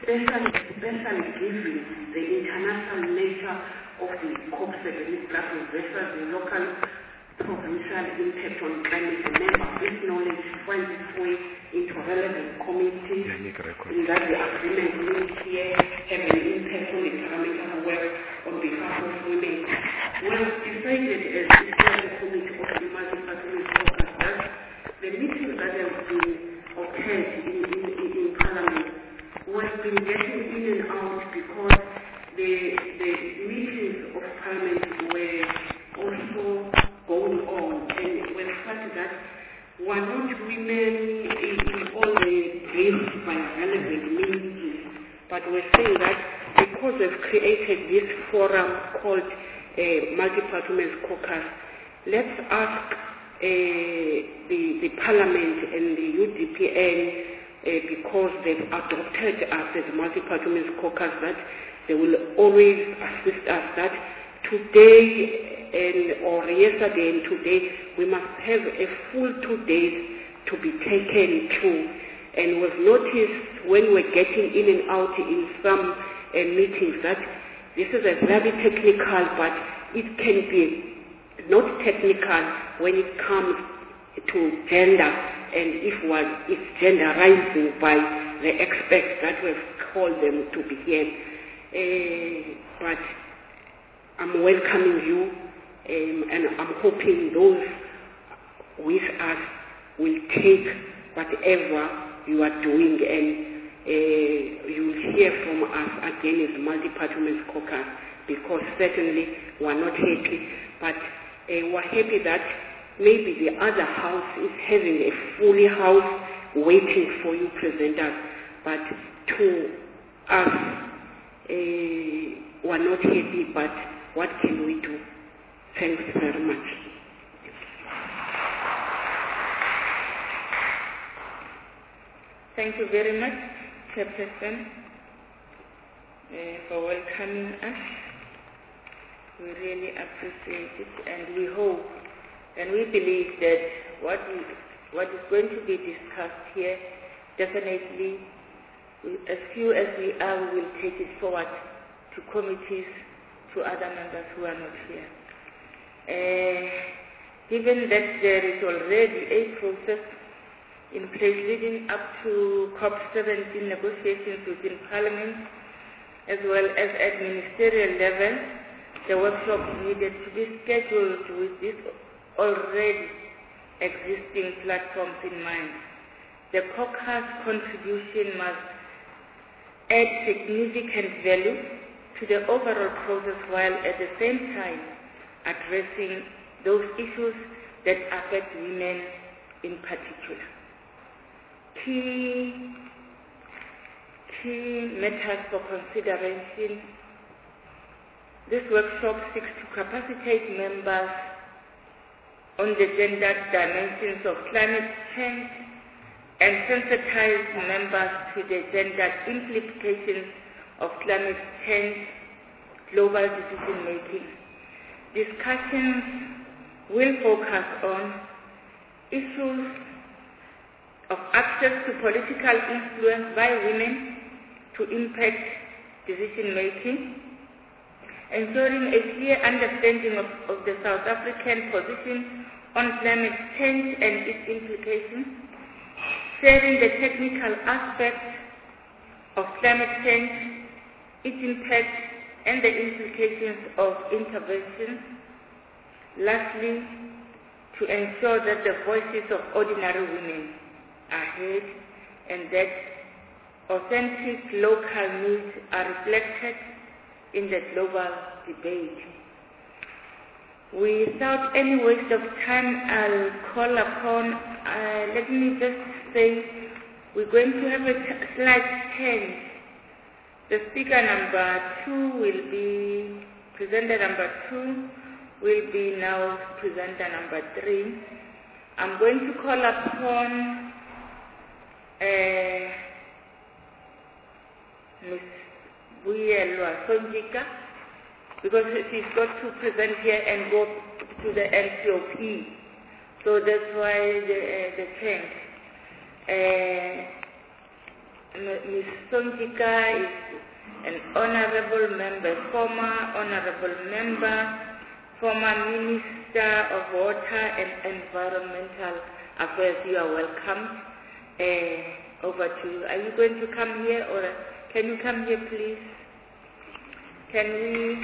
especially given the international nature of the COP17 Brussels versus the local provincial impact on climate. Remember, this knowledge finds its way into relevant communities in that the agreement linked here have an impact on the parameter work on behalf of women. Well, decided as the committee of the multi-party focus that the meetings that have been occurred in Parliament have been getting in and out because the meetings of Parliament were also going on, and when the fact that were not women in all the briefed by relevant meetings, but we're saying that because we've created this forum called Multi-Party Women's Caucus, let's ask the Parliament and the UDPN, because they've adopted us as Multi-Party Women's Caucus, that they will always assist us, that today or yesterday and today we must have a full 2 days to be taken through. And we've noticed when we're getting in and out in some meetings that this is a very technical, but it can be not technical when it comes to gender, and if it's genderizing by the experts that we've called them to be here. But I'm welcoming you, and I'm hoping those with us will take whatever you are doing, and you will hear from us again as Multi-Party Women's Caucus, because certainly we're not happy, but we're happy that maybe the other house is having a fully house waiting for you presenters, but to us, we're not happy, but what can we do? Thanks very much. Thank you very much, Chairperson, for welcoming us. We really appreciate it, and we hope and we believe that what is going to be discussed here, definitely, as few as we are, we will take it forward to committees, to other members who are not here. Given that there is already a process in place leading up to COP17 negotiations within Parliament, as well as at ministerial level, the workshop needed to be scheduled with this already existing platforms in mind. The caucus contribution must add significant value to the overall process, while at the same time addressing those issues that affect women in particular. Key matters for consideration. This workshop seeks to capacitate members on the gender dimensions of climate change and sensitize members to the gender implications of climate change global decision making. Discussions will focus on issues of access to political influence by women to impact decision making, ensuring a clear understanding of the South African position on climate change and its implications, sharing the technical aspects of climate change, its impact, and the implications of interventions. Lastly, to ensure that the voices of ordinary women are heard and that authentic local needs are reflected in the global debate. Without any waste of time, I'll call upon, let me just say, we're going to have a slight change. The speaker number 2 will be, presenter number 2 will be now presenter number 3. I'm going to call upon Ms. Buyelwa Sonjika, because she's got to present here and go to the NCOP. So that's why the change. Ms. Sontika is an honorable member, former honorable member, former Minister of Water and Environmental Affairs. You are welcome. Over to you. Are you going to come here, or can you come here, please? Can we?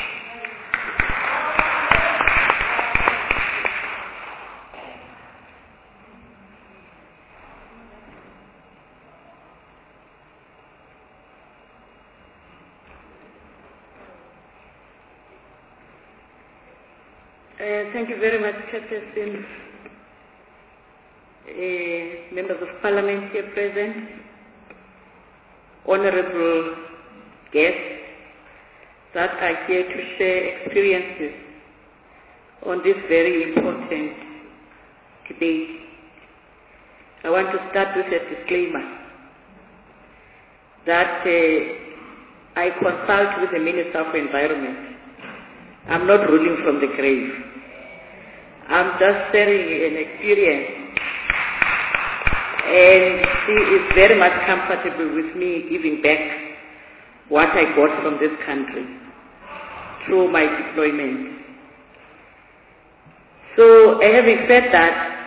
Thank you very much, Chairperson. Members of Parliament here present, honorable guests that are here to share experiences on this very important debate. I want to start with a disclaimer that I consult with the Minister of Environment. I'm not ruling from the grave. I'm just sharing an experience, and she is very much comfortable with me giving back what I got from this country through my deployment. So, having said that,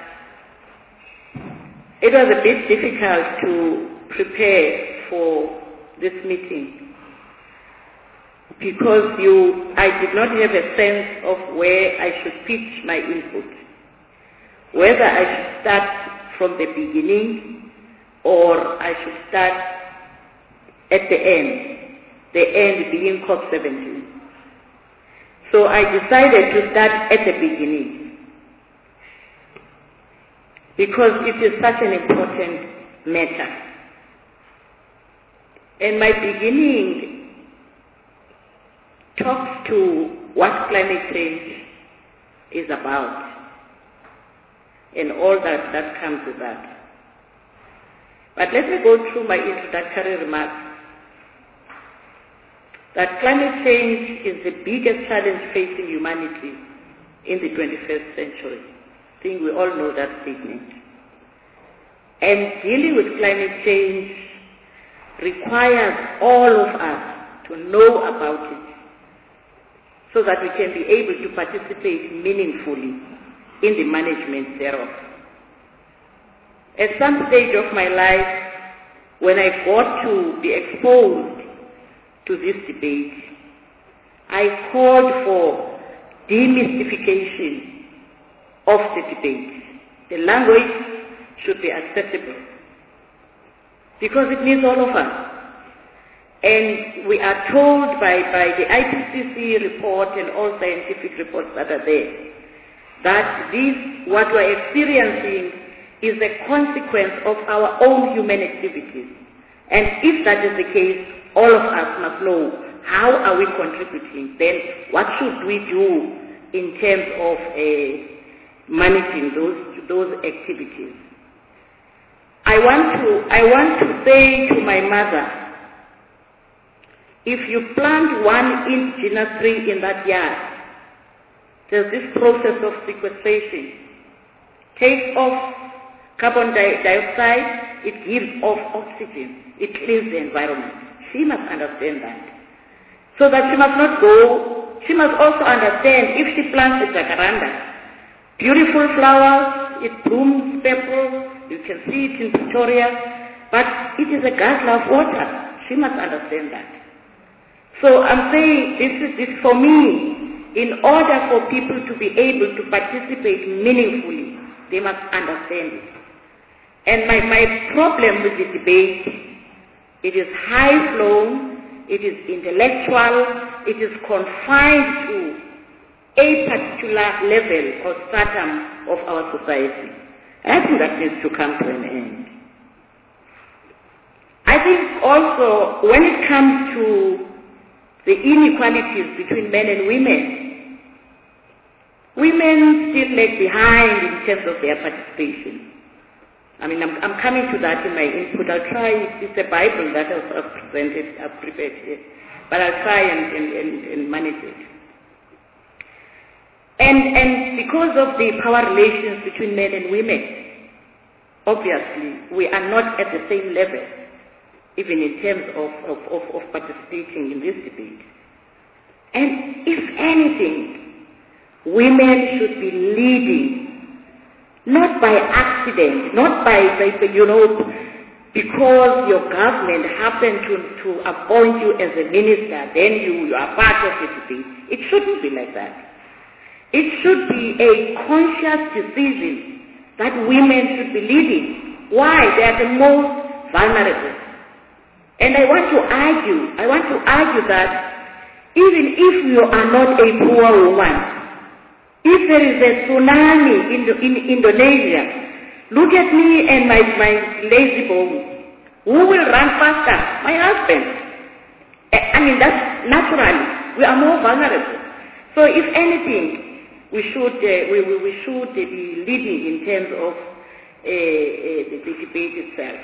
it was a bit difficult to prepare for this meeting because I did not have a sense of where I should pitch my input, whether I should start from the beginning or I should start at the end being COP17. So I decided to start at the beginning because it is such an important matter. And my beginning talks to what climate change is about and all that comes with that. But let me go through my introductory remarks. That climate change is the biggest challenge facing humanity in the 21st century. I think we all know that statement. And dealing with climate change requires all of us to know about it so that we can be able to participate meaningfully in the management thereof. At some stage of my life, when I got to be exposed to this debate, I called for demystification of the debate. The language should be accessible because it needs all of us. And we are told by the IPCC report and all scientific reports that are there that what we're experiencing is a consequence of our own human activities. And if that is the case, all of us must know how are we contributing, then what should we do in terms of managing those activities. I want to say to my mother, if you plant 1 indigenous tree in that yard, there's this process of sequestration. Takes off carbon dioxide, it gives off oxygen, it cleans the environment. She must understand that. So that she must not go, she must also understand if she plants a jacaranda, beautiful flowers, it blooms purple, you can see it in Pretoria, but it is a guzzler of water. She must understand that. So I'm saying this for me, in order for people to be able to participate meaningfully, they must understand it. And my problem with the debate, it is high flown, it is intellectual, it is confined to a particular level or stratum of our society. I think that needs to come to an end. I think also when it comes to the inequalities between men and women, women still lag behind in terms of their participation. I mean, I'm coming to that in my input. I'll try, it's a Bible that I've prepared here, but I'll try and manage it. And because of the power relations between men and women, obviously, we are not at the same level. even in terms of participating in this debate. And if anything, women should be leading, not by accident, not by because your government happened to appoint you as a minister, then you are part of the debate. It shouldn't be like that. It should be a conscious decision that women should be leading. Why? They are the most vulnerable. And I want to argue that even if you are not a poor woman, if there is a tsunami in Indonesia, look at me and my lazy bones. Who will run faster? My husband. I mean, that's naturally. We are more vulnerable. So if anything, we should be leading in terms of the debate itself.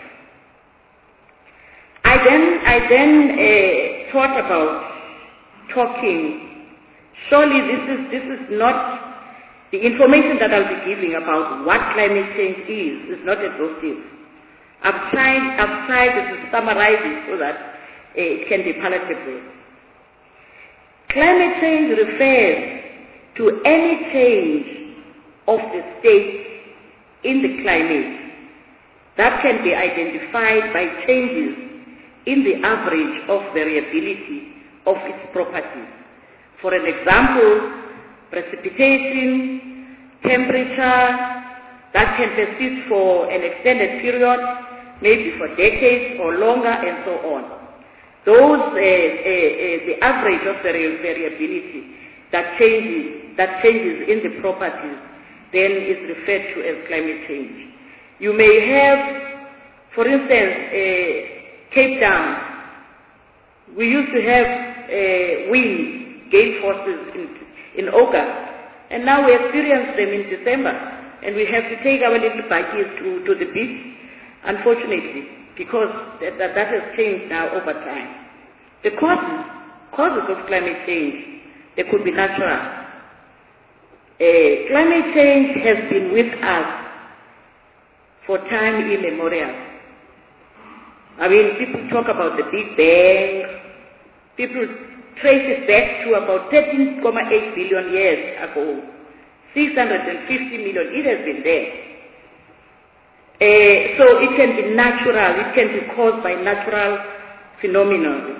I then thought about talking. Surely this is not the information that I'll be giving about what climate change is not exhaustive. I've tried to summarize it so that it can be palatable. Climate change refers to any change of the state in the climate that can be identified by changes in the average of variability of its properties. For an example, precipitation, temperature that can persist for an extended period, maybe for decades or longer, and so on. Those, the average of the variability that changes in the properties, then is referred to as climate change. You may have, for instance, Cape Town. We used to have winds, gale forces in August, and now we experience them in December, and we have to take our little buggies to the beach. Unfortunately, because that has changed now over time. The causes of climate change, they could be natural. Climate change has been with us for time immemorial. I mean, people talk about the Big Bang. People trace it back to about 13.8 billion years ago. 650 million, it has been there. So it can be natural, it can be caused by natural phenomena.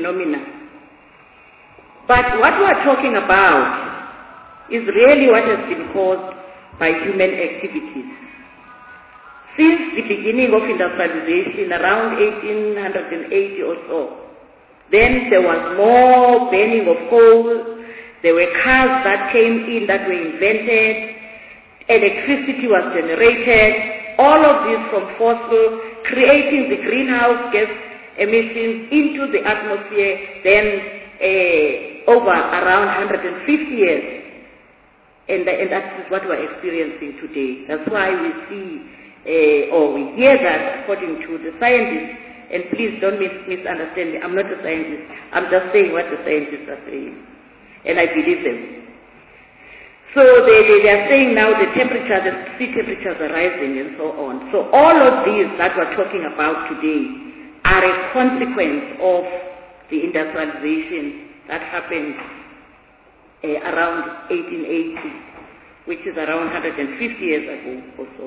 But what we are talking about is really what has been caused by human activities. Since the beginning of industrialization, around 1880 or so, then there was more burning of coal, there were cars that came in that were invented, electricity was generated, all of this from fossil, creating the greenhouse gas emissions into the atmosphere, then over around 150 years. And that is what we're experiencing today. That's why we see, or we hear that according to the scientists, and please don't misunderstand me, I'm not a scientist, I'm just saying what the scientists are saying. And I believe them. So they are saying now the sea temperatures are rising and so on. So all of these that we're talking about today are a consequence of the industrialization that happened around 1880, which is around 150 years ago or so.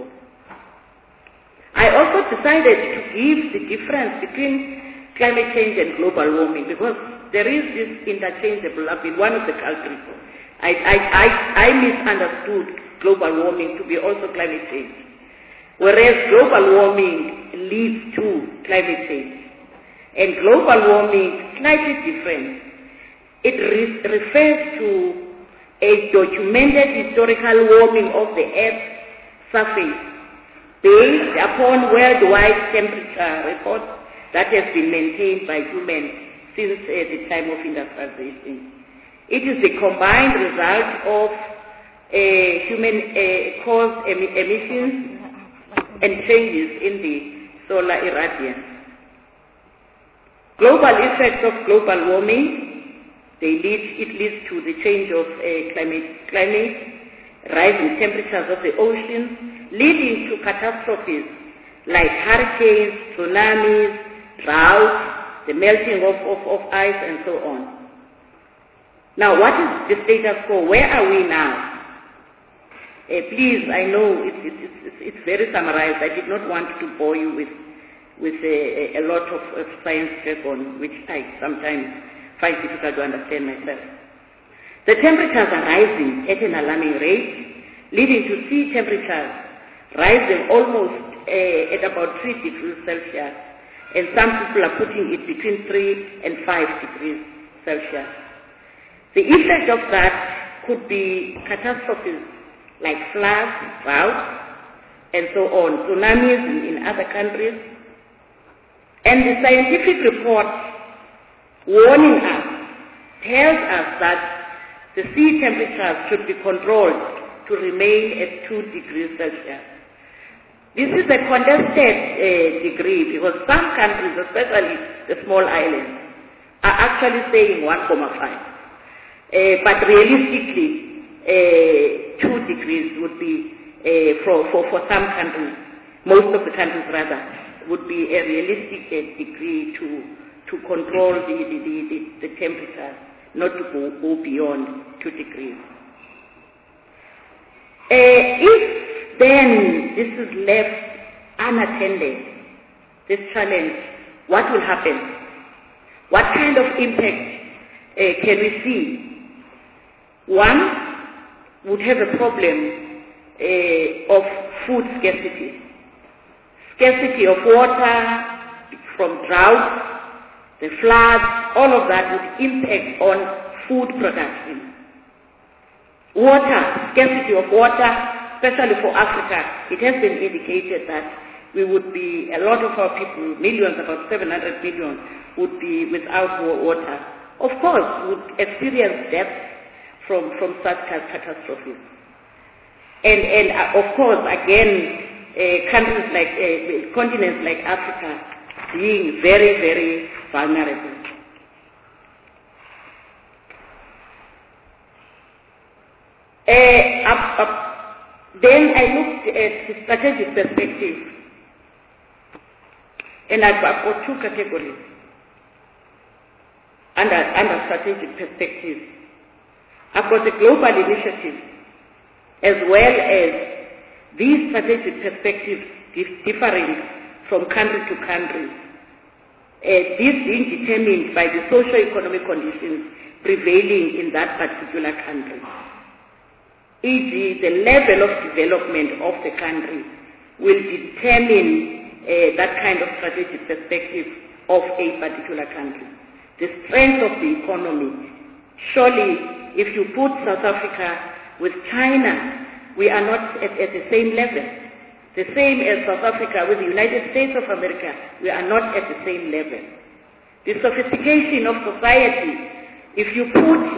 I also decided to give the difference between climate change and global warming because there is this interchangeable. I've been one of the culprits. I misunderstood global warming to be also climate change, whereas global warming leads to climate change. And global warming is slightly different. It refers to a documented historical warming of the Earth's surface based upon worldwide temperature records that have been maintained by humans since the time of industrialization. It is the combined result of human-caused emissions and changes in the solar irradiance. Global effects of global warming, it leads to the change of climate, rising temperatures of the oceans, leading to catastrophes like hurricanes, tsunamis, drought, the melting of ice, and so on. Now, what is the status quo? Where are we now? Please, I know it's very summarized. I did not want to bore you with a lot of science jargon, which I sometimes find difficult to understand myself. The temperatures are rising at an alarming rate, leading to sea temperatures rising almost at about 3 degrees Celsius, and some people are putting it between 3 and 5 degrees Celsius. The effect of that could be catastrophes like floods, drought, and so on, tsunamis in other countries. And the scientific report warning us tells us that the sea temperatures should be controlled to remain at 2 degrees Celsius. This is a contested degree because some countries, especially the small islands, are actually saying 1.5. But realistically, 2 degrees would be, for some countries, most of the countries rather, would be a realistic degree to control the temperature, not to go beyond 2 degrees. If then this is left unattended, this challenge, what will happen? What kind of impact can we see? One would have a problem of food scarcity. Scarcity of water from drought, the floods, all of that would impact on food production. Water, scarcity of water, especially for Africa, it has been indicated that we would be, a lot of our people, millions, about 700 million, would be without water. Of course, would experience death from such catastrophes. And of course, again, countries like, continents like Africa being very, very vulnerable. Then I looked at the strategic perspective, and I've got 2 categories under strategic perspective. I've got the global initiative, as well as these strategic perspectives differing from country to country. This being determined by the socio-economic conditions prevailing in that particular country. E.g., the level of development of the country will determine that kind of strategic perspective of a particular country. The strength of the economy. Surely, if you put South Africa with China, we are not at the same level. The same as South Africa with the United States of America, we are not at the same level. The sophistication of society, if you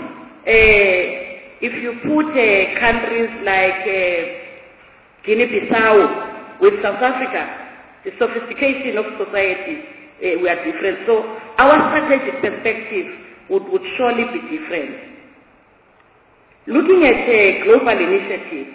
put countries like Guinea-Bissau with South Africa, the sophistication of society, we are different. So our strategic perspective would surely be different. Looking at global initiatives,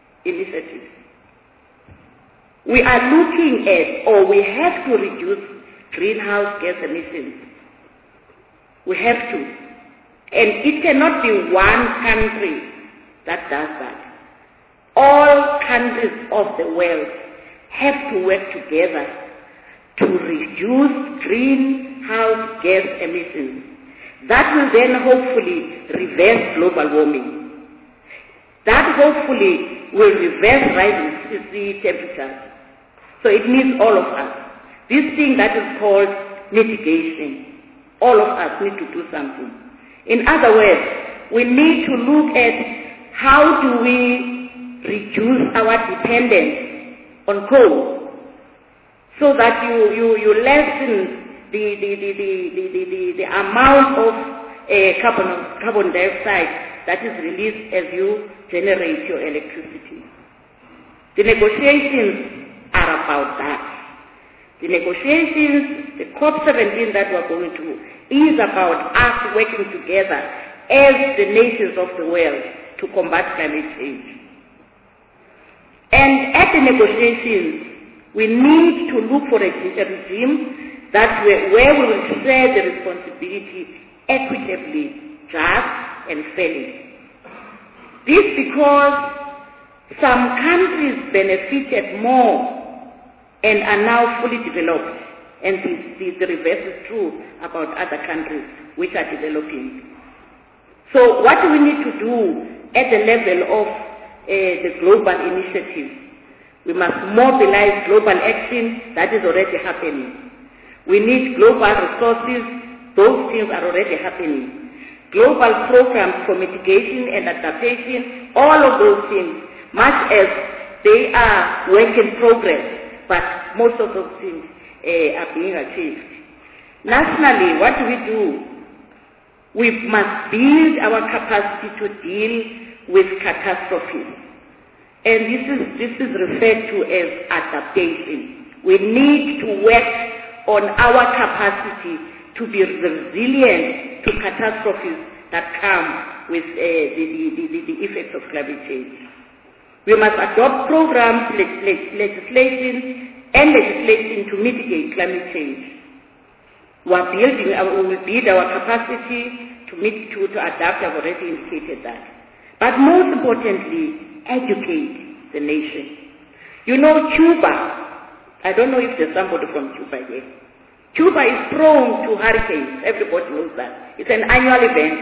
we are looking at, or we have to reduce greenhouse gas emissions. We have to. And it cannot be one country that does that. All countries of the world have to work together to reduce greenhouse gas emissions. That will then hopefully reverse global warming. That hopefully will reverse rising sea temperatures. So it needs all of us. This thing that is called mitigation, all of us need to do something. In other words, we need to look at how do we reduce our dependence on coal so that you lessen the amount of carbon dioxide that is released as you generate your electricity. The negotiations are about that. The negotiations, the COP17 that we're going to, is about us working together as the nations of the world to combat climate change. And at the negotiations, we need to look for a regime that where we will share the responsibility equitably, just and fairly. This because some countries benefited more and are now fully developed, and the reverse is true about other countries which are developing. So what do we need to do at the level of the global initiative? We must mobilize global action. That is already happening. We need global resources. Those things are already happening. Global programs for mitigation and adaptation, all of those things, much as they are work in progress, but most of those things are being achieved. Nationally, what do we do? We must build our capacity to deal with catastrophes. And this is referred to as adaptation. We need to work on our capacity to be resilient to catastrophes that come with the effects of climate change. We must adopt programs, legislation to mitigate climate change. We will build our capacity to adapt. I've already indicated that. But most importantly, educate the nation. You know, Cuba, I don't know if there's somebody from Cuba here. Cuba is prone to hurricanes. Everybody knows that. It's an annual event.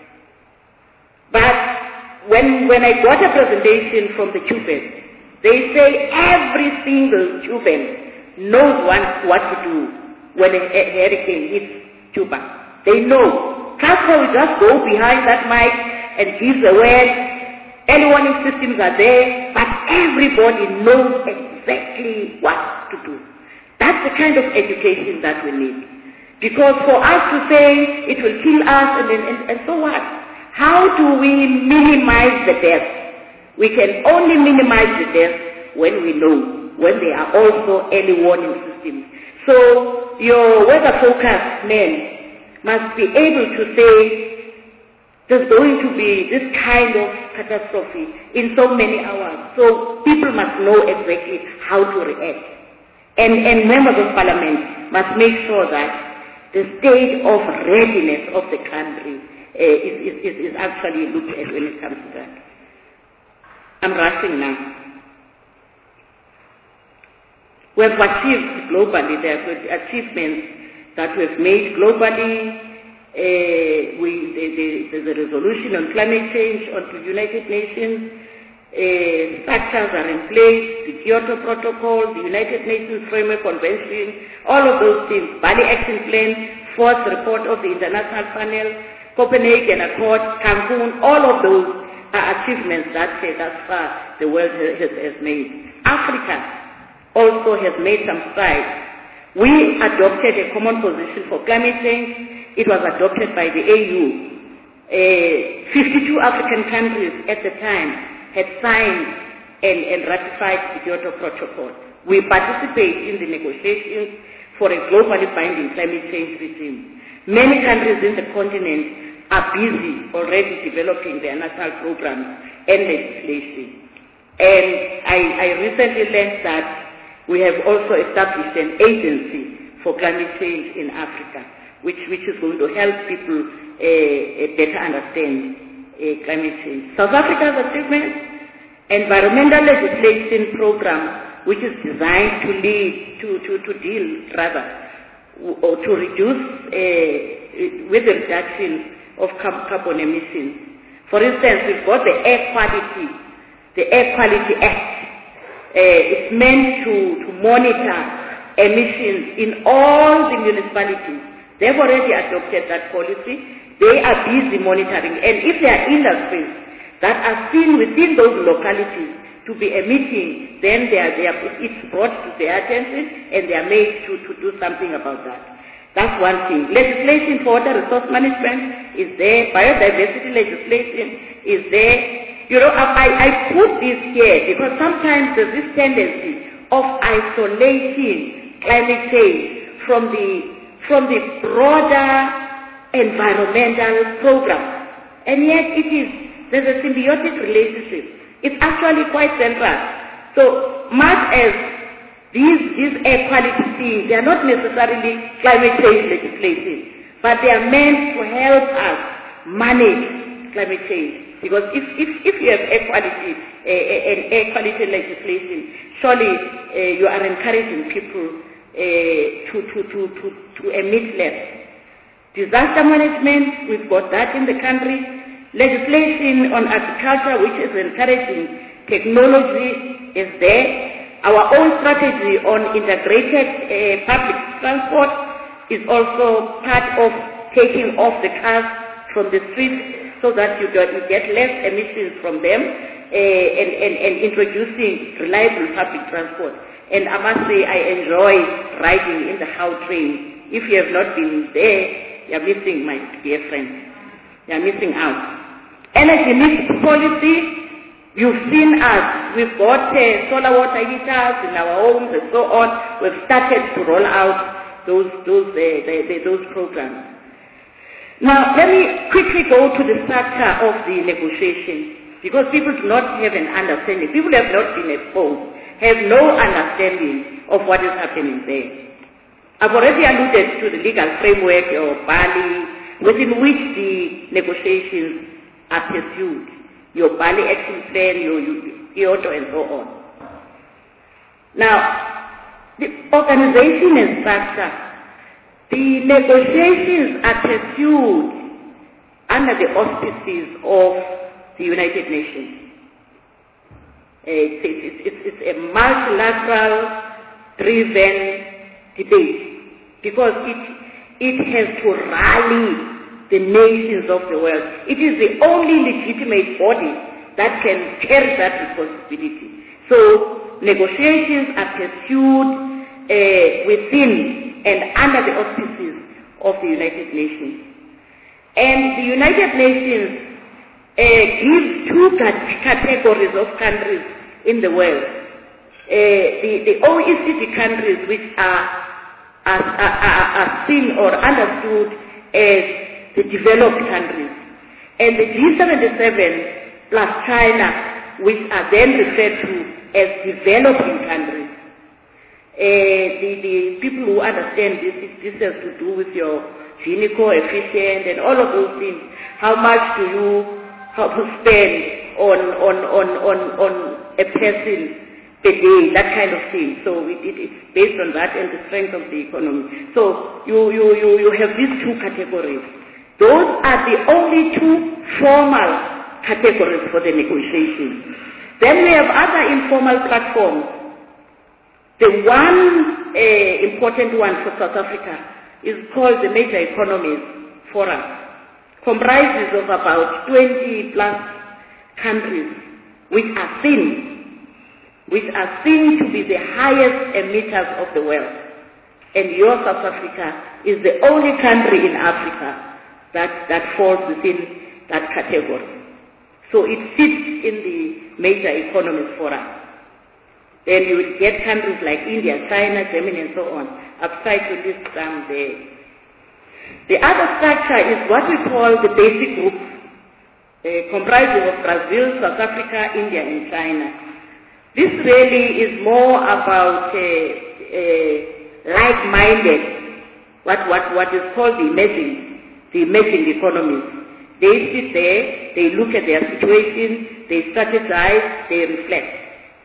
But when I got a presentation from the Cubans, they say every single Cuban knows what to do when a hurricane hits Cuba. They know. Castro will just go behind that mic and give the word. Early warning systems are there, but everybody knows exactly what to do. That's the kind of education that we need. Because for us to say it will kill us and so what? How do we minimize the deaths? We can only minimize the deaths when we know, when there are also early warning systems. So your weather forecast men must be able to say there's going to be this kind of catastrophe in so many hours. So people must know exactly how to react. And members of parliament must make sure that the state of readiness of the country is actually looked at when it comes to that. I'm rushing now. We have achieved globally, there are achievements that we have made globally. There's a resolution on climate change on the United Nations. Structures are in place, the Kyoto Protocol, the United Nations Framework Convention, all of those things, Bali Action Plan, fourth report of the International Panel, Copenhagen Accord, Cancun, all of those are achievements that thus far the world has made. Africa also has made some strides. We adopted a common position for climate change. It was adopted by the AU. 52 African countries at the time had signed and ratified the Kyoto Protocol. We participate in the negotiations for a globally binding climate change regime. Many countries in the continent are busy already developing their national programs and legislation. And I recently learned that we have also established an agency for climate change in Africa, which is going to help people better understand climate change. South Africa's achievement, environmental legislation program, which is designed to reduce with the reduction of carbon emissions. For instance, we've got the Air Quality Act. It's meant to monitor emissions in all the municipalities. They've already adopted that policy. They are busy monitoring. And if there are industries that are seen within those localities to be emitting, then it's brought to their attention and they are made to do something about that. That's one thing. Legislation for water resource management is there. Biodiversity legislation is there. You know, I put this here because sometimes there's this tendency of isolating climate change from the broader environmental program. And yet there's a symbiotic relationship. It's actually quite central. So much as these air quality things, they are not necessarily climate change legislation, but they are meant to help us manage climate change. Because if you have air quality and air quality legislation, surely you are encouraging people to emit less. Disaster management, we've got that in the country. Legislation on agriculture, which is encouraging technology, is there. Our own strategy on integrated public transport is also part of taking off the cars from the streets so that you get less emissions from them and introducing reliable public transport. And I must say I enjoy riding in the How train. If you have not been there, you are missing, my dear friends. You are missing out. Energy mix policy. You've seen us, we've got solar water heaters in our homes and so on. We've started to roll out those programs. Now, let me quickly go to the structure of the negotiation, because people do not have an understanding. People have not been exposed, have no understanding of what is happening there. I've already alluded to the legal framework of Bali, within which the negotiations are pursued. Your Bali Action Plan, your Kyoto, and so on. Now, the organization and structure, the negotiations are pursued under the auspices of the United Nations. It's a multilateral-driven debate because it has to rally the nations of the world. It is the only legitimate body that can carry that responsibility. So negotiations are pursued within and under the auspices of the United Nations. And the United Nations gives two categories of countries in the world. The OECD countries, which are seen or understood as the developed countries, and the G77 plus China, which are then referred to as developing countries. The people who understand this has to do with your Gini coefficient and all of those things. How much do you spend on a person per day, that kind of thing. So it's based on that and the strength of the economy. So you have these two categories. Those are the only two formal categories for the negotiations. Then we have other informal platforms. The one important one for South Africa is called the Major Economies Forum. Comprises of about 20 plus countries which are seen to be the highest emitters of the world. And your South Africa is the only country in Africa that falls within that category. So it sits in the Major Economies Forum. Then you will get countries like India, China, Germany, and so on. I've tried to list them there. The other structure is what we call the basic group, comprising of Brazil, South Africa, India, and China. This really is more about like-minded, what is called the emerging economies. They sit there, they look at their situation, they strategize, they reflect.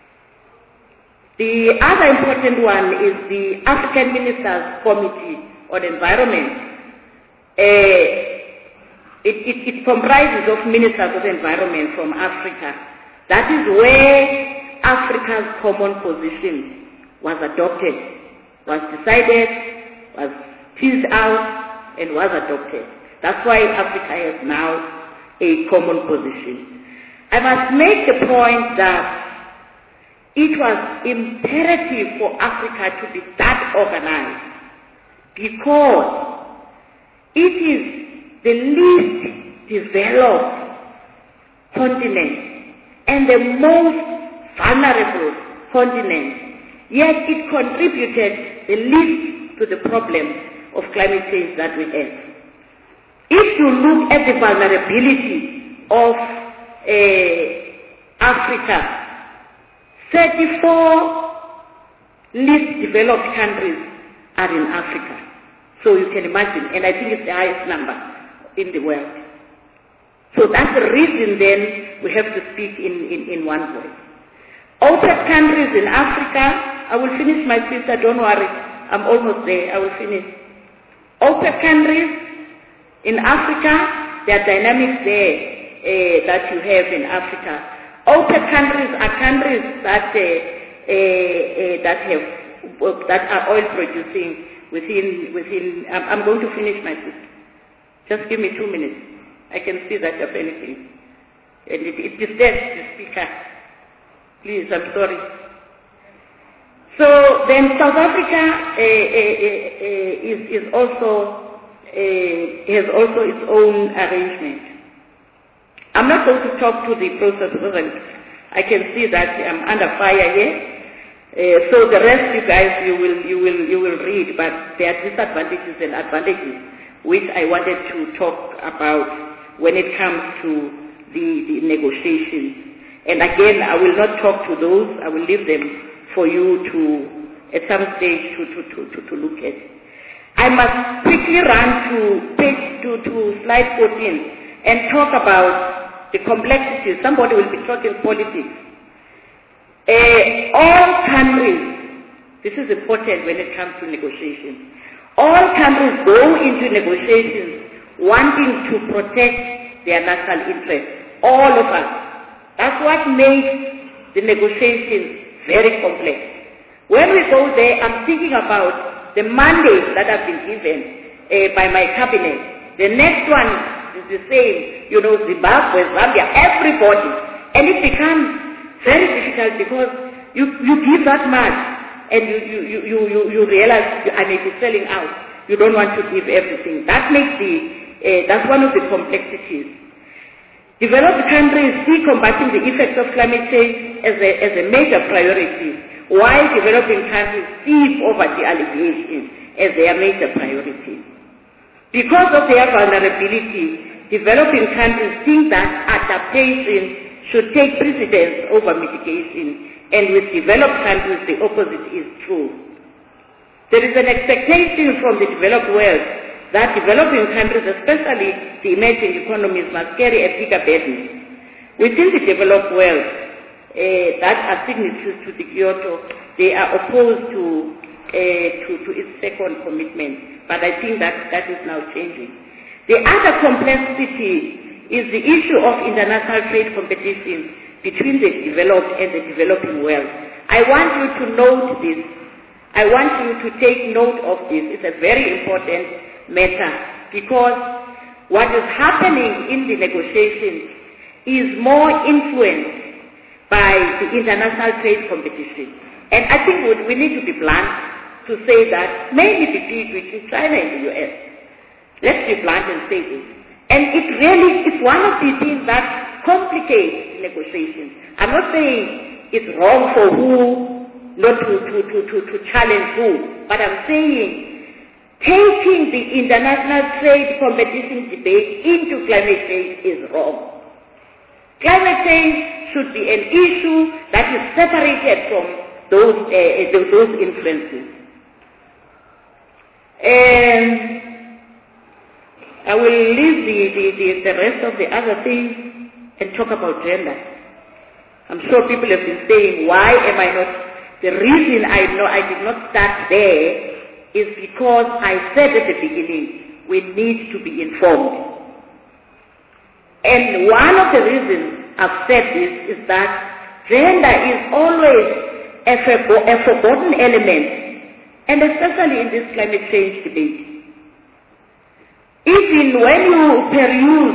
The other important one is the African Ministers Committee on Environment. It comprises of ministers of environment from Africa. That is where Africa's common position was adopted, was decided, was teased out, and was adopted. That's why Africa has now a common position. I must make the point that it was imperative for Africa to be that organized because it is the least developed continent and the most vulnerable continent, yet it contributed the least to the problem of climate change that we have. If you look at the vulnerability of Africa, 34 least developed countries are in Africa. So you can imagine, and I think it's the highest number in the world. So that's the reason then we have to speak in one voice. OPEC countries in Africa, I will finish, my sister, don't worry, I'm almost there, I will finish. OPEC countries in Africa, there are dynamics there that you have in Africa. OPEC countries are countries that are oil producing within. I'm going to finish, my sister. Just give me 2 minutes. I can see that you're panicking, and it disturbs the speaker. Please, I'm sorry. So then South Africa is also has also its own arrangement. I'm not going to talk to the process because I can see that I'm under fire here. So the rest, you guys, you will read, but there are disadvantages and advantages which I wanted to talk about when it comes to the negotiations. And again, I will not talk to those. I will leave them for you to, at some stage, to look at. I must quickly run to slide 14 and talk about the complexities. Somebody will be talking politics. All countries, this is important when it comes to negotiations, all countries go into negotiations wanting to protect their national interests. All of us. That's what makes the negotiations very complex. When we go there, I'm thinking about the mandate that have been given by my cabinet. The next one is the same, Zimbabwe, Zambia, everybody. And it becomes very difficult because you give that much and you realize I may be selling out. You don't want to give everything. That makes that's one of the complexities. Developed countries see combating the effects of climate change as a major priority, while developing countries see poverty alleviation as their major priority. Because of their vulnerability, developing countries think that adaptation should take precedence over mitigation, and with developed countries the opposite is true. There is an expectation from the developed world that developing countries, especially the emerging economies, must carry a bigger burden. Within the developed world that are signatories to the Kyoto, they are opposed to its second commitment, but I think that is now changing. The other complexity is the issue of international trade competition between the developed and the developing world. I want you to note this. I want you to take note of this. It's a very important matter, because what is happening in the negotiations is more influenced by the international trade competition. And I think we need to be blunt to say that mainly between China and the US. Let's be blunt and say this. And it really is one of the things that complicates negotiations. I'm not saying it's wrong for who not to challenge who, but I'm saying taking the international trade competition debate into climate change is wrong. Climate change should be an issue that is separated from those influences. I will leave the rest of the other things and talk about gender. I'm sure people have been saying, why am I not? The reason I did not start there is because I said at the beginning, we need to be informed. And one of the reasons I've said this is that gender is always a forgotten element, and especially in this climate change debate. Even when you peruse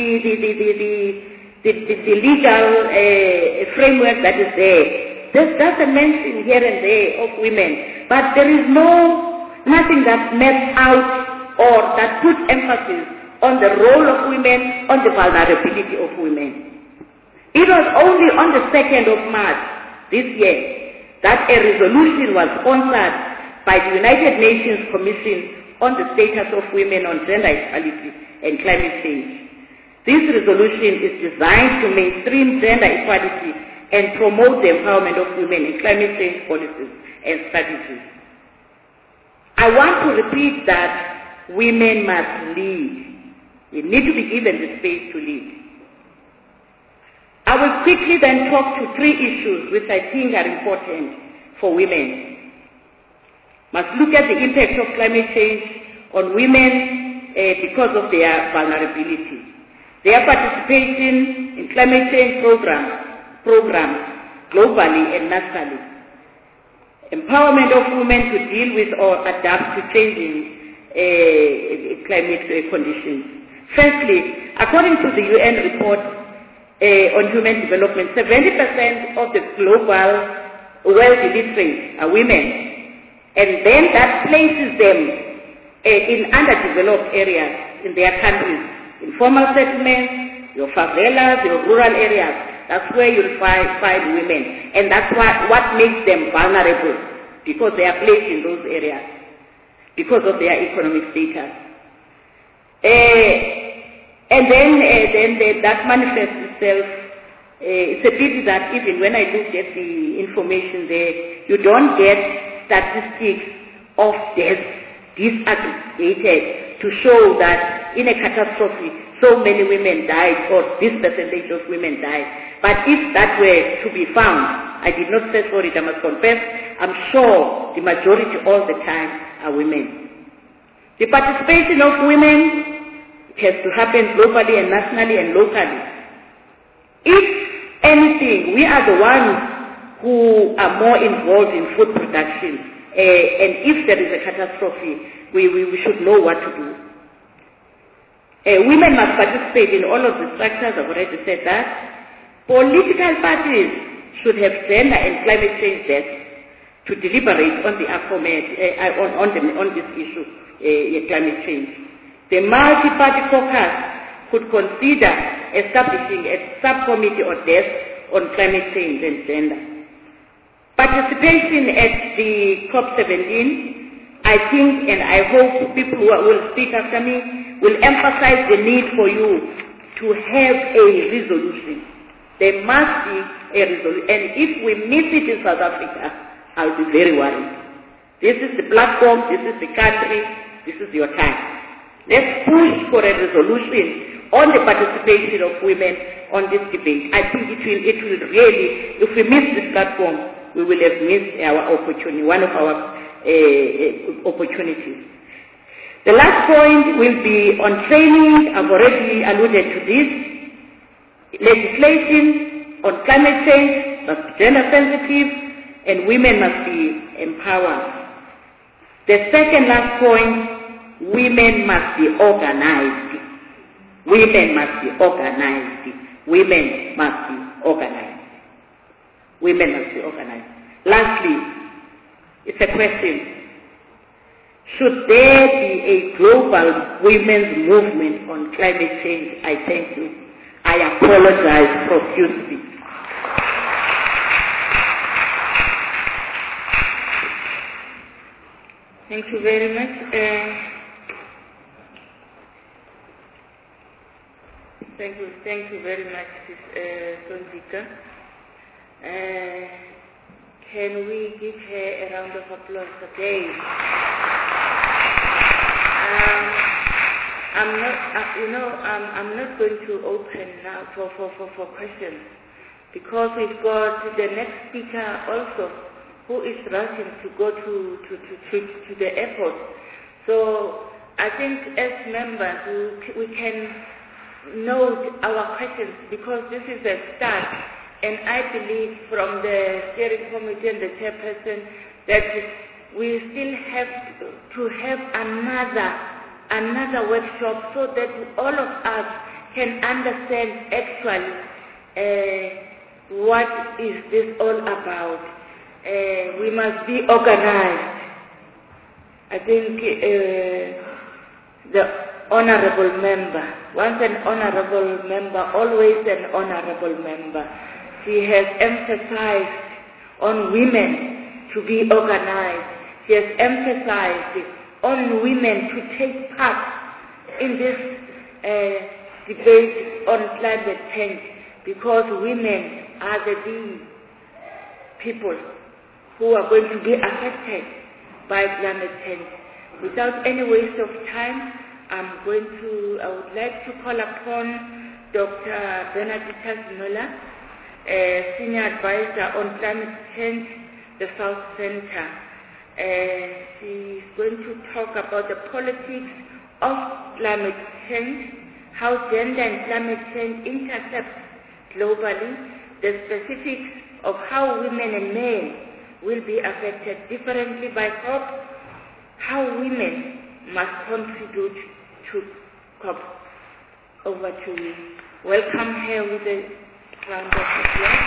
the legal framework that is there, there's just a mention here and there of women, but there is nothing that maps out or that puts emphasis on the role of women, on the vulnerability of women. It was only on the 2nd of March this year that a resolution was sponsored by the United Nations Commission on the Status of Women on Gender Equality and Climate Change. This resolution is designed to mainstream gender equality and promote the empowerment of women in climate change policies and strategies. I want to repeat that women must lead. We need to be given the space to lead. I will quickly then talk to 3 issues which I think are important for women. Must look at the impact of climate change on women because of their vulnerability. Their participation in climate change programs globally and nationally. Empowerment of women to deal with or adapt to changing climate conditions. Firstly, according to the UN report on human development, 70% of the global world illiterates are women. And then that places them in underdeveloped areas in their countries. Informal settlements, your favelas, your rural areas, that's where you'll find women. And that's what makes them vulnerable, because they are placed in those areas, because of their economic status. And then that manifests itself. It's a pity that even when I look at the information there, you don't get statistics of deaths disaggregated to show that in a catastrophe, so many women died, or this percentage of women died. But if that were to be found, I did not search for it, I must confess, I'm sure the majority all the time are women. The participation of women has to happen globally and nationally and locally. If anything, we are the ones who are more involved in food production, and if there is a catastrophe, we should know what to do. Women must participate in all of the structures, I've already said that. Political parties should have gender and climate change desks to deliberate on the on this issue, climate change. The multi-party caucus could consider establishing a subcommittee or desk on climate change and gender. Participation at the COP17, I think, and I hope people who will speak after me will emphasize the need for you to have a resolution. There must be a resolution. And if we miss it in South Africa, I'll be very worried. This is the platform, this is the country, this is your time. Let's push for a resolution on the participation of women on this debate. I think it will really, if we miss this platform, we will have missed our opportunity, one of our opportunities. The last point will be on training. I've already alluded to this. Legislation on climate change must be gender sensitive and women must be empowered. The second last point, women must be organized. Women must be organized. Women must be organized. Women must be organized. Lastly, it's a question. Should there be a global women's movement on climate change? I thank you. I apologize profusely. Thank you very much. Thank you very much, Sonzika. Can we give her a round of applause again? I'm not going to open now for questions, because we've got the next speaker also, who is rushing to go to the airport. So I think as members we can note our questions, because this is a start. And I believe from the steering committee and the chairperson that we still have to have another workshop, so that all of us can understand actually what is this all about. We must be organized. I think the honorable member, once an honorable member, always an honorable member. She has emphasized on women to be organized. She has emphasized on women to take part in this debate on climate change, because women are the people who are going to be affected by climate change. Without any waste of time, I would like to call upon Dr. Benedicta Müller, Senior Advisor on Climate Change, the South Center. She's going to talk about the politics of climate change, how gender and climate change intersect globally, the specifics of how women and men will be affected differently by COP, how women must contribute to COP. Over to you. Welcome her with a round of applause.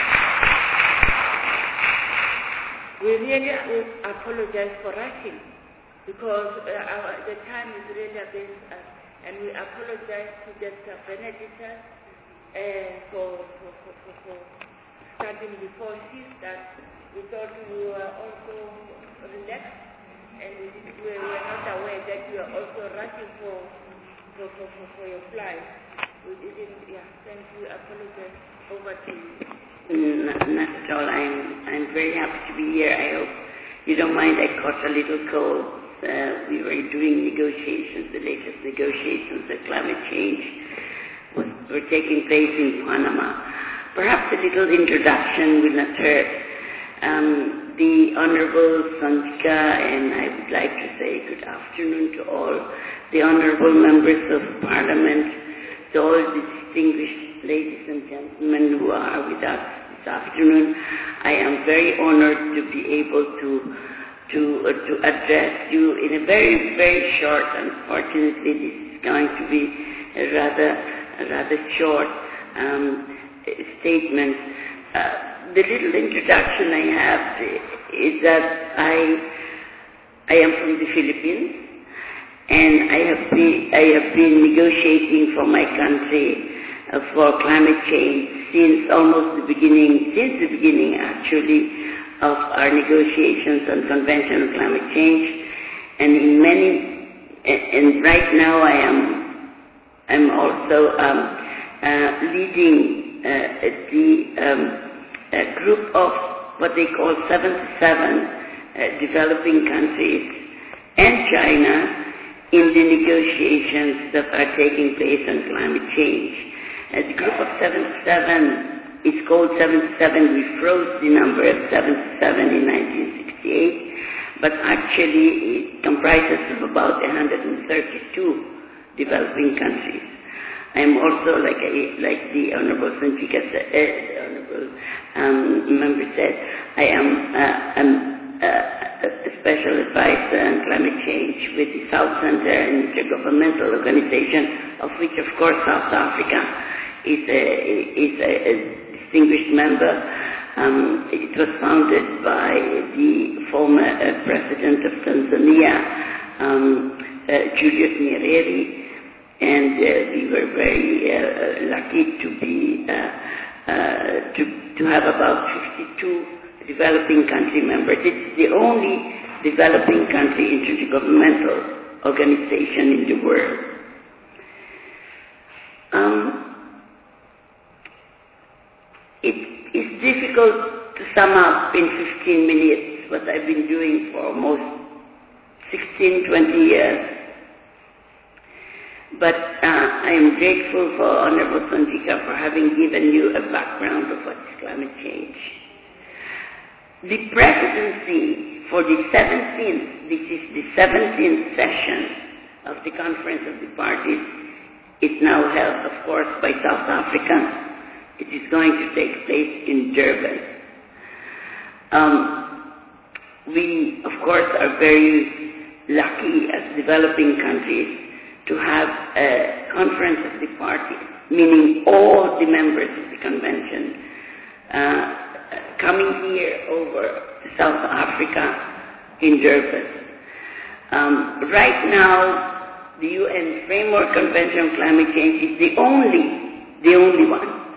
We really apologize for rushing because the time is really against us, and we apologize to Dr. Benedicta for starting before she starts. We thought we were also relaxed, and we were not aware that you are also rushing for your flight. We didn't, thank you, apologize. Over to you. Not at all. I'm very happy to be here. I hope you don't mind I caught a little cold. We were doing negotiations, the latest negotiations of climate change were taking place in Panama. Perhaps a little introduction will not hurt. The Honorable Santika, and I would like to say good afternoon to all the Honorable Members of Parliament, to all the distinguished ladies and gentlemen who are with us this afternoon. I am very honored to be able to address you in a very, very short, unfortunately this is going to be a rather short statement. The little introduction I have is that I am from the Philippines, and I have been negotiating for my country for climate change since the beginning actually of our negotiations on Convention on Climate Change, and right now I'm also leading a group of what they call 77 developing countries and China in the negotiations that are taking place on climate change. The group of 77 is called 77. We froze the number of 77 in 1968, but actually it comprises of about 132 developing countries. I'm also, like the Honorable Santika said, the Honorable Member said, I am a special advisor on climate change with the South Center, an intergovernmental organization of which, of course, South Africa is a distinguished member. It was founded by the former President of Tanzania, Julius Nyerere. And we were very lucky to be to have about 52 developing country members. It's the only developing country intergovernmental organization in the world. It is difficult to sum up in 15 minutes what I've been doing for almost 16, 20 years. But I am grateful for Honorable Santika for having given you a background of what is climate change. The presidency for the 17th, this is the 17th session of the Conference of the Parties, is now held, of course, by South Africa. It is going to take place in Durban. We, of course, are very lucky as developing countries to have a conference of the parties, meaning all the members of the convention, coming here over to South Africa in Durban. Right now, the UN Framework Convention on Climate Change is the only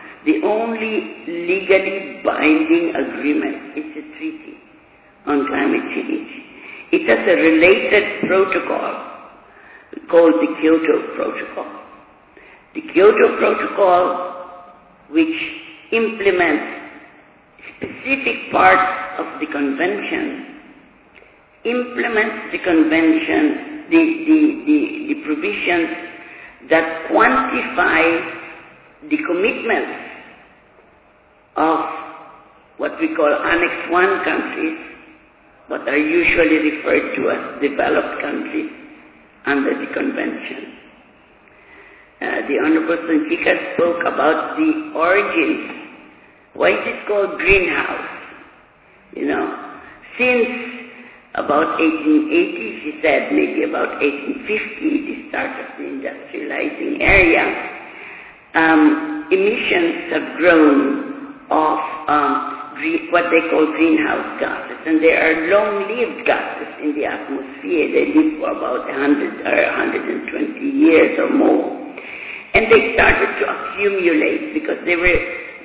legally binding agreement. It's a treaty on climate change. It has a related protocol called the Kyoto Protocol. The Kyoto Protocol, which implements specific parts of the convention, implements the convention, the provisions that quantify the commitments of what we call Annex I countries, what are usually referred to as developed countries under the convention. The Honorable Sonjika spoke about the origins. Why is it called greenhouse? Since about 1880, she said, maybe about 1850, the start of the industrializing area, emissions have grown of what they call greenhouse gases, and they are long-lived gases in the atmosphere. They live for about 100 or 120 years or more, and they started to accumulate because they were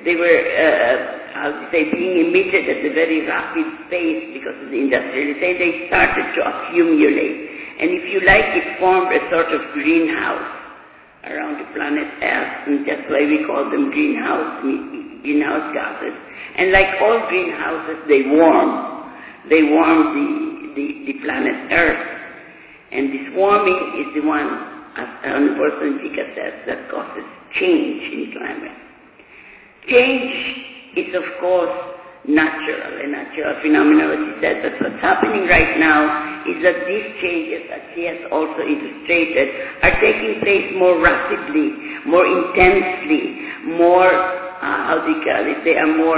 being emitted at a very rapid pace because of the industrialization. They started to accumulate, and if you like, it formed a sort of greenhouse around the planet Earth, and that's why we call them greenhouse gases. And like all greenhouses, they warm the planet Earth. And this warming is the one, as Honorable Sonjika says, that causes change in climate. Change is, of course, natural, a natural phenomenon, as she said, but what's happening right now is that these changes, as she has also illustrated, are taking place more rapidly, more intensely, more they are more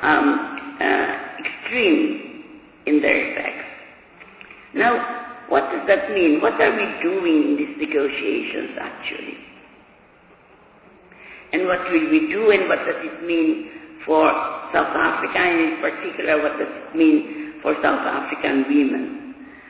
extreme in their effects. Now, what does that mean? What are we doing in these negotiations, actually? And what will we do, and what does it mean for South Africa, and in particular, what does it mean for South African women?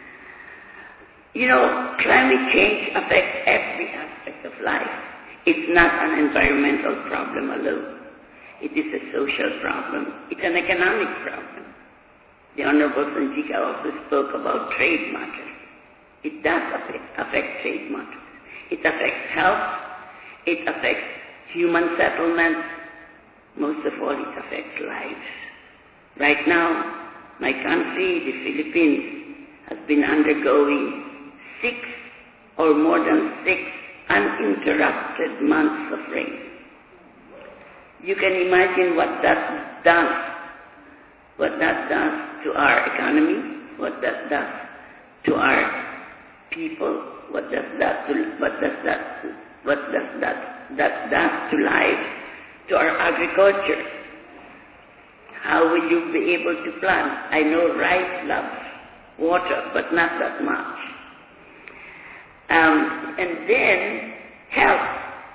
Climate change affects every aspect of life. It's not an environmental problem alone. It is a social problem. It's an economic problem. The Honorable Sonjika also spoke about trade matters. It does affect trade matters. It affects health. It affects human settlements. Most of all, it affects lives. Right now, my country, the Philippines, has been undergoing 6 or more than 6 uninterrupted months of rain. You can imagine what that does to our economy, what that does to our people, what does that to life, to our agriculture. How will you be able to plant? I know rice loves water, but not that much. And then health.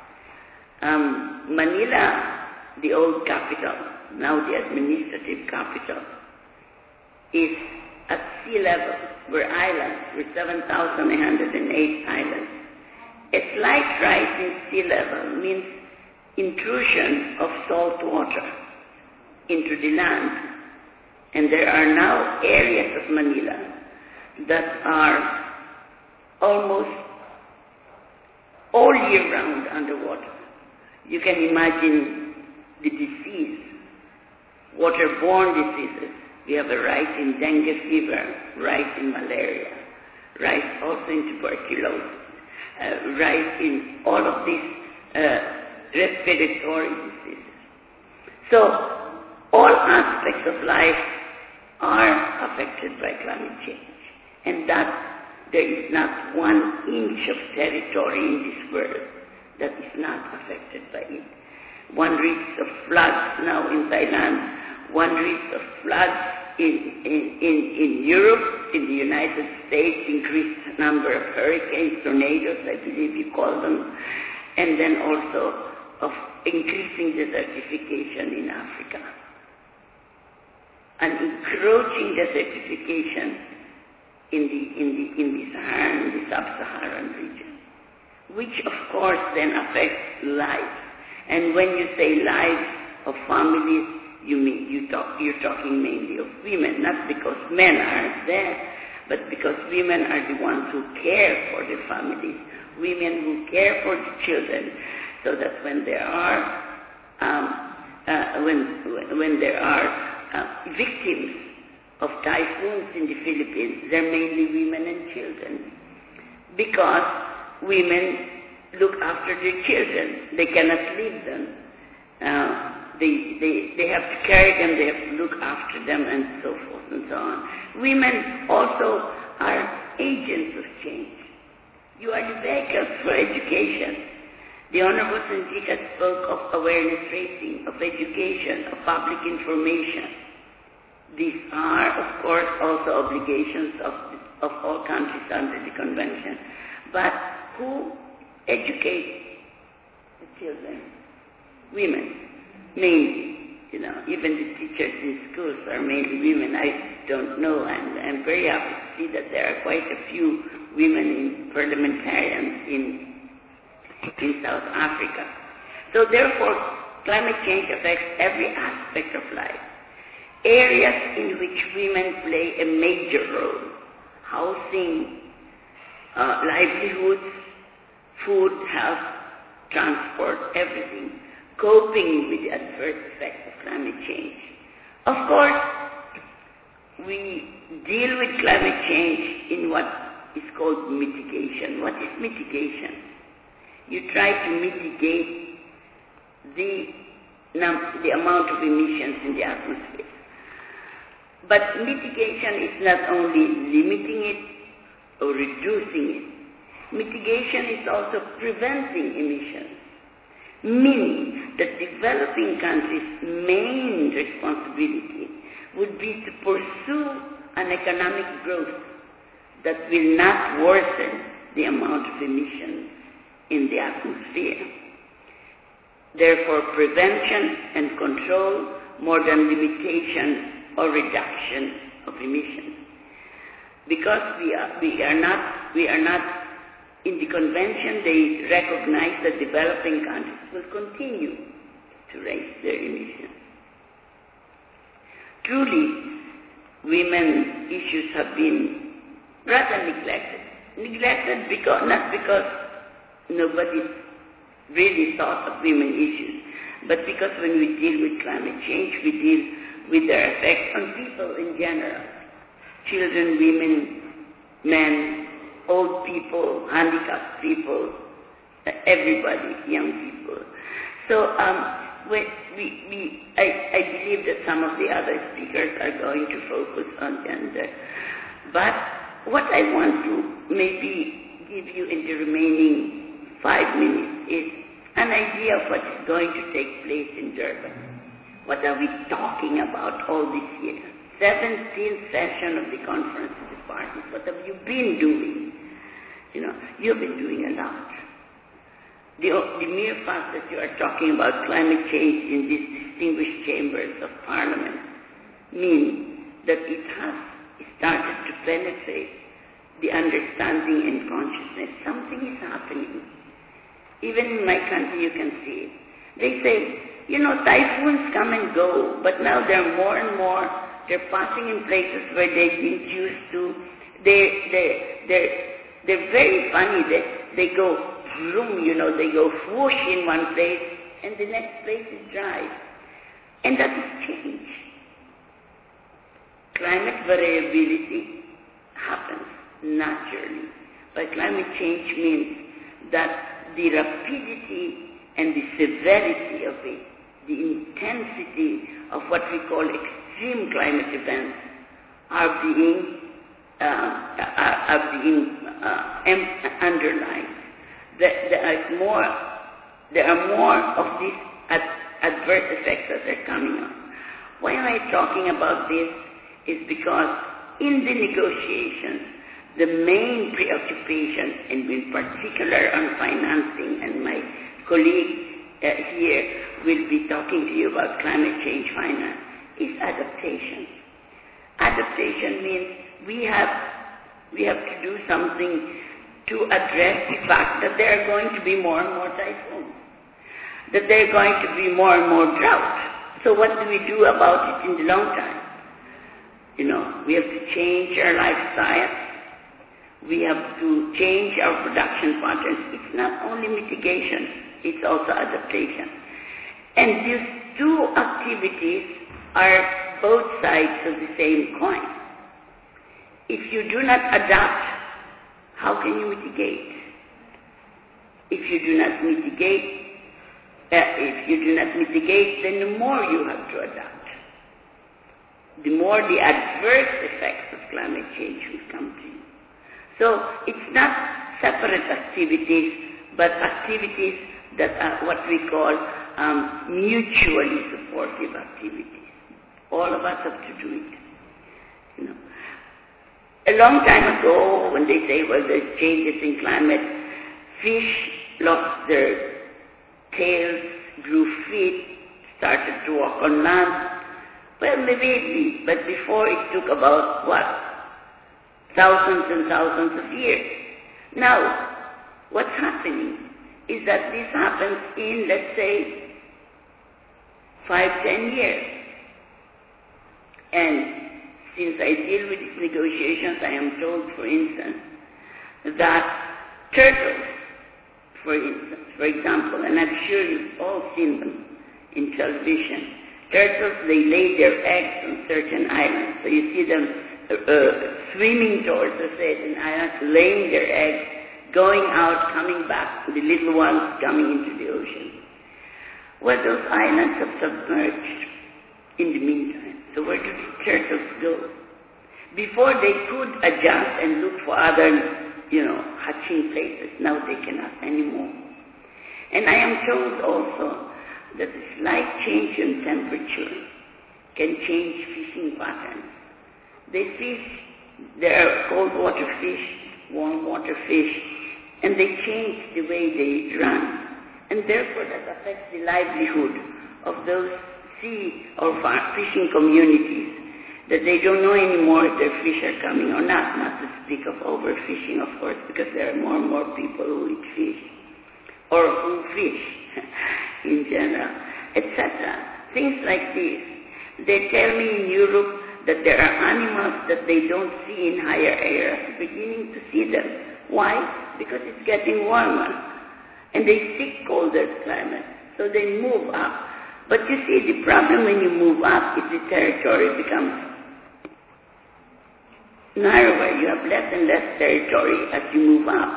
Manila, the old capital, now the administrative capital, is at sea level. We're islands. We're 7,108 islands. A slight rise in sea level means intrusion of salt water into the land. And there are now areas of Manila that are almost all year round underwater. You can imagine the disease, waterborne diseases. We have a rise in dengue fever, rise in malaria, rise also in tuberculosis, rise in all of these respiratory diseases. So, all aspects of life are affected by climate change, and that there is not 1 inch of territory in this world that is not affected by it. One reads of floods now in Thailand, one reads of floods in Europe, in the United States, increased number of hurricanes, tornadoes, I believe you call them, and then also of increasing desertification in Africa. An encroaching desertification in the Saharan, in the sub-Saharan region, which of course then affects life. And when you say lives of families, you're talking mainly of women, not because men aren't there, but because women are the ones who care for the families, women who care for the children, so that when there are victims of typhoons in the Philippines, they're mainly women and children, because women look after their children. They cannot leave them. They have to carry them, they have to look after them, and so forth and so on. Women also are agents of change. You are the vehicles for education. The Honorable Sandika spoke of awareness raising, of education, of public information. These are, of course, also obligations of all countries under the Convention. But who educates the children? Women, mainly. Even the teachers in schools are mainly women. I don't know, and I'm very happy to see that there are quite a few women in parliamentarians in South Africa. So therefore, climate change affects every aspect of life. Areas in which women play a major role: housing, livelihoods, food, health, transport, everything, coping with the adverse effects of climate change. Of course, we deal with climate change in what is called mitigation. What is mitigation? You try to mitigate the amount of emissions in the atmosphere. But mitigation is not only limiting it or reducing it. Mitigation is also preventing emissions, meaning that developing countries' main responsibility would be to pursue an economic growth that will not worsen the amount of emissions in the atmosphere. Therefore, prevention and control more than limitation or reduction of emissions. Because we are not in the convention, they recognize that developing countries will continue to raise their emissions. Truly, women's issues have been rather neglected. Not because nobody really thought of women issues, but because when we deal with climate change, we deal with their effect on people in general. Children, women, men, old people, handicapped people, everybody, young people. So I believe that some of the other speakers are going to focus on gender. But what I want to maybe give you in the remaining 5 minutes is an idea of what is going to take place in Durban. What are we talking about all this year? 17th session of the Conference of the Parties. What have you been doing? You've been doing a lot. The mere fact that you are talking about climate change in these distinguished chambers of Parliament means that it has started to penetrate the understanding and consciousness. Something is happening. Even in my country, you can see it. They say, typhoons come and go, but now there are more and more. They're passing in places where they didn't used to. They're very funny. They go vroom, they go whoosh in one place, and the next place is dry. And that is change. Climate variability happens naturally. But climate change means that the rapidity and the severity of it, the intensity of what we call extreme climate events are being underlined. There are more of these adverse effects that are coming on. Why am I talking about this? Is because in the negotiations, the main preoccupation, and in particular on financing, and my colleague here will be talking to you about climate change finance, is adaptation. Adaptation means we have to do something to address the fact that there are going to be more and more typhoons, that there are going to be more and more drought. So what do we do about it in the long time? We have to change our lifestyle. We have to change our production patterns. It's not only mitigation, it's also adaptation. And these two activities are both sides of the same coin. If you do not adapt, how can you mitigate? If you do not mitigate, then the more you have to adapt, the more the adverse effects of climate change will come to you. So it's not separate activities, but activities that are what we call mutually supportive activities. All of us have to do it. You know. A long time ago, when they say, well, there's changes in climate, fish lost their tails, grew feet, started to walk on land. Well, maybe, but before it took about, thousands and thousands of years. Now, what's happening is that this happens in, let's say, 5-10 years. And since I deal with these negotiations, I am told, for instance, that turtles, for example, and I'm sure you've all seen them in television, turtles, they lay their eggs on certain islands. So you see them swimming towards a certain island, laying their eggs, going out, coming back, the little ones coming into the ocean. Well, those islands have submerged in the meantime. So where do the turtles go? Before they could adjust and look for other, hatching places, now they cannot anymore. And I am told also that a slight change in temperature can change fishing patterns. They fish, there are cold water fish, warm water fish, and they change the way they run. And therefore that affects the livelihood of those sea or fishing communities, that they don't know anymore if their fish are coming or not to speak of overfishing, of course, because there are more and more people who eat fish, or who fish in general, etc. Things like this. They tell me in Europe that there are animals that they don't see in higher areas, beginning to see them. Why? Because it's getting warmer, and they seek colder climate, so they move up. But you see, the problem when you move up is the territory becomes narrower. You have less and less territory as you move up,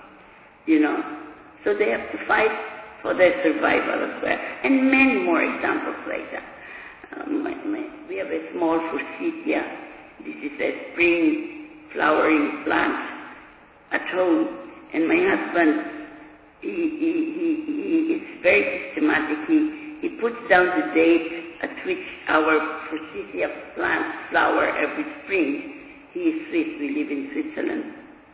So they have to fight for their survival as well. And many more examples like that. We have a small forsythia. This is a spring flowering plant at home. And my husband, he is very systematic. He puts down the date at which our forsythia plants flower every spring. He is Swiss, we live in Switzerland.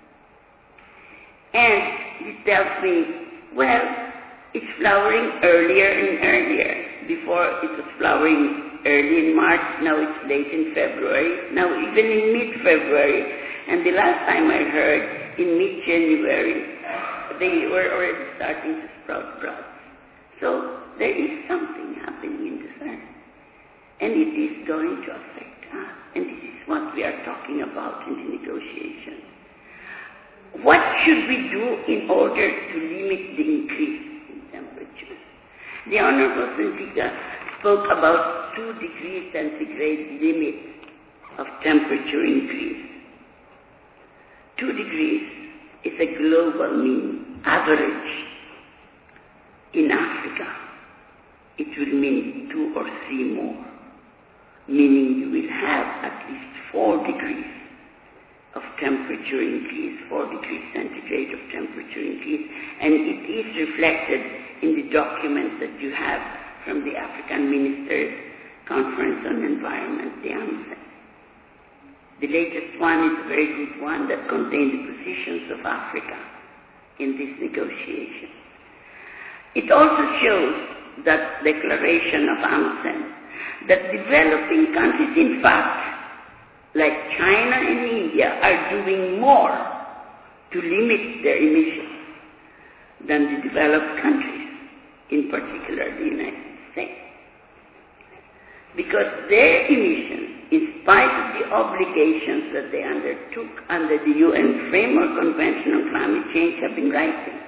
And he tells me, well, it's flowering earlier and earlier. Before it was flowering early in March, now it's late in February, now even in mid-February. And the last time I heard, in mid-January, they were already starting to sprout buds. So there is something happening in this earth. And it is going to affect us. And this is what we are talking about in the negotiations. What should we do in order to limit the increase in temperatures? The Honorable Sentiga spoke about 2 degrees centigrade limit of temperature increase. 2 degrees is a global mean average. In Africa, it will mean 2 or 3 more, meaning you will have at least 4 degrees of temperature increase, 4 degrees centigrade of temperature increase, and it is reflected in the documents that you have from the African Ministers' Conference on Environment, the AMSEN. The latest one is a very good one that contains the positions of Africa in this negotiation. It also shows that declaration of AMSEN that developing countries, in fact, like China and India, are doing more to limit their emissions than the developed countries, in particular the United States. Because their emissions, in spite of the obligations that they undertook under the UN Framework Convention on Climate Change, have been rising.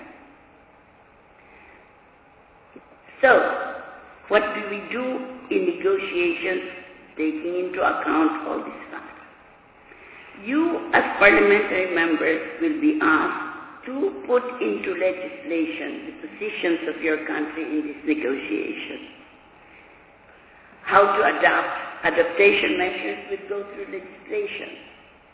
So, what do we do in negotiations taking into account all these factors. You, as parliamentary members, will be asked to put into legislation the positions of your country in this negotiation. How to adaptation measures will go through legislation.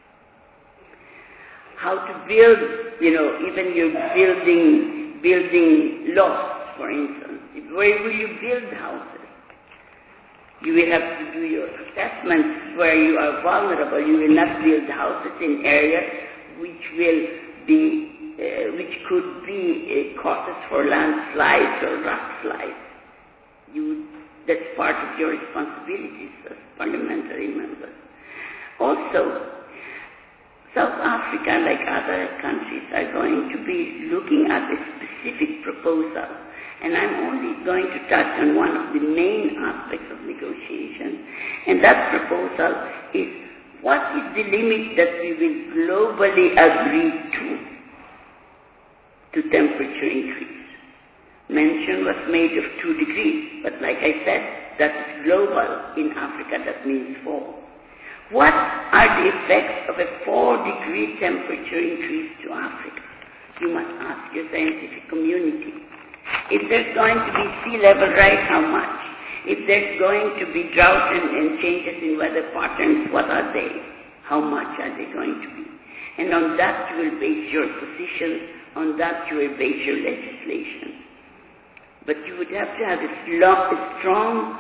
How to build, even your building lots, for instance. Where will you build houses? You will have to do your assessments where you are vulnerable. You will not build houses in areas which could be causes for landslides or rock slides. That's part of your responsibilities as parliamentary members. Also, South Africa, like other countries, are going to be looking at a specific proposal. And I'm only going to touch on one of the main aspects of negotiation. And that proposal is, what is the limit that we will globally agree to temperature increase? Mention was made of 2 degrees, but like I said, that is global. In Africa, that means 4. What are the effects of a 4-degree temperature increase to Africa? You must ask your scientific community. If there's going to be sea level rise, how much? If there's going to be drought and changes in weather patterns, what are they? How much are they going to be? And on that you will base your positions, on that you will base your legislation. But you would have to have a strong,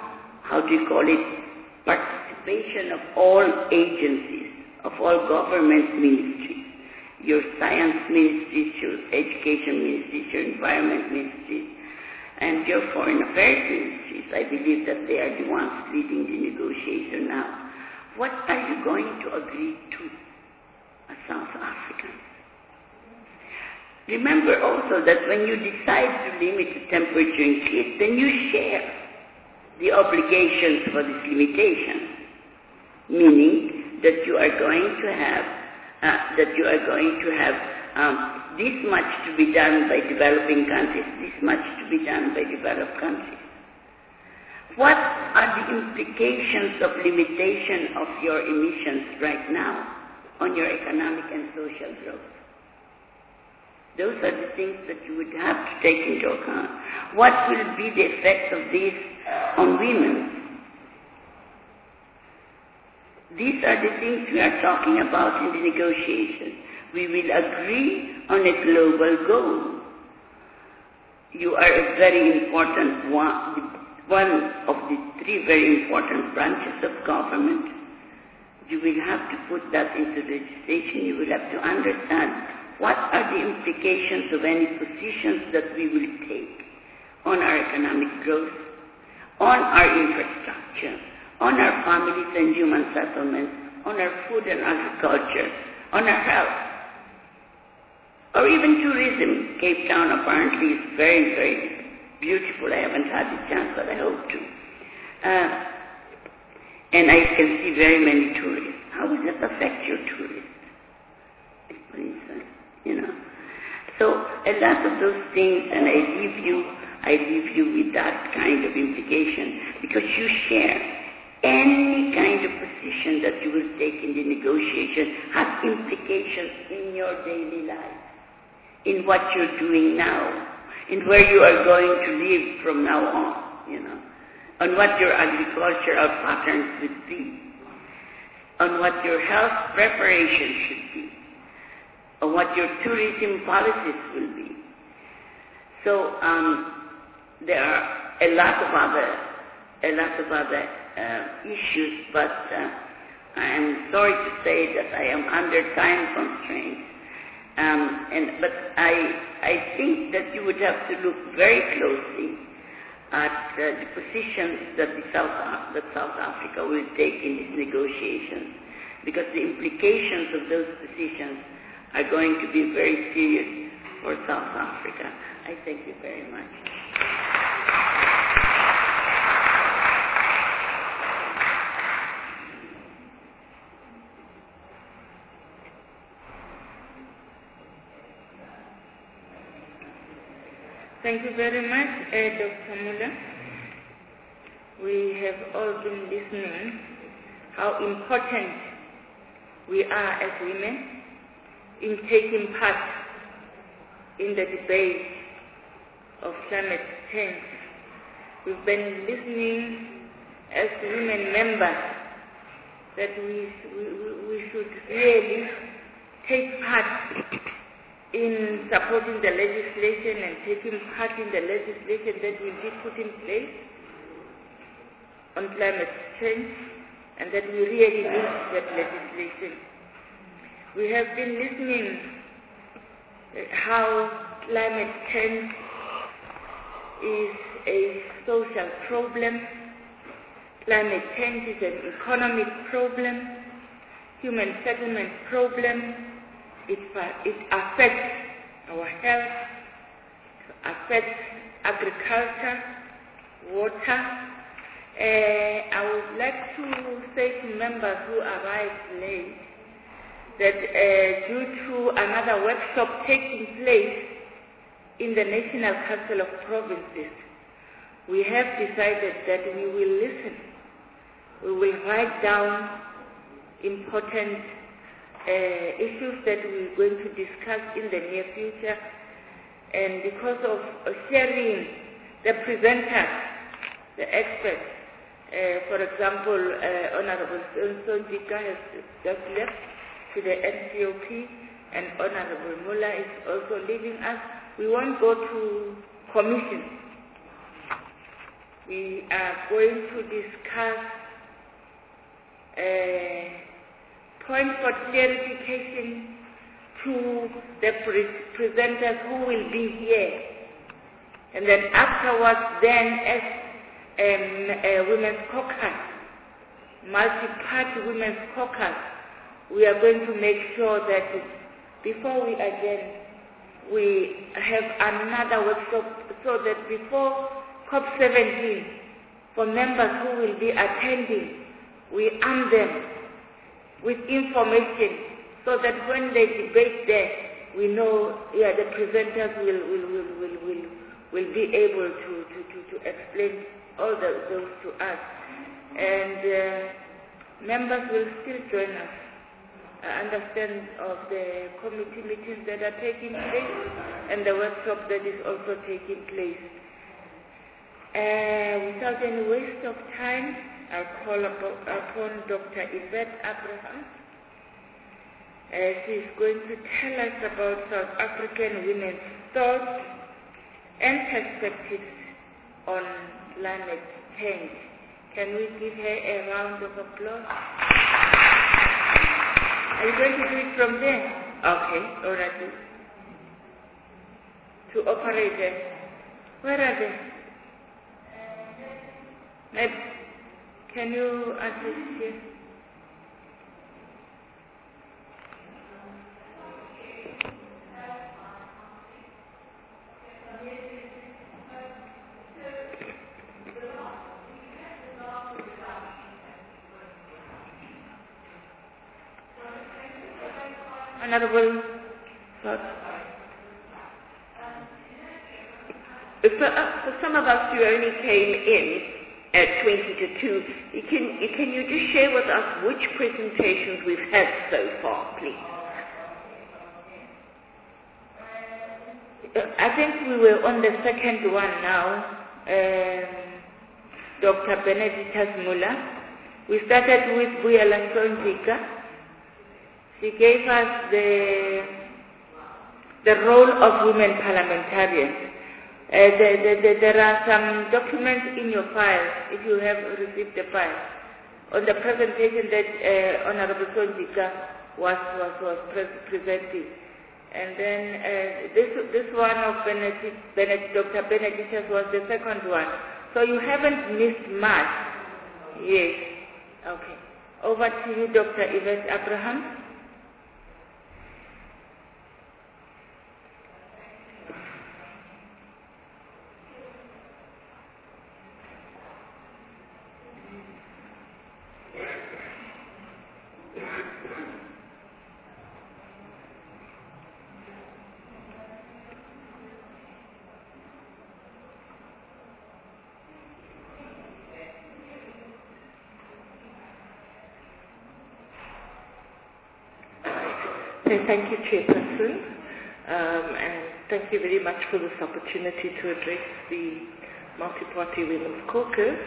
participation of all agencies, of all government ministries, your science ministries, your education ministries, your environment ministries, and your foreign affairs ministries. I believe that they are the ones leading the negotiation now. What are you going to agree to as South Africans? Remember also that when you decide to limit the temperature increase, then you share the obligations for this limitation, meaning that you are going to have this much to be done by developing countries, this much to be done by developed countries. What are the implications of limitation of your emissions right now on your economic and social growth? Those are the things that you would have to take into account. What will be the effects of this on women? These are the things we are talking about in the negotiation. We will agree on a global goal. You are a very important one of the 3 very important branches of government. You will have to put that into legislation. You will have to understand what are the implications of any positions that we will take on our economic growth, on our infrastructure, on our families and human settlements, on our food and agriculture, on our health, or even tourism. Cape Town apparently is very, very beautiful. I haven't had the chance, but I hope to. And I can see very many tourists. How will that affect your tourists? For instance, So a lot of those things, and I leave you with that kind of implication, because you share any kind of position that you will take in the negotiation has implications in your daily life, in what you're doing now, in where you are going to live from now on what your agricultural patterns would be, on what your health preparation should be, on what your tourism policies will be. So there are a lot of other issues, but I am sorry to say that I am under time constraints. But I think that you would have to look very closely at the positions that South Africa will take in these negotiations, because the implications of those positions are going to be very serious for South Africa. I thank you very much. Thank you very much, Dr. Muller. We have all been listening how important we are as women in taking part in the debate of climate change. We've been listening as women members that we should really take part in supporting the legislation and taking part in the legislation that will be put in place on climate change, and that we really need that legislation. We have been listening how climate change is a social problem, climate change is an economic problem, human settlement problem. It affects our health, affects agriculture, water. I would like to say to members who arrived late that due to another workshop taking place in the National Council of Provinces, we have decided that we will listen. We will write down important issues that we're going to discuss in the near future, and because of sharing the presenters, the experts, for example, Honorable Sonjika has just left to the NCOP, and Honorable Muller is also leaving us. We won't go to commission. We are going to discuss point for clarification to the presenters who will be here. And then afterwards, then as Women's Caucus, multi-party Women's Caucus, we are going to make sure that before we adjourn, we have another workshop so that before COP17, for members who will be attending, we arm them with information so that when they debate there, we know, the presenters will be able to explain all those to us. And members will still join us. I understand of the committee meetings that are taking place and the workshop that is also taking place. Without any waste of time, I'll call upon Dr. Yvette Abraham. She's going to tell us about South African women's thoughts and perspectives on climate change. Can we give her a round of applause? Are you going to do it from there? Okay, all right. To operators. Where are they? Maybe. Can you assist here? Honorable thoughts? For some of us who only came in at 20 to 2, can you just share with us which presentations we've had so far, please? I think we were on the second one now, Dr. Benedictus Muller. We started with Buyela Sonjika. She gave us the role of women parliamentarians. There are some documents in your file, if you have received the file, on the presentation that Honorable Sonjika was presenting. And then this one of Dr. Benedictus was the second one. So you haven't missed much. Yes. Okay. Over to you, Dr. Yvette Abraham. Okay, thank you, Chairperson. And thank you very much for this opportunity to address the Multi-Party Women's Caucus.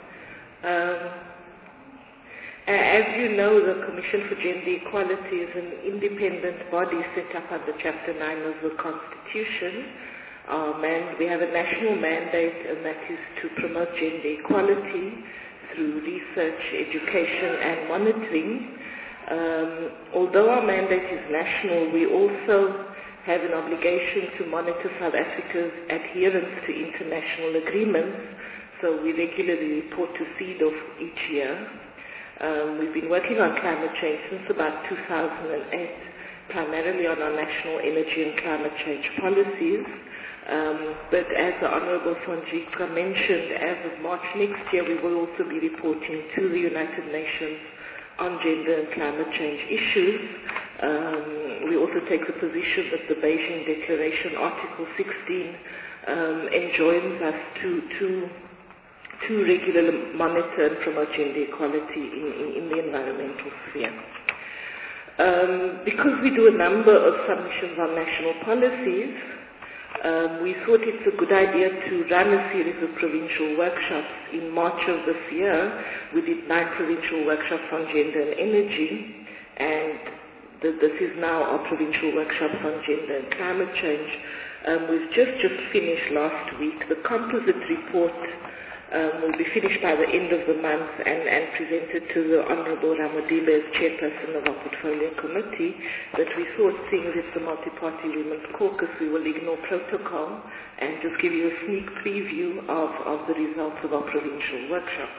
As you know, the Commission for Gender Equality is an independent body set up under Chapter 9 of the Constitution. We have a national mandate, and that is to promote gender equality through research, education, and monitoring. Although our mandate is national, we also have an obligation to monitor South Africa's adherence to international agreements, so we regularly report to CEDAW each year. We've been working on climate change since about 2008, primarily on our national energy and climate change policies. But as the Honourable Sonjika mentioned, as of March next year, we will also be reporting to the United Nations on gender and climate change issues. We also take the position that the Beijing Declaration, Article 16, enjoins us to regularly monitor and promote gender equality in the environmental sphere. Because we do a number of submissions on national policies, we thought it's a good idea to run a series of provincial workshops. In March of this year, we did 9 provincial workshops on gender and energy, and this is now our provincial workshops on gender and climate change. We've just finished last week. The composite report will be finished by the end of the month and presented to the Honourable Ramodibe as chairperson of our portfolio committee. But we thought, seeing as it's the Multi-Party Women's Caucus, we will ignore protocol and just give you a sneak preview of the results of our provincial workshops.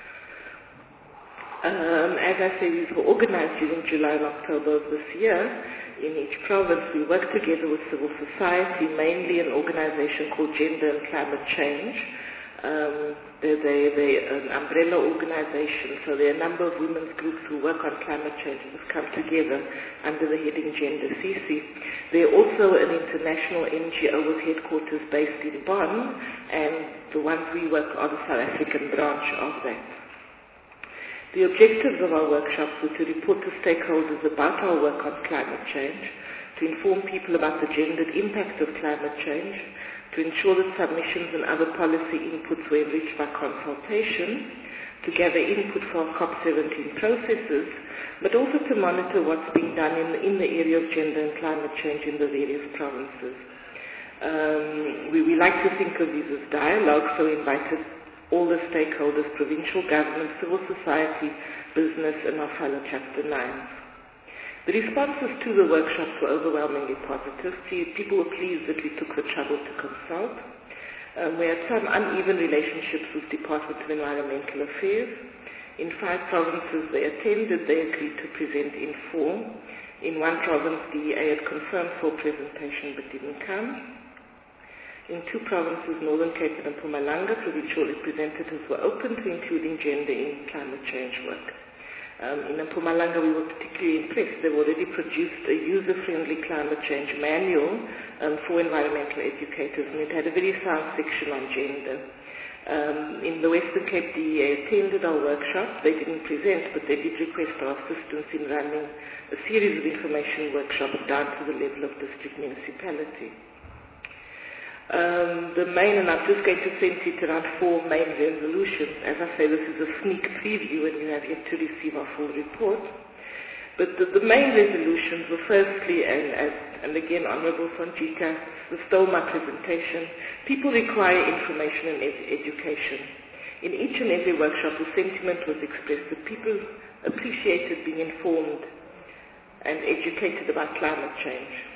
As I say, these were organized during July and October of this year. In each province, we work together with civil society, mainly an organization called Gender and Climate Change. They're an umbrella organization, so there are a number of women's groups who work on climate change that have come together under the heading Gender CC. They're also an international NGO with headquarters based in Bonn, and the ones we work on the South African branch of that. The objectives of our workshops were to report to stakeholders about our work on climate change, to inform people about the gendered impact of climate change, to ensure that submissions and other policy inputs were enriched by consultation, to gather input for our COP17 processes, but also to monitor what's being done in the area of gender and climate change in the various provinces. We like to think of these as dialogues, so we invited all the stakeholders, provincial government, civil society, business, and our fellow Chapter 9s. The responses to the workshops were overwhelmingly positive. People were pleased that we took the trouble to consult. We had some uneven relationships with Department of Environmental Affairs. In 5 provinces they attended, they agreed to present in full. In 1 province, DEA had confirmed full presentation but didn't come. In 2 provinces, Northern Cape and Mpumalanga, provincial representatives were open to including gender in climate change work. In Mpumalanga, we were particularly impressed. They've already produced a user-friendly climate change manual for environmental educators, and it had a very sound section on gender. In the Western Cape, DEA attended our workshop. They didn't present, but they did request our assistance in running a series of information workshops down to the level of district municipality. The main, and I'm just going to center it around 4 main resolutions. As I say, this is a sneak preview and you have yet to receive our full report. But the main resolutions were firstly, and again, Honourable Sonjika stole my presentation, people require information and education. In each and every workshop, the sentiment was expressed that people appreciated being informed and educated about climate change.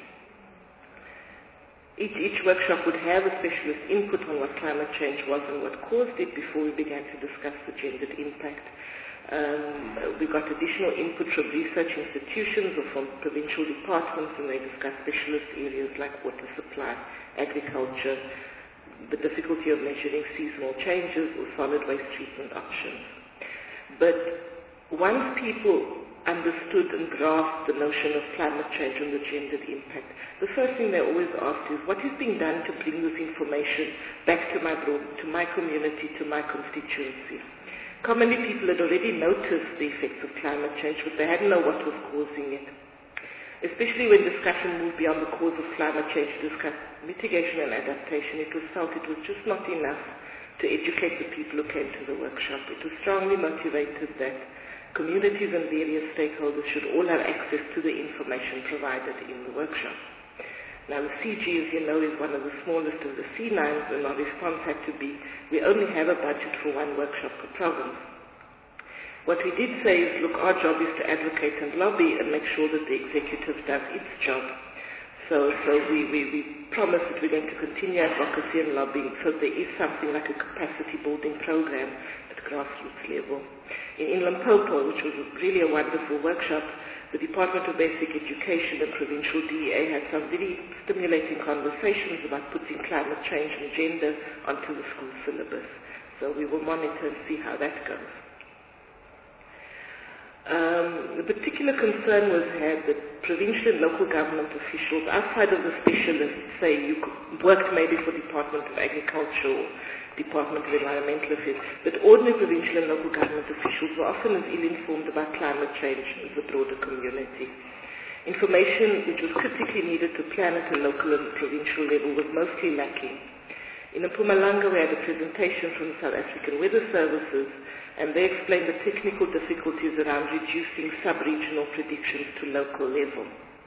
Each workshop would have a specialist input on what climate change was and what caused it before we began to discuss the gendered impact. We got additional input from research institutions or from provincial departments, and they discussed specialist areas like water supply, agriculture, the difficulty of measuring seasonal changes or solid waste treatment options. But once people understood and grasped the notion of climate change and the gendered impact, the first thing they always asked is, what is being done to bring this information back to my community, to my constituency? Commonly, people had already noticed the effects of climate change, but they hadn't known what was causing it. especially when discussion moved beyond the cause of climate change to discuss mitigation and adaptation. It was felt it was just not enough to educate the people who came to the workshop. It was strongly motivated that communities and various stakeholders should all have access to the information provided in the workshop. Now, the CG, as you know, is one of the smallest of the C9s, and our response had to be, we only have a budget for one workshop per province. What we did say is, look, our job is to advocate and lobby and make sure that the executive does its job. So we promise that we're going to continue advocacy and lobbying, so there is something like a capacity building program at grassroots level. In Limpopo, which was really a wonderful workshop, the Department of Basic Education and Provincial DEA had some very stimulating conversations about putting climate change and gender onto the school syllabus. So we will monitor and see how that goes. The particular concern was had that provincial and local government officials outside of the specialists, say you worked maybe for Department of Agriculture or Department of Environmental Affairs, but ordinary provincial and local government officials were often as ill-informed about climate change as the broader community. Information which was critically needed to plan at a local and provincial level was mostly lacking. In Mpumalanga, we had a presentation from the South African Weather Services, and they explained the technical difficulties around reducing sub-regional predictions to local level.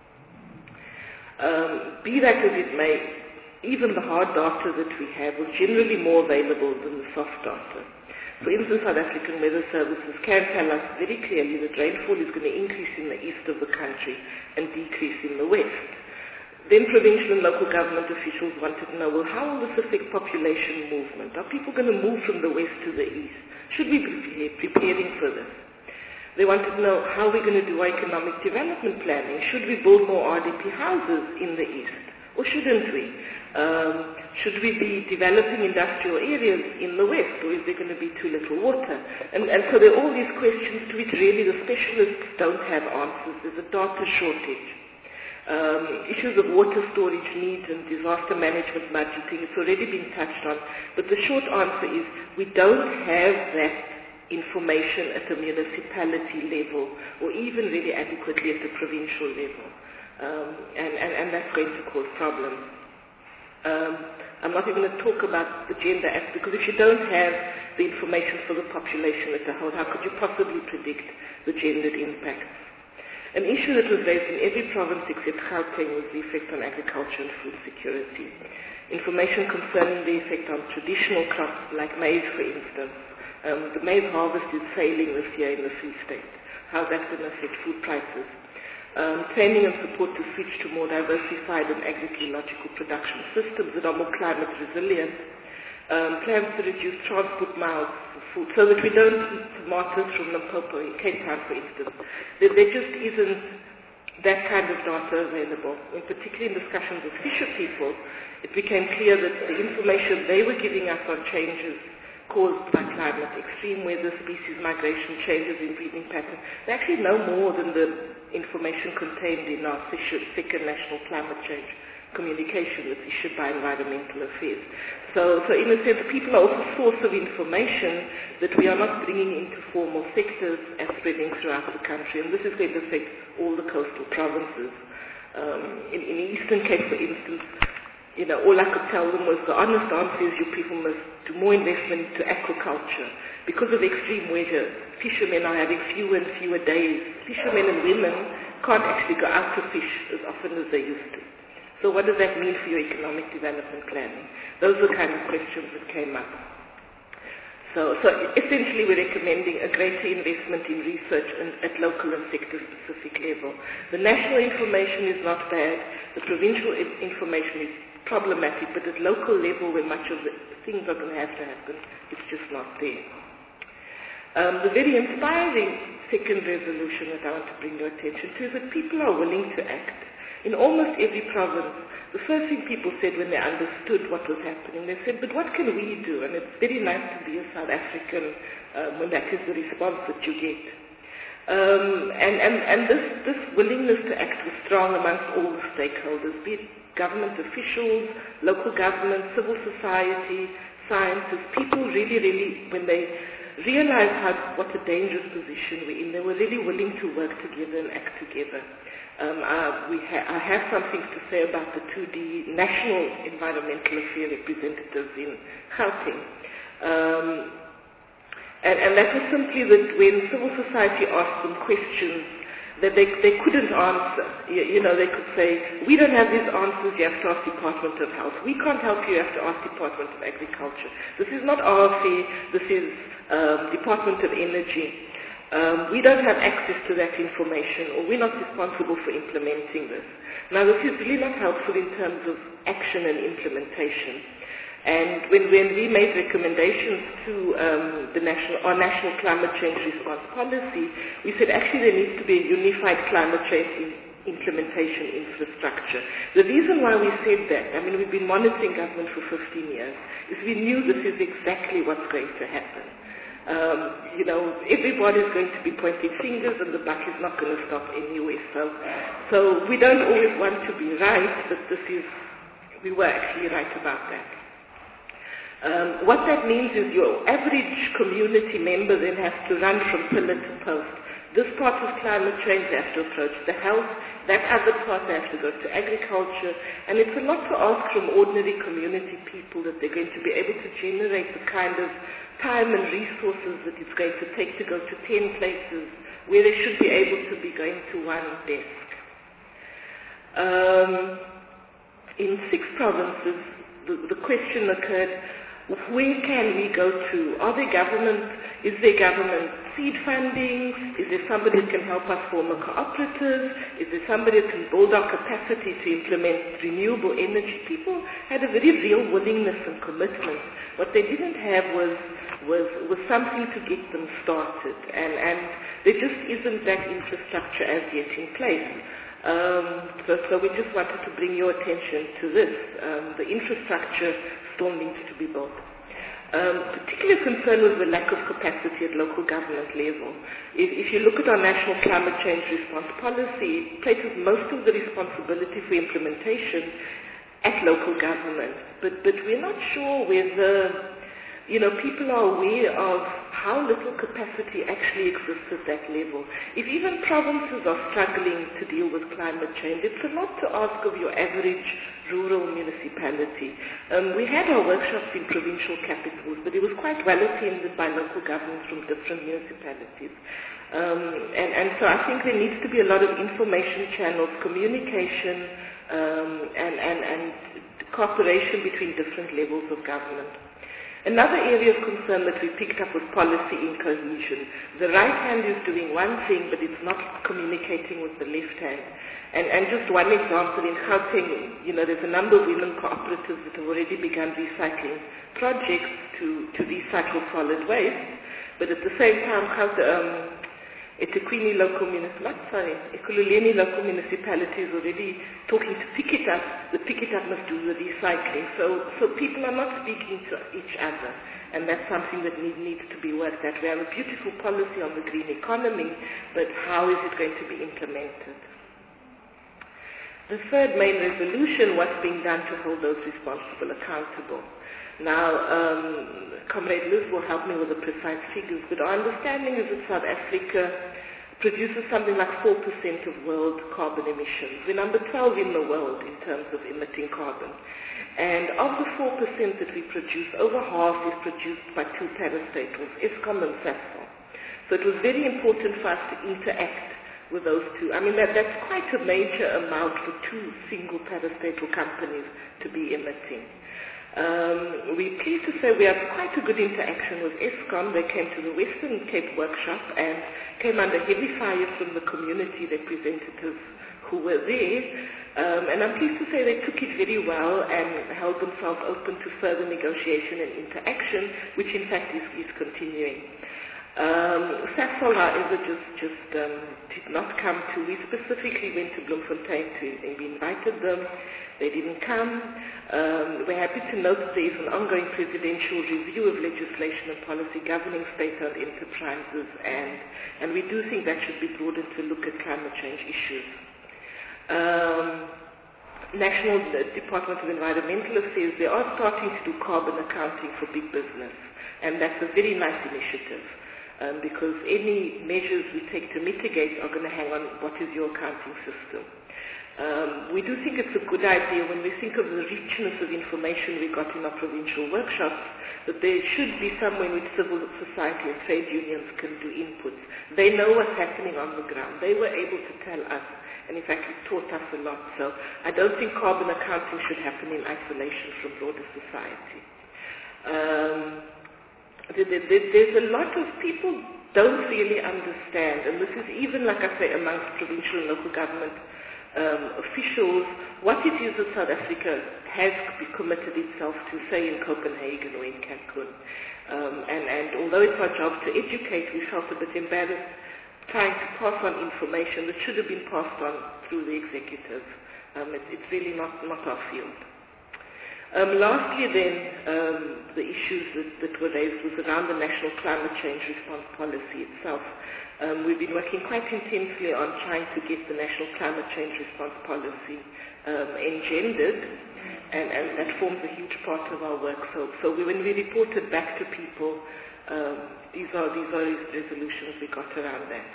Be that as it may, even the hard data that we have was generally more available than the soft data. For instance, South African Weather Services can tell us very clearly that rainfall is going to increase in the east of the country and decrease in the west. Then provincial and local government officials wanted to know, well, how will this affect population movement? Are people going to move from the west to the east? Should we be preparing for this? They wanted to know how we're going to do our economic development planning. Should we build more RDP houses in the east? Or shouldn't we? Should we be developing industrial areas in the west, or is there going to be too little water? And so there are all these questions to which really the specialists don't have answers. There's a data shortage. Issues of water storage needs and disaster management budgeting, it's already been touched on. But the short answer is we don't have that information at the municipality level, or even really adequately at the provincial level. And that's going to cause problems. I'm not even going to talk about the gender aspect, because if you don't have the information for the population as a whole, how could you possibly predict the gendered impacts? An issue that was raised in every province except Gauteng was the effect on agriculture and food security. Information concerning the effect on traditional crops like maize, for instance. The maize harvest is failing this year in the Free State. How that's going to affect food prices. Training and support to switch to more diversified and agri-ecological production systems that are more climate resilient. Plans to reduce transport miles for food so that we don't eat tomatoes from Limpopo in Cape Town, for instance. There just isn't that kind of data available. In particular in discussions with fisher people, it became clear that the information they were giving us on changes caused by climate, extreme weather, species migration, changes in breeding patterns, they actually know more than the information contained in our second national climate change communication that's issued by Environmental Affairs. So in a sense, people are also a source of information that we are not bringing into formal sectors and spreading throughout the country, and this is going to affect all the coastal provinces. In Eastern Cape, for instance, all I could tell them was the honest answer is you people must do more investment into aquaculture. Because of extreme weather, fishermen are having fewer and fewer days. Fishermen and women can't actually go out to fish as often as they used to. So what does that mean for your economic development planning? Those are the kind of questions that came up. So essentially we're recommending a greater investment in research at local and sector-specific level. The national information is not bad. The provincial information is problematic, but at local level where much of the things are going to happen, it's just not there. The very inspiring second resolution that I want to bring your attention to is that people are willing to act. In almost every province, the first thing people said when they understood what was happening, they said, but what can we do? And it's very nice to be a South African when that is the response that you get. And this willingness to act was strong amongst all the stakeholders, be it government officials, local government, civil society, scientists. People really, when they realized what a dangerous position we're in. They were really willing to work together and act together. I have some things to say about the 2D National Environmental Affairs representatives in Gauteng. And that was simply that when civil society asked them questions that they couldn't answer, they could say, we don't have these answers, you have to ask Department of Health. We can't help you, you have to ask Department of Agriculture. This is not our affair, this is Department of Energy. We don't have access to that information, or we're not responsible for implementing this. Now, this is really not helpful in terms of action and implementation. And when we made recommendations to our national climate change response policy, we said actually there needs to be a unified climate change implementation infrastructure. The reason why we said that, we've been monitoring government for 15 years, is we knew this is exactly what's going to happen. Everybody's going to be pointing fingers and the buck is not going to stop anywhere. So we don't always want to be right, but we were actually right about that. What that means is your average community member then has to run from pillar to post. This part of climate change they have to approach the health, that other part they have to go to agriculture, and it's a lot to ask from ordinary community people that they're going to be able to generate the kind of time and resources that it's going to take to go to 10 places where they should be able to be going to one desk. In 6 provinces, the question occurred, where can we go to? Is there government seed funding? Is there somebody who can help us form a cooperative? Is there somebody who can build our capacity to implement renewable energy? People had a very real willingness and commitment. What they didn't have was something to get them started, and there just isn't that infrastructure as yet in place. So we just wanted to bring your attention to this. The infrastructure still needs to be built. Particular concern was the lack of capacity at local government level. If you look at our national climate change response policy, it places most of the responsibility for implementation at local government. But we're not sure whether people are aware of how little capacity actually exists at that level. If even provinces are struggling to deal with climate change, it's a lot to ask of your average rural municipality. We had our workshops in provincial capitals, but it was quite well attended by local governments from different municipalities. And so I think there needs to be a lot of information channels, communication, and cooperation between different levels of government. Another area of concern that we picked up was policy incohesion. The right hand is doing one thing, but it's not communicating with the left hand. And just one example, in Gauteng, there's a number of women cooperatives that have already begun recycling projects to recycle solid waste, but at the same time, Ekhululeni local municipality is already talking to Pick It Up. The Pick It Up must do the recycling. So people are not speaking to each other, and that's something that needs to be worked at. We have a beautiful policy on the green economy, but how is it going to be implemented? The third main resolution, what's being done to hold those responsible accountable. Now, Comrade Liz will help me with the precise figures, but our understanding is that South Africa produces something like 4% of world carbon emissions. We're number 12 in the world in terms of emitting carbon. And of the 4% that we produce, over half is produced by 2 parastatals, Eskom and Sasol. So it was very important for us to interact with those two. That's quite a major amount for 2 single parastatal companies to be emitting. We're pleased to say we have quite a good interaction with Eskom. They came to the Western Cape workshop and came under heavy fire from the community representatives who were there. And I'm pleased to say they took it very well and held themselves open to further negotiation and interaction, which in fact is continuing. Sasol, however, just did not come to. We specifically went to Bloemfontein and we invited them. They didn't come. We're happy to note there is an ongoing presidential review of legislation and policy governing state-owned enterprises, and we do think that should be broadened to look at climate change issues. National Department of Environmental Affairs, they are starting to do carbon accounting for big business. And that's a very nice initiative, because any measures we take to mitigate are going to hang on what is your accounting system. We do think it's a good idea when we think of the richness of information we got in our provincial workshops, that there should be somewhere in which civil society and trade unions can do inputs. They know what's happening on the ground. They were able to tell us, and in fact it taught us a lot. So I don't think carbon accounting should happen in isolation from broader society. There's a lot of people don't really understand, and this is even, like I say, amongst provincial and local government officials, what it is that South Africa has committed itself to, say, in Copenhagen or in Cancun. And although it's our job to educate, we felt a bit embarrassed trying to pass on information that should have been passed on through the executive. It's really not our field. Lastly then, the issues that were raised was around the National Climate Change Response Policy itself. We've been working quite intensely on trying to get the National Climate Change Response Policy engendered, and that forms a huge part of our work. So when we reported back to people, these are resolutions we got around that.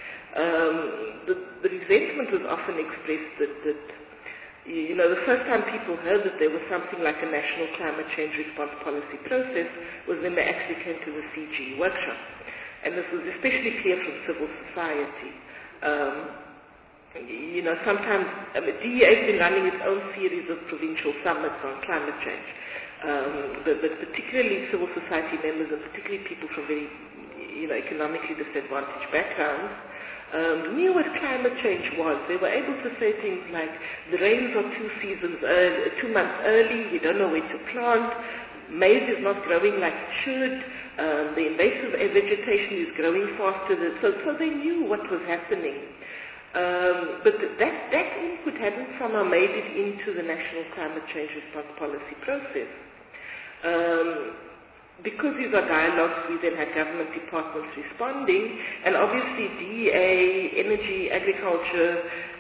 The resentment was often expressed that the first time people heard that there was something like a National Climate Change Response Policy process was when they actually came to the CG workshop. And this was especially clear from civil society. Sometimes DEA has been running its own series of provincial summits on climate change. But particularly civil society members, and particularly people from very economically disadvantaged backgrounds, knew what climate change was. They were able to say things like, the rains are 2 months early, we don't know where to plant, maize is not growing like it should, the invasive vegetation is growing faster. So they knew what was happening. But that input hadn't somehow made it into the National Climate Change Response Policy process. Because these are dialogues, we then had government departments responding, and obviously DEA, energy, agriculture,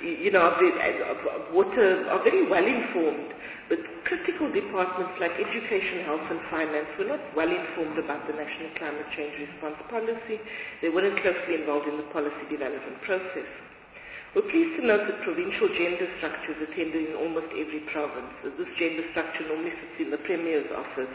water are very well informed, but critical departments like education, health and finance were not well informed about the National Climate Change Response Policy. They weren't closely involved in the policy development process. We're pleased to note that provincial gender structures attended in almost every province. So this gender structure normally sits in the Premier's office.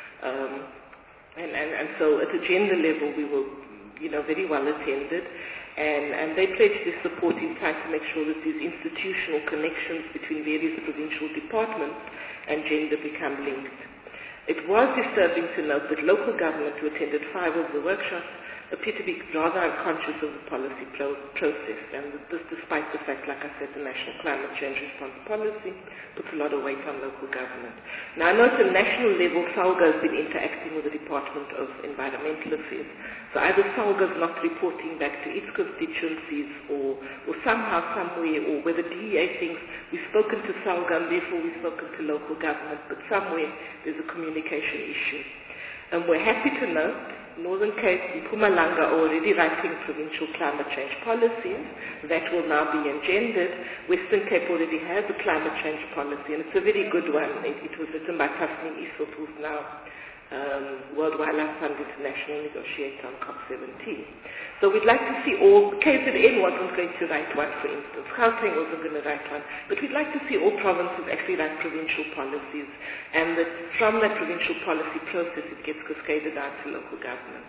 And so at a gender level, we were, very well attended, and they pledged their support in trying to make sure that these institutional connections between various provincial departments and gender become linked. It was disturbing to note that local government, who attended 5 of the workshops, appear to be rather unconscious of the policy process, and this despite the fact, like I said, the National Climate Change Response Policy puts a lot of weight on local government. Now, I know at the national level, SALGA has been interacting with the Department of Environmental Affairs. So either SALGA is not reporting back to its constituencies, or somehow, somewhere, or whether DEA thinks we've spoken to SALGA and therefore we've spoken to local government, but somewhere there's a communication issue. And we're happy to note Northern Cape and Mpumalanga are already writing provincial climate change policies. That will now be engendered. Western Cape already has a climate change policy, and it's a very good one. It was written by Tasneem Issouf, who's now World Wildlife Fund International Negotiator on COP17. So we'd like to see all, KZN wasn't going to write one, for instance. Gauteng wasn't going to write one. But we'd like to see all provinces actually write provincial policies, and that from that provincial policy process it gets cascaded out to local government.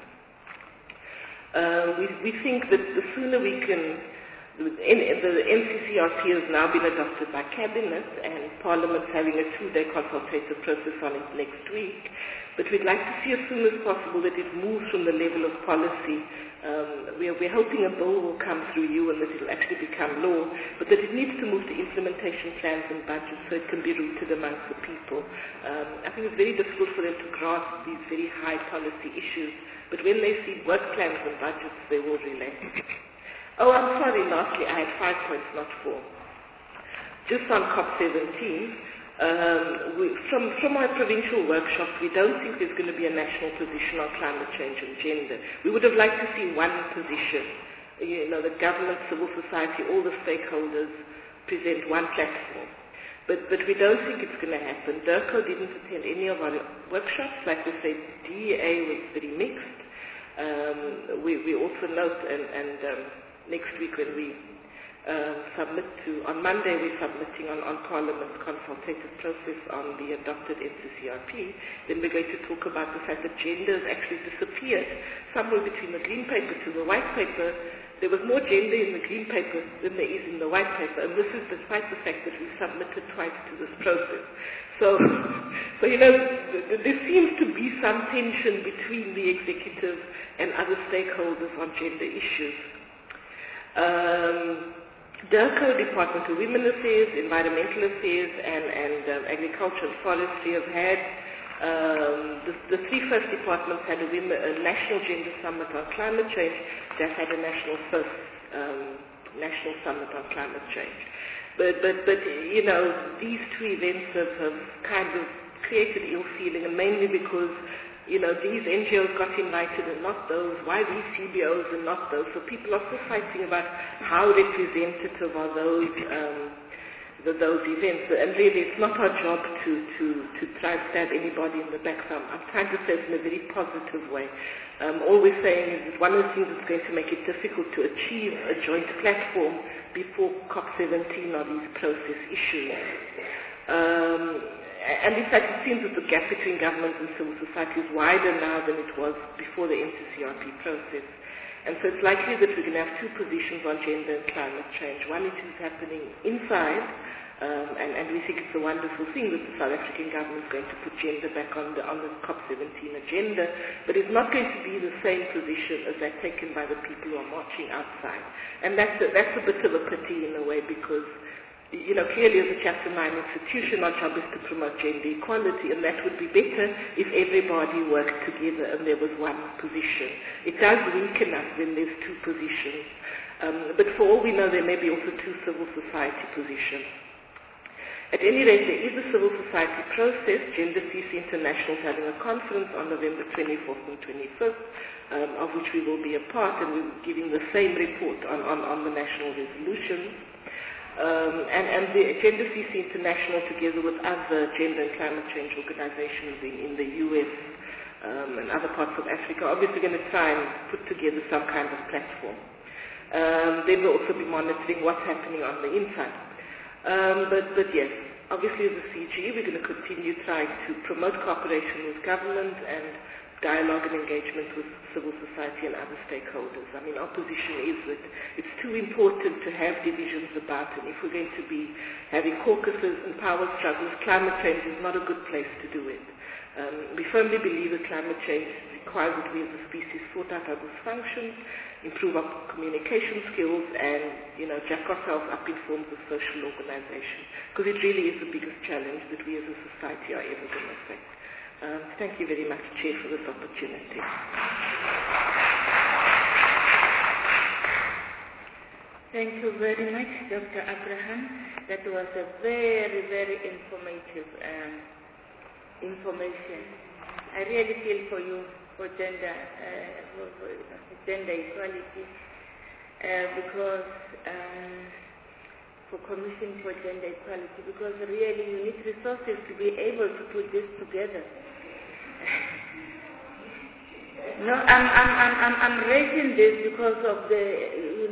We think that the sooner we can, the NCCRP has now been adopted by Cabinet, and Parliament's having a 2-day consultative process on it next week. But we'd like to see as soon as possible that it moves from the level of policy. We're hoping a bill will come through you and that it will actually become law, but that it needs to move to implementation plans and budgets so it can be rooted amongst the people. I think it's very difficult for them to grasp these very high policy issues, but when they see work plans and budgets, they will relate. Oh, I'm sorry, lastly, I had 5 points, not 4. Just on COP17, from our provincial workshops, we don't think there's going to be a national position on climate change and gender. We would have liked to see one position. The government, civil society, all the stakeholders present one platform. But we don't think it's going to happen. DIRCO didn't attend any of our workshops. Like we said, DEA was very mixed. We also note, and next week when we on Monday we're submitting on Parliament's consultative process on the adopted NCCRP, then we're going to talk about the fact that gender has actually disappeared somewhere between the green paper to the white paper. There was more gender in the green paper than there is in the white paper, and this is despite the fact that we submitted twice to this process. So there seems to be some tension between the executive and other stakeholders on gender issues. DIRCO, Department of Women Affairs, Environmental Affairs, and Agriculture and Forestry have had, the three first departments had a National Gender Summit on Climate Change. That had a National Summit on Climate Change. But these two events have kind of created ill feeling, and mainly because these NGOs got invited and not those. Why these CBOs and not those? So people are still fighting about how representative are those events. And really, it's not our job to try and stab anybody in the back. So I'm trying to say it in a very positive way. All we're saying is that one of the things that's going to make it difficult to achieve a joint platform before COP17 are these process issues. And in fact, it seems that the gap between government and civil society is wider now than it was before the NCCRP process. And so it's likely that we're going to have two positions on gender and climate change. One, it is happening inside, and we think it's a wonderful thing that the South African government is going to put gender back on the COP17 agenda, but it's not going to be the same position as that taken by the people who are marching outside. And that's a bit of a pity in a way, because clearly as a Chapter 9 institution, our job is to promote gender equality, and that would be better if everybody worked together and there was one position. It does weaken us when there's two positions. But for all we know, there may be also two civil society positions. At any rate, there is a civil society process. Gender CC International is having a conference on November 24th and 25th, of which we will be a part, and we're giving the same report on the national resolutions. And the Gender CC International, together with other gender and climate change organizations in the US and other parts of Africa, are obviously going to try and put together some kind of platform. They will also be monitoring what's happening on the inside. But yes, obviously as a CG, we're going to continue trying to promote cooperation with government and dialogue and engagement with civil society and other stakeholders. I mean, our position is that it's too important to have divisions about, and if we're going to be having caucuses and power struggles, climate change is not a good place to do it. We firmly believe that climate change requires that we as a species sort out our dysfunctions, improve our communication skills, and, jack ourselves up in forms of social organization, because it really is the biggest challenge that we as a society are ever going to face. Thank you very much, Chair, for this opportunity. Thank you very much, Dr. Abraham. That was a very, very informative information. I really feel for you for gender equality, because for Commission for Gender Equality, because really you need resources to be able to put this together. No, I'm raising this because of the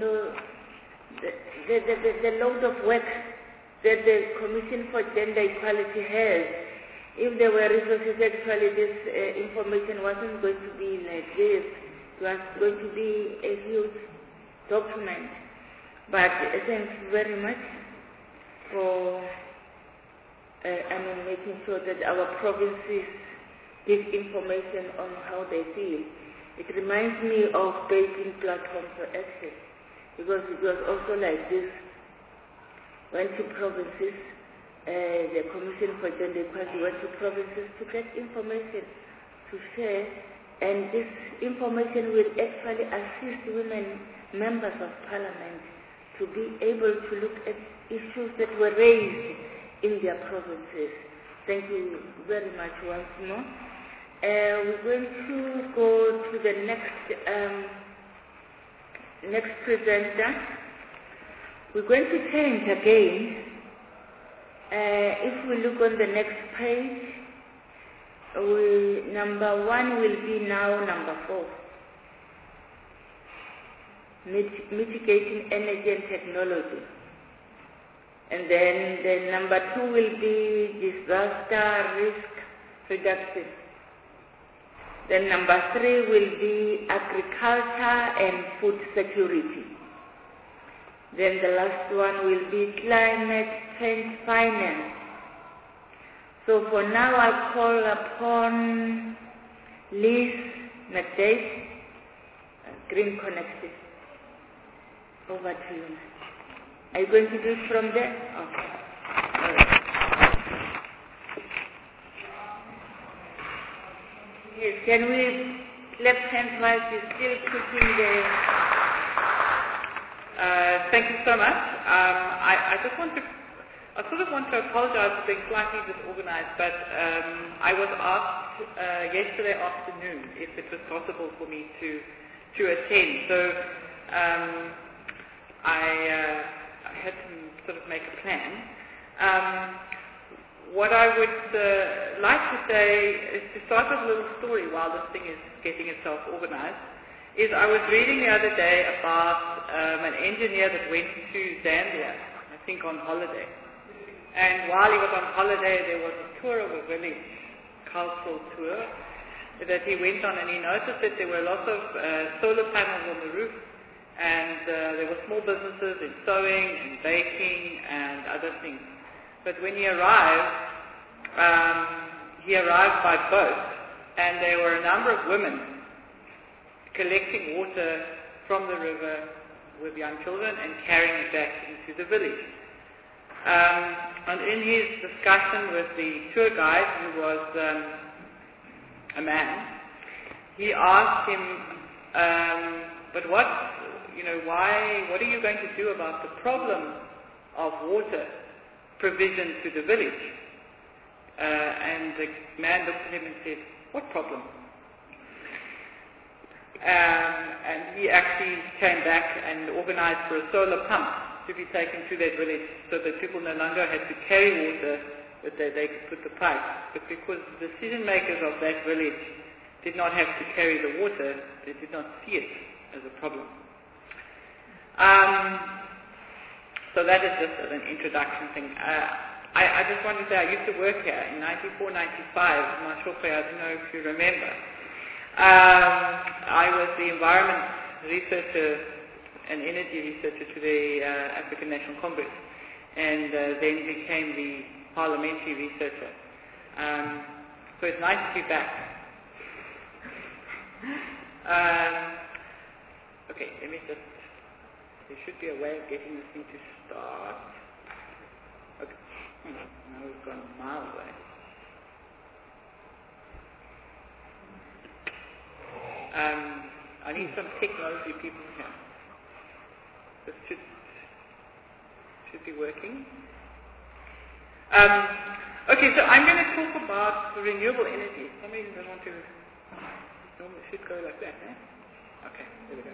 load of work that the Commission for Gender Equality has. If there were resources, actually this information wasn't going to be like this. It was going to be a huge document. But thanks very much for making sure that our provinces give information on how they feel. It reminds me of Beijing Platform for Action, because it was also like this. Went to provinces, the Commission for Gender Equality went to provinces to get information to share, and this information will actually assist women members of parliament to be able to look at issues that were raised in their provinces. Thank you very much once more. We're going to go to the next presenter. We're going to change again If we look on the next page, number 1 will be now number 4. Mitigating energy and technology. And then the number 2 will be disaster risk reduction. Then number 3 will be agriculture and food security. Then the last one will be climate change finance. So for now I call upon Liz McDade, Green Connected. Over to you. Are you going to do it from there? Okay. All right. Yes, can we clap hands while you're still putting the... Thank you so much. I sort of want to apologize for being slightly disorganized, but I was asked yesterday afternoon if it was possible for me to attend. So I had to sort of make a plan. What I would like to say is to start with a little story while this thing is getting itself organized. I was reading the other day about an engineer that went to Zambia, I think on holiday. And while he was on holiday, there was a tour of a village, cultural tour, that he went on, and he noticed that there were lots of solar panels on the roof, and there were small businesses in sewing and baking and other things. But when he arrived by boat, and there were a number of women collecting water from the river with young children and carrying it back into the village. And in his discussion with the tour guide, who was a man, he asked him, but what are you going to do about the problem of water provision to the village? And the man looked at him and said, what problem? And he actually came back and organized for a solar pump to be taken to that village so that people no longer had to carry water, but they could put the pipe. But because the decision makers of that village did not have to carry the water, they did not see it as a problem. So that is just an introduction thing. I just want to say I used to work here in 94, 95, Mashokwe, I don't know if you remember. I was the environment researcher and energy researcher to the African National Congress, and then became the parliamentary researcher. So it's nice to be back. Okay, let me just, there should be a way of getting this thing to start. Okay, now we've gone a mile away. I need some technology people here. This should be working. Okay, so I'm going to talk about renewable energy. Somebody doesn't want to. Normally it should go like that, eh? Okay, there we go.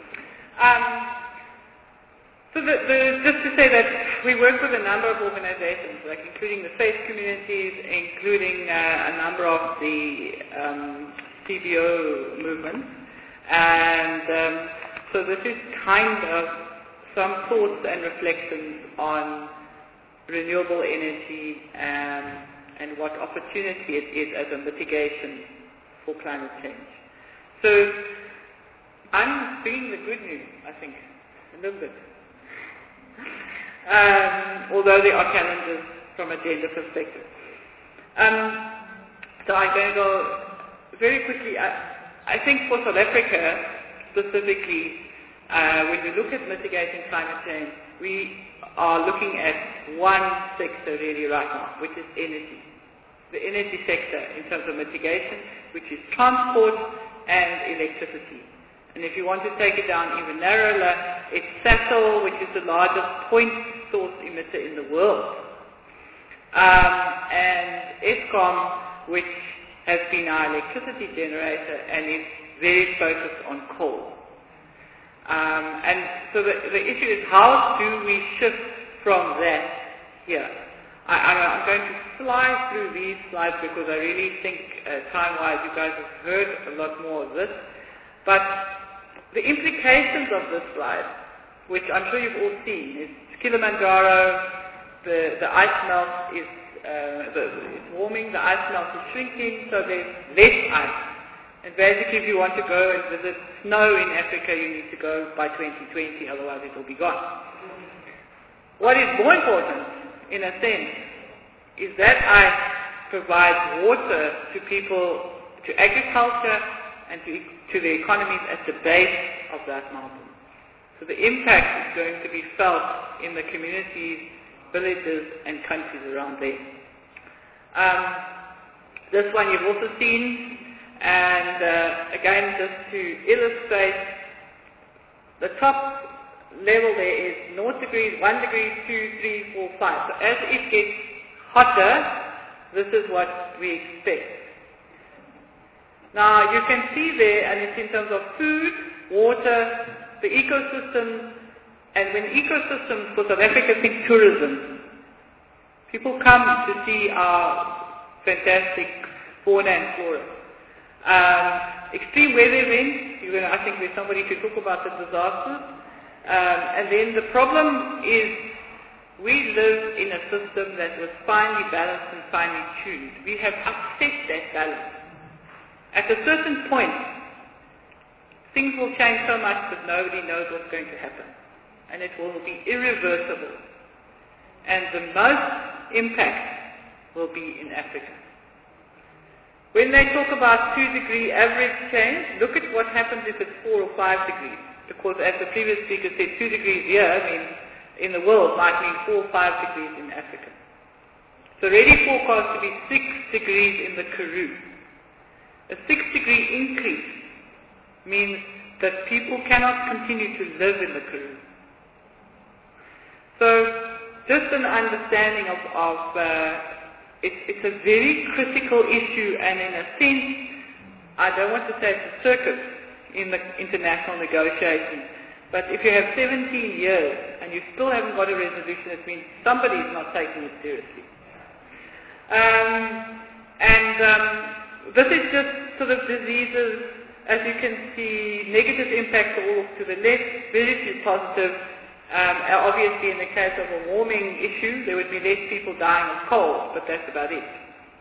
So just to say that we work with a number of organizations, like including the faith communities, including a number of the CBO movements, and so this is kind of some thoughts and reflections on renewable energy and what opportunity it is as a mitigation for climate change. So I'm bringing the good news, I think, a little bit. Although there are challenges from a gender perspective. So I'm going to go very quickly. I think for South Africa specifically, when we look at mitigating climate change, we are looking at one sector really right now, which is energy. The energy sector in terms of mitigation, which is transport and electricity. And if you want to take it down even narrower, it's Sasol, which is the largest point source emitter in the world. And Eskom, which has been our electricity generator and is very focused on coal. And so the issue is, how do we shift from that here? I'm going to fly through these slides because I really think time-wise you guys have heard a lot more of this. But the implications of this slide, which I'm sure you've all seen, is Kilimanjaro, the ice melt is it's warming, the ice melt is shrinking, so there's less ice. And basically if you want to go and visit snow in Africa, you need to go by 2020, otherwise it will be gone. What is more important, in a sense, is that ice provides water to people, to agriculture, and to the economies at the base of that mountain. So the impact is going to be felt in the communities, villages, and countries around there. This one you've also seen, and again, just to illustrate, the top level there is 0 degrees, 1 degree, 2, 3, 4, 5. So as it gets hotter, this is what we expect. Now you can see there, and it's in terms of food, water, the ecosystems, and when ecosystems for South Africa, think tourism. People come to see our fantastic fauna and flora. Extreme weather events, I think there's somebody to talk about the disasters. And then the problem is we live in a system that was finely balanced and finely tuned. We have upset that balance. At a certain point, things will change so much that nobody knows what's going to happen. And it will be irreversible. And the most impact will be in Africa. When they talk about 2-degree average change, look at what happens if it's 4 or 5 degrees. Because as the previous speaker said, 2 degrees here, in the world might mean 4 or 5 degrees in Africa. So already forecast to be 6 degrees in the Karoo. A 6-degree increase means that people cannot continue to live in the Karoo. So just an understanding of it's a very critical issue, and in a sense, I don't want to say it's a circus in the international negotiations, but if you have 17 years and you still haven't got a resolution, it means somebody is not taking it seriously. This is just sort of diseases, as you can see, negative impact all to the left, very few positive. Obviously, in the case of a warming issue, there would be less people dying of cold, but that's about it.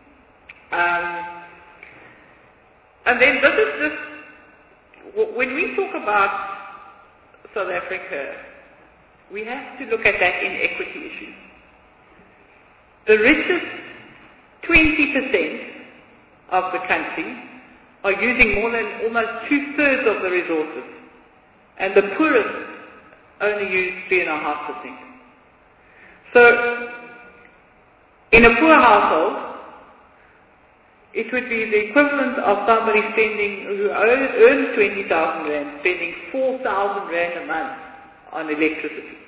And then this is just, when we talk about South Africa, we have to look at that inequity issue. The richest 20% of the country are using more than almost 2/3 of the resources, and the poorest only use 3.5%. So, in a poor household, it would be the equivalent of somebody who earns 20,000 rand, spending 4,000 rand a month on electricity.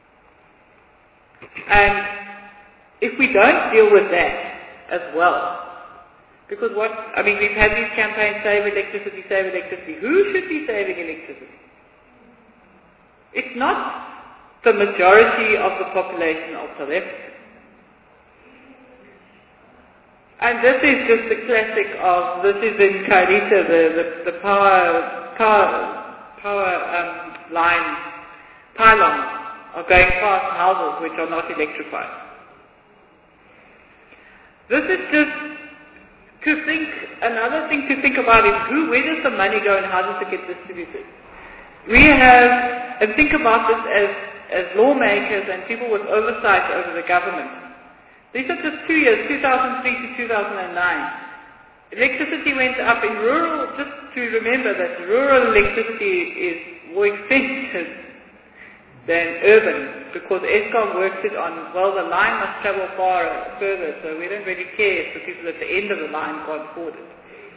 And if we don't deal with that as well, because we've had these campaigns, save electricity, save electricity. Who should be saving electricity? It's not the majority of the population of South Africa. And this is just the classic of, this is in Kairita, the power pylons are going past houses which are not electrified. This is just to think, another thing to think about is where does the money go and how does it get distributed? We have, and think about this as lawmakers and people with oversight over the government. These are just 2 years, 2003 to 2009. Electricity went up in rural, just to remember that rural electricity is more expensive than urban, because Eskom works it on, the line must travel further, so we don't really care if the people at the end of the line can't afford it.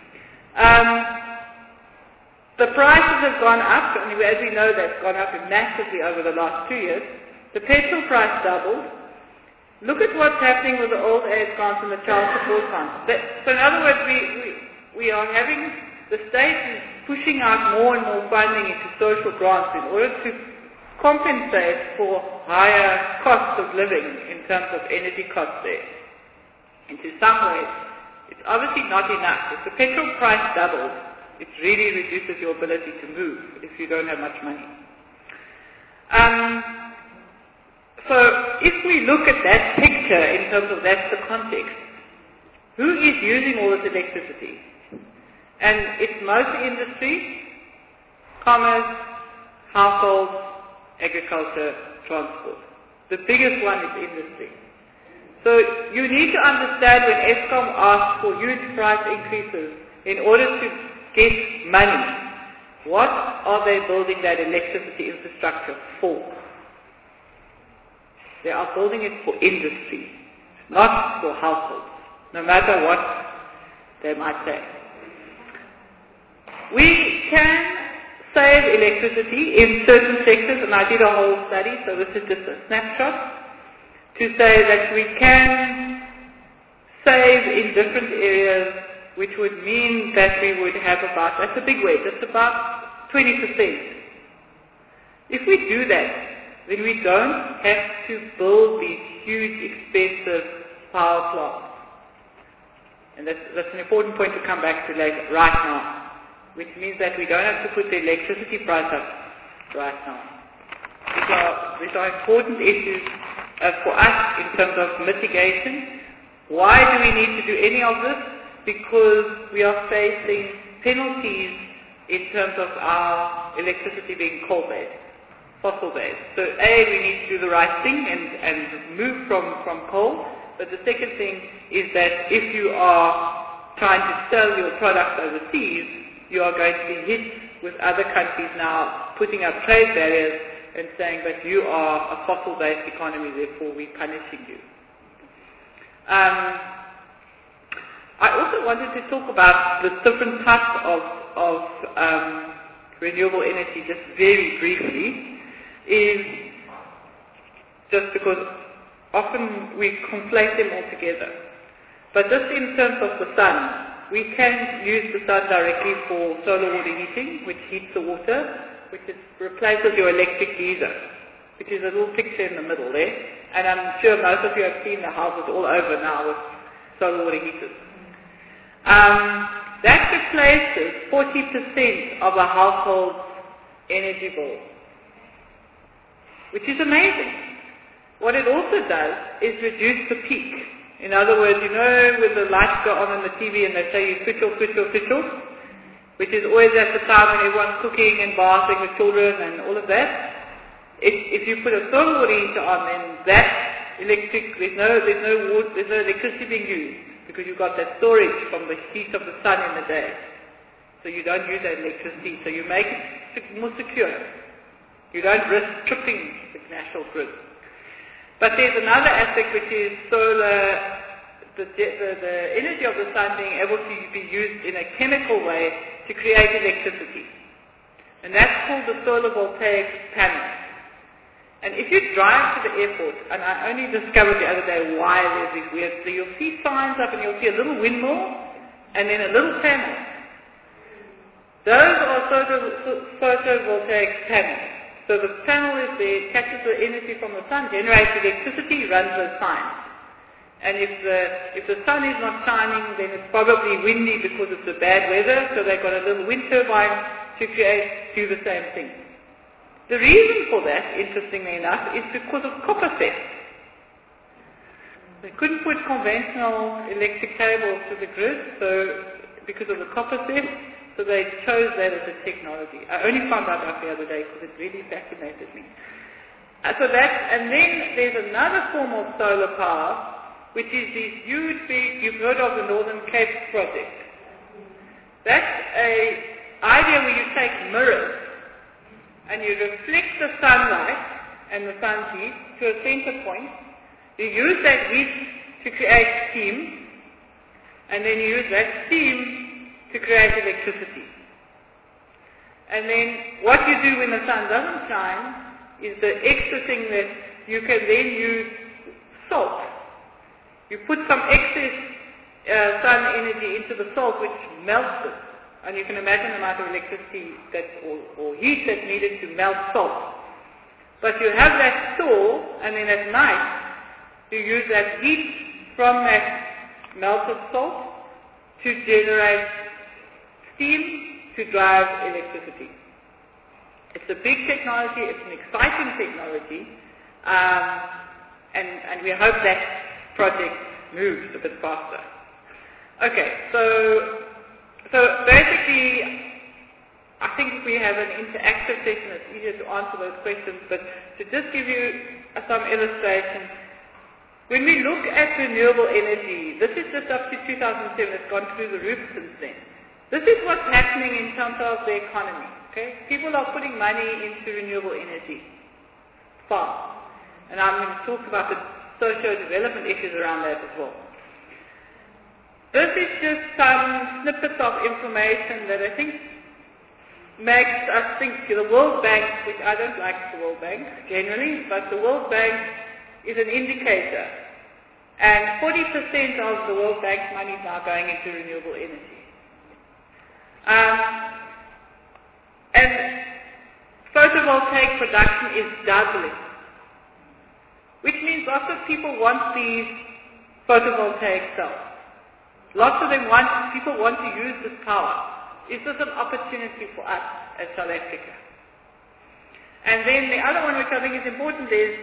The prices have gone up, and as we know, that's gone up massively over the last 2 years. The petrol price doubled. Look at what's happening with the old age grants and the child support grants. So in other words, we are having, the state is pushing out more and more funding into social grants in order to compensate for higher costs of living in terms of energy costs there. And to some ways, it's obviously not enough. If the petrol price doubles, it really reduces your ability to move if you don't have much money. So if we look at that picture in terms of that's the context, who is using all this electricity? And it's mostly industry, commerce, households, agriculture, transport. The biggest one is industry. So you need to understand when Eskom asks for huge price increases in order to get money, what are they building that electricity infrastructure for? They are building it for industry, not for households, no matter what they might say. We can save electricity in certain sectors, and I did a whole study, so this is just a snapshot, to say that we can save in different areas, which would mean that we would have about, that's a big way, just about 20%. If we do that, then we don't have to build these huge, expensive power plants. And that's an important point to come back to later, right now, which means that we don't have to put the electricity price up right now. These are important issues for us in terms of mitigation. Why do we need to do any of this? Because we are facing penalties in terms of our electricity being coal-based, fossil-based. So we need to do the right thing and move from coal. But the second thing is that if you are trying to sell your product overseas, you are going to be hit with other countries now putting up trade barriers and saying that you are a fossil-based economy, therefore we're punishing you. I also wanted to talk about the different types of renewable energy just very briefly, is just because often we conflate them all together. But just in terms of the sun, we can use the sun directly for solar water heating, which heats the water, which replaces your electric geyser, which is a little picture in the middle there. And I'm sure most of you have seen the houses all over now with solar water heaters. That replaces 40% of a household's energy bill, which is amazing. What it also does is reduce the peak. In other words, you know when the lights go on the TV and they say you switch off, which is always at the time when everyone's cooking and bathing with children and all of that. If you put a solar water heater on, then that there's no electricity being used, because you've got that storage from the heat of the sun in the day. So you don't use that electricity. So you make it more secure. You don't risk tripping the national grid. But there's another aspect, which is solar, the energy of the sun being able to be used in a chemical way to create electricity. And that's called the solar voltaic panel. And if you drive to the airport, and I only discovered the other day why there's these weird, so you'll see signs up and you'll see a little windmill and then a little panel. Those are photovoltaic panels. So the panel is there, catches the energy from the sun, generates electricity, runs those signs. And if the sun is not shining, then it's probably windy because it's the bad weather, so they've got a little wind turbine to do the same thing. The reason for that, interestingly enough, is because of copper theft. They couldn't put conventional electric cables to the grid, so because of the copper theft, so they chose that as a technology. I only found that out the other day because it really fascinated me. And then there's another form of solar power, which is these huge big, you've heard of the Northern Cape project. That's an idea where you take mirrors and you reflect the sunlight and the sun's heat to a center point. You use that heat to create steam, and then you use that steam to create electricity. And then what you do when the sun doesn't shine is the extra thing that you can then use salt. You put some excess sun energy into the salt, which melts it. And you can imagine the amount of electricity or heat that's needed to melt salt. But you have that store, and then at night, you use that heat from that melted salt to generate steam to drive electricity. It's a big technology, it's an exciting technology, and we hope that project moves a bit faster. Okay, so basically, I think if we have an interactive session, it's easier to answer those questions, but to just give you some illustration, when we look at renewable energy, this is just up to 2007, it's gone through the roof since then. This is what's happening in terms of the economy, okay? People are putting money into renewable energy, fast. And I'm going to talk about the socio-development issues around that as well. This is just some snippets of information that I think makes us think. The World Bank, which I don't like the World Bank generally, but the World Bank is an indicator. And 40% of the World Bank's money is now going into renewable energy. And photovoltaic production is doubling, which means lots of people want these photovoltaic cells. Lots of people want to use this power. Is this an opportunity for us as South Africa? And then the other one which I think is important is,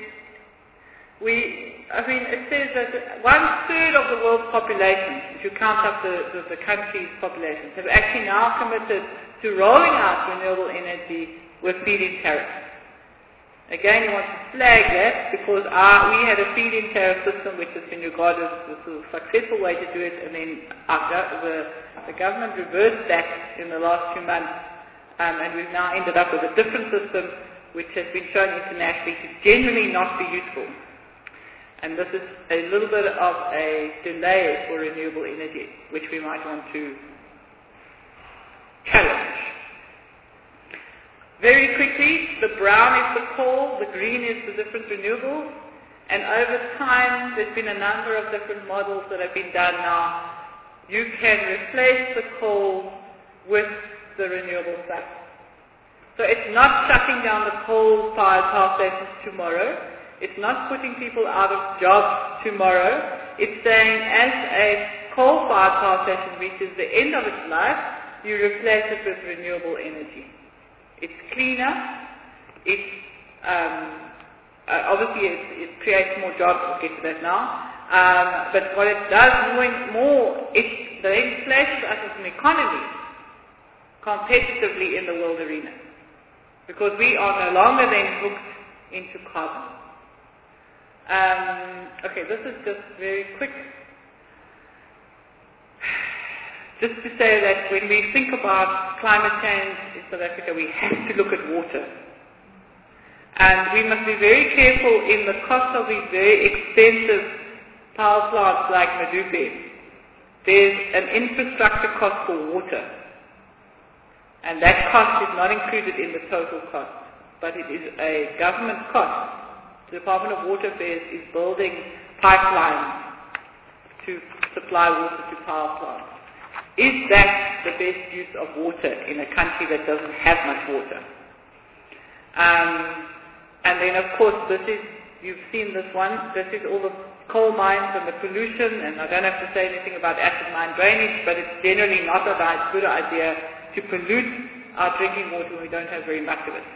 it says that 1/3 of the world's population, if you count up the country's populations, have actually now committed to rolling out renewable energy with feed-in tariffs. Again, you want to flag that because we had a feed-in tariff system which has been regarded as a successful way to do it, and then the government reversed that in the last few months, and we've now ended up with a different system which has been shown internationally to generally not be useful. And this is a little bit of a delay for renewable energy, which we might want to challenge. Very quickly, the brown is the coal, the green is the different renewables, and over time there's been a number of different models that have been done now. You can replace the coal with the renewable stuff. So it's not shutting down the coal-fired power stations tomorrow. It's not putting people out of jobs tomorrow. It's saying as a coal-fired power station reaches the end of its life, you replace it with renewable energy. It's cleaner. It's obviously it creates more jobs. We'll get to that now. But what it does more, it then places us as an economy competitively in the world arena, because we are no longer then hooked into carbon. Okay, this is just very quick. Just to say that when we think about climate change in South Africa, we have to look at water. And we must be very careful in the cost of these very expensive power plants like Medupi. There's an infrastructure cost for water. And that cost is not included in the total cost, but it is a government cost. The Department of Water Affairs is building pipelines to supply water to power plants. Is that the best use of water in a country that doesn't have much water? And then, of course, you've seen this one. This is all the coal mines and the pollution, and I don't have to say anything about acid mine drainage, but it's generally not a good idea to pollute our drinking water when we don't have very much of it.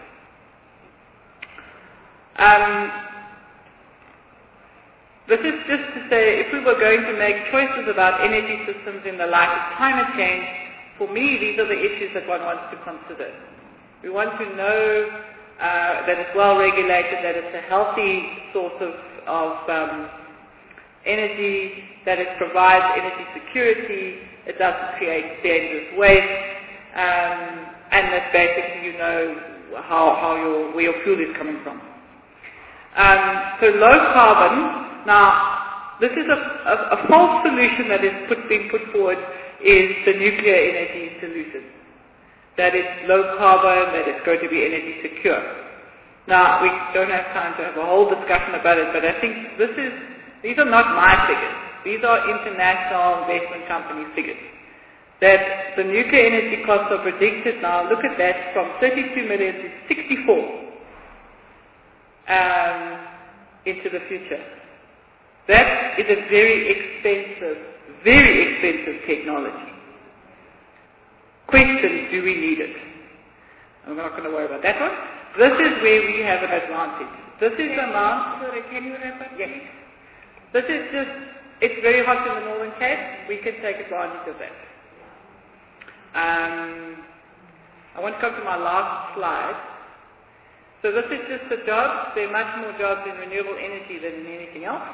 This is just to say, if we were going to make choices about energy systems in the light of climate change, for me, these are the issues that one wants to consider. We want to know that it's well regulated, that it's a healthy source of energy, that it provides energy security, it doesn't create dangerous waste, and that basically you know where your fuel is coming from. So low carbon. Now, this is a false solution that is being put forward, is the nuclear energy solution. That it's low carbon, that it's going to be energy secure. Now, we don't have time to have a whole discussion about it, but I think these are not my figures. These are international investment company figures. That the nuclear energy costs are predicted now, look at that, from 32 million to 64. into the future. That is a very expensive technology. Question, do we need it? I'm not going to worry about that one. This is where we have an advantage. This is the amount. Sorry, can you wrap up? Yes. This is just, it's very hot in the Northern Cape. We can take advantage of that. I want to come to my last slide. So this is just the jobs. There are much more jobs in renewable energy than in anything else.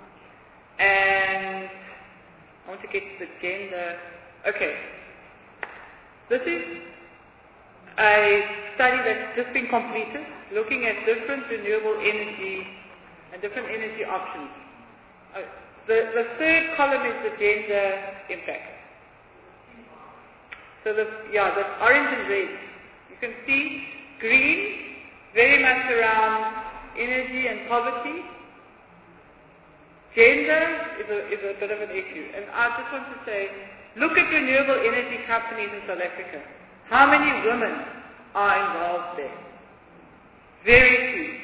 And I want to get to the gender. Okay. This is a study that's just been completed looking at different renewable energy and different energy options. The third column is the gender impact. So the orange and red. You can see green, very much around energy and poverty. Gender is a bit of an issue. And I just want to say, look at renewable energy companies in South Africa. How many women are involved there? Very few.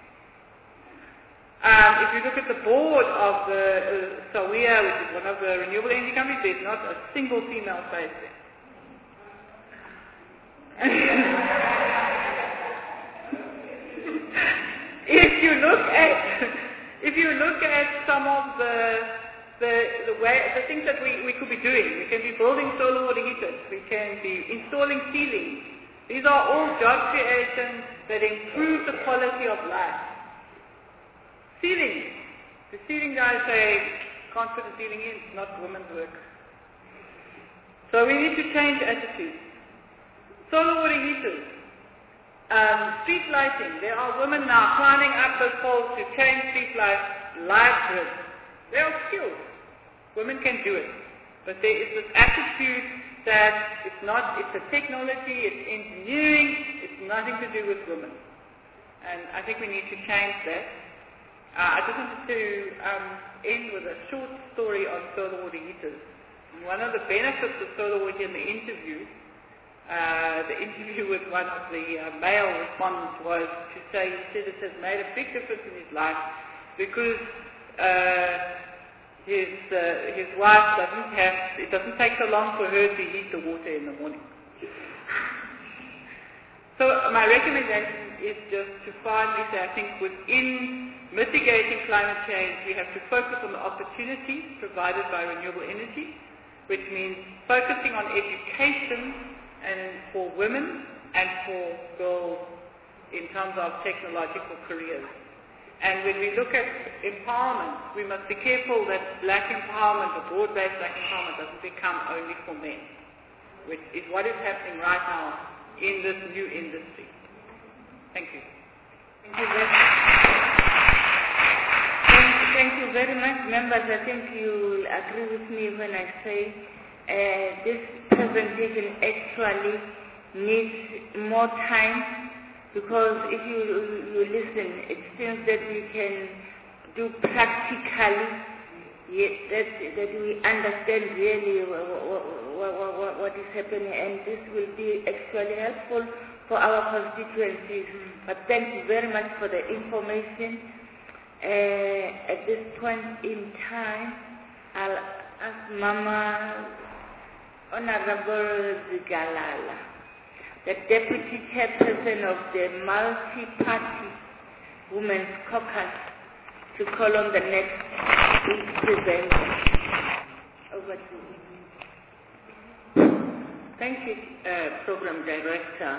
If you look at the board of the SAWIA, which is one of the renewable energy companies, there's not a single female face there. If you look at some of the things that we could be doing, we can be building solar water heaters, we can be installing ceilings. These are all job creations that improve the quality of life. Ceilings. The ceiling guys say, can't put a ceiling in, it's not women's work. So we need to change attitudes. Solar water heaters. Street lighting. There are women now climbing up those poles to change street light grids. They are skilled. Women can do it. But there is this attitude that it's a technology, it's engineering, it's nothing to do with women. And I think we need to change that. I just wanted to end with a short story on solar water heaters. One of the benefits of solar water in the interview with one of the male respondents was to say, he said it has made a big difference in his life because his wife it doesn't take so long for her to heat the water in the morning. So my recommendation is just to finally say, I think within mitigating climate change, we have to focus on the opportunities provided by renewable energy, which means focusing on education and for women and for girls in terms of technological careers. And when we look at empowerment, we must be careful that black empowerment, or broad-based black empowerment, doesn't become only for men, which is what is happening right now in this new industry. Thank you. Thank you very much, members. I think you will agree with me when I say this presentation actually needs more time, because if you listen, it seems that we can do practically, that we understand really what is happening, and this will be actually helpful for our constituencies. But thank you very much for the information. At this point in time, I'll ask Mama Honorable Zigalala, the Deputy Chairperson of the Multi-Party Women's Caucus, to call on the next presenter. Over to you. Thank you, Program Director.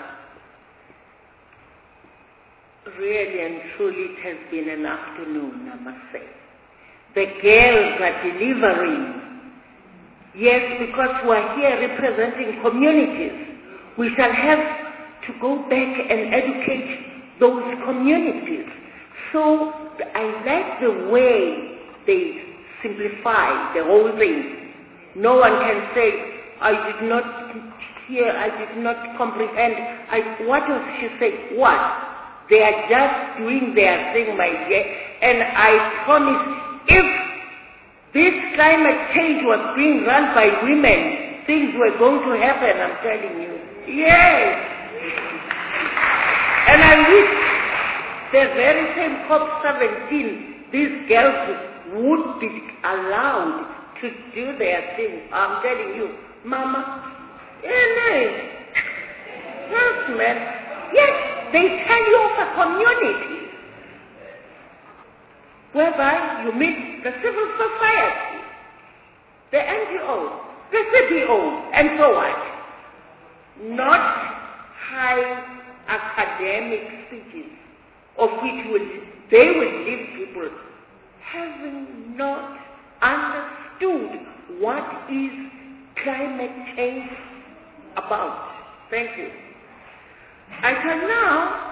Really and truly, it has been an afternoon, I must say. The girls are delivering. Yes, because we are here representing communities. We shall have to go back and educate those communities. So I like the way they simplify the whole thing. No one can say, I did not hear, I did not comprehend. What does she say? What? They are just doing their thing, my dear. And I promise, if this climate change was being run by women, things were going to happen, I'm telling you. Yes. And I wish the very same COP17, these girls would be allowed to do their thing. I'm telling you, Mama, yes, man. Yes, they tell you of a community whereby you meet the civil society, the NGOs, the CBOs, and so on. Not high academic speeches of which they will leave people having not understood what is climate change about. Thank you. I can now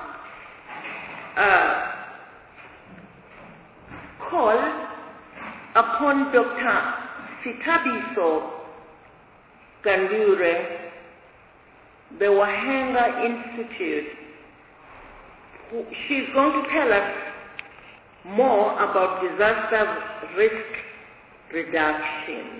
call upon Dr. Sithabiso Gandure, the Wahenga Institute. She's going to tell us more about disaster risk reduction.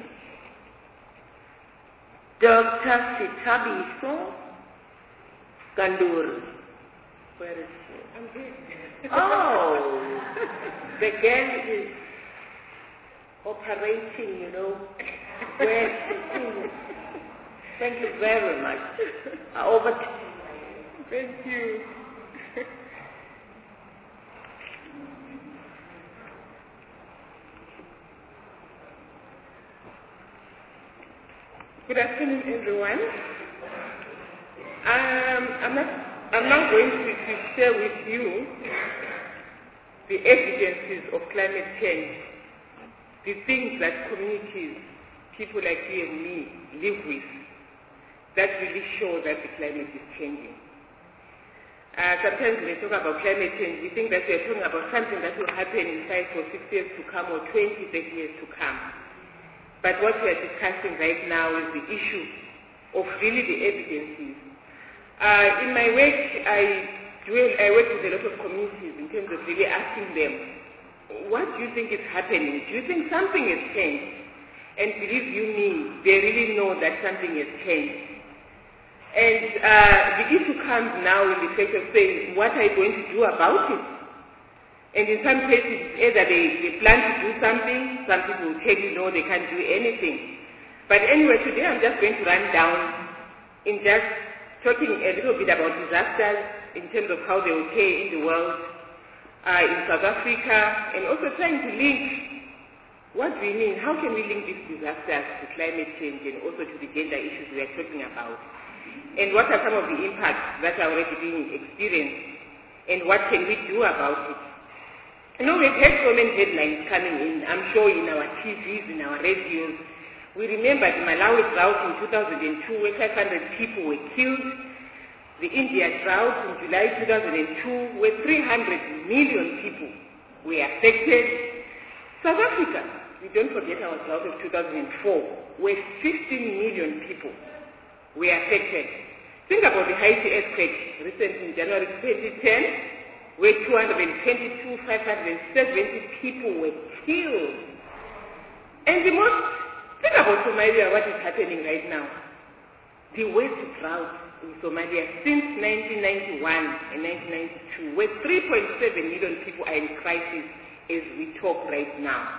Dr. Sithabiso Gandure. Where is she? I'm here. Oh, the girl is operating, where she is. Thank you very much. Over to you. Thank you. Good afternoon, everyone. I'm now going to share with you the evidences of climate change, the things that communities, people like you and me, live with, that really show that the climate is changing. Sometimes when we talk about climate change, we think that we are talking about something that will happen in 5 or 6 years to come, or 20, 30 years to come. But what we are discussing right now is the issue of really the evidences. In my work, I work with a lot of communities in terms of really asking them, what do you think is happening? Do you think something has changed? And believe you me, they really know that something has changed. And the issue comes now in the fact of saying, what are you going to do about it? And in some cases, either they plan to do something, some people will tell you no, they can't do anything. But anyway, today I'm just going to run down in just talking a little bit about disasters in terms of how they occur in the world, in South Africa, and also trying to link what do we mean, how can we link these disasters to climate change and also to the gender issues we are talking about. And what are some of the impacts that are already being experienced, and what can we do about it? We've had so many headlines coming in, I'm sure in our TVs, in our radios. We remember the Malawi drought in 2002 where 500 people were killed. The India drought in July 2002 where 300 million people were affected. South Africa, we don't forget our drought of 2004 where 15 million people were affected. Think about the Haiti earthquake recently in January 2010 where 570 people were killed. And think about Somalia, what is happening right now. The worst drought in Somalia since 1991 and 1992, where 3.7 million people are in crisis as we talk right now.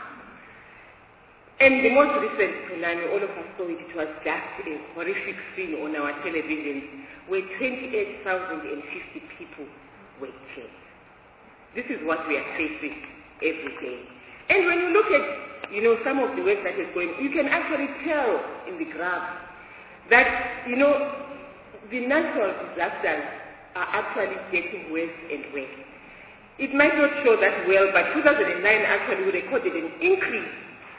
And the most recent tsunami, all of us saw it, it was just a horrific scene on our televisions, where 28,050 people were killed. This is what we are facing every day. And when you look at, some of the work that is going, you can actually tell in the graph that, the natural disasters are actually getting worse and worse. It might not show that well, but 2009 actually recorded an increase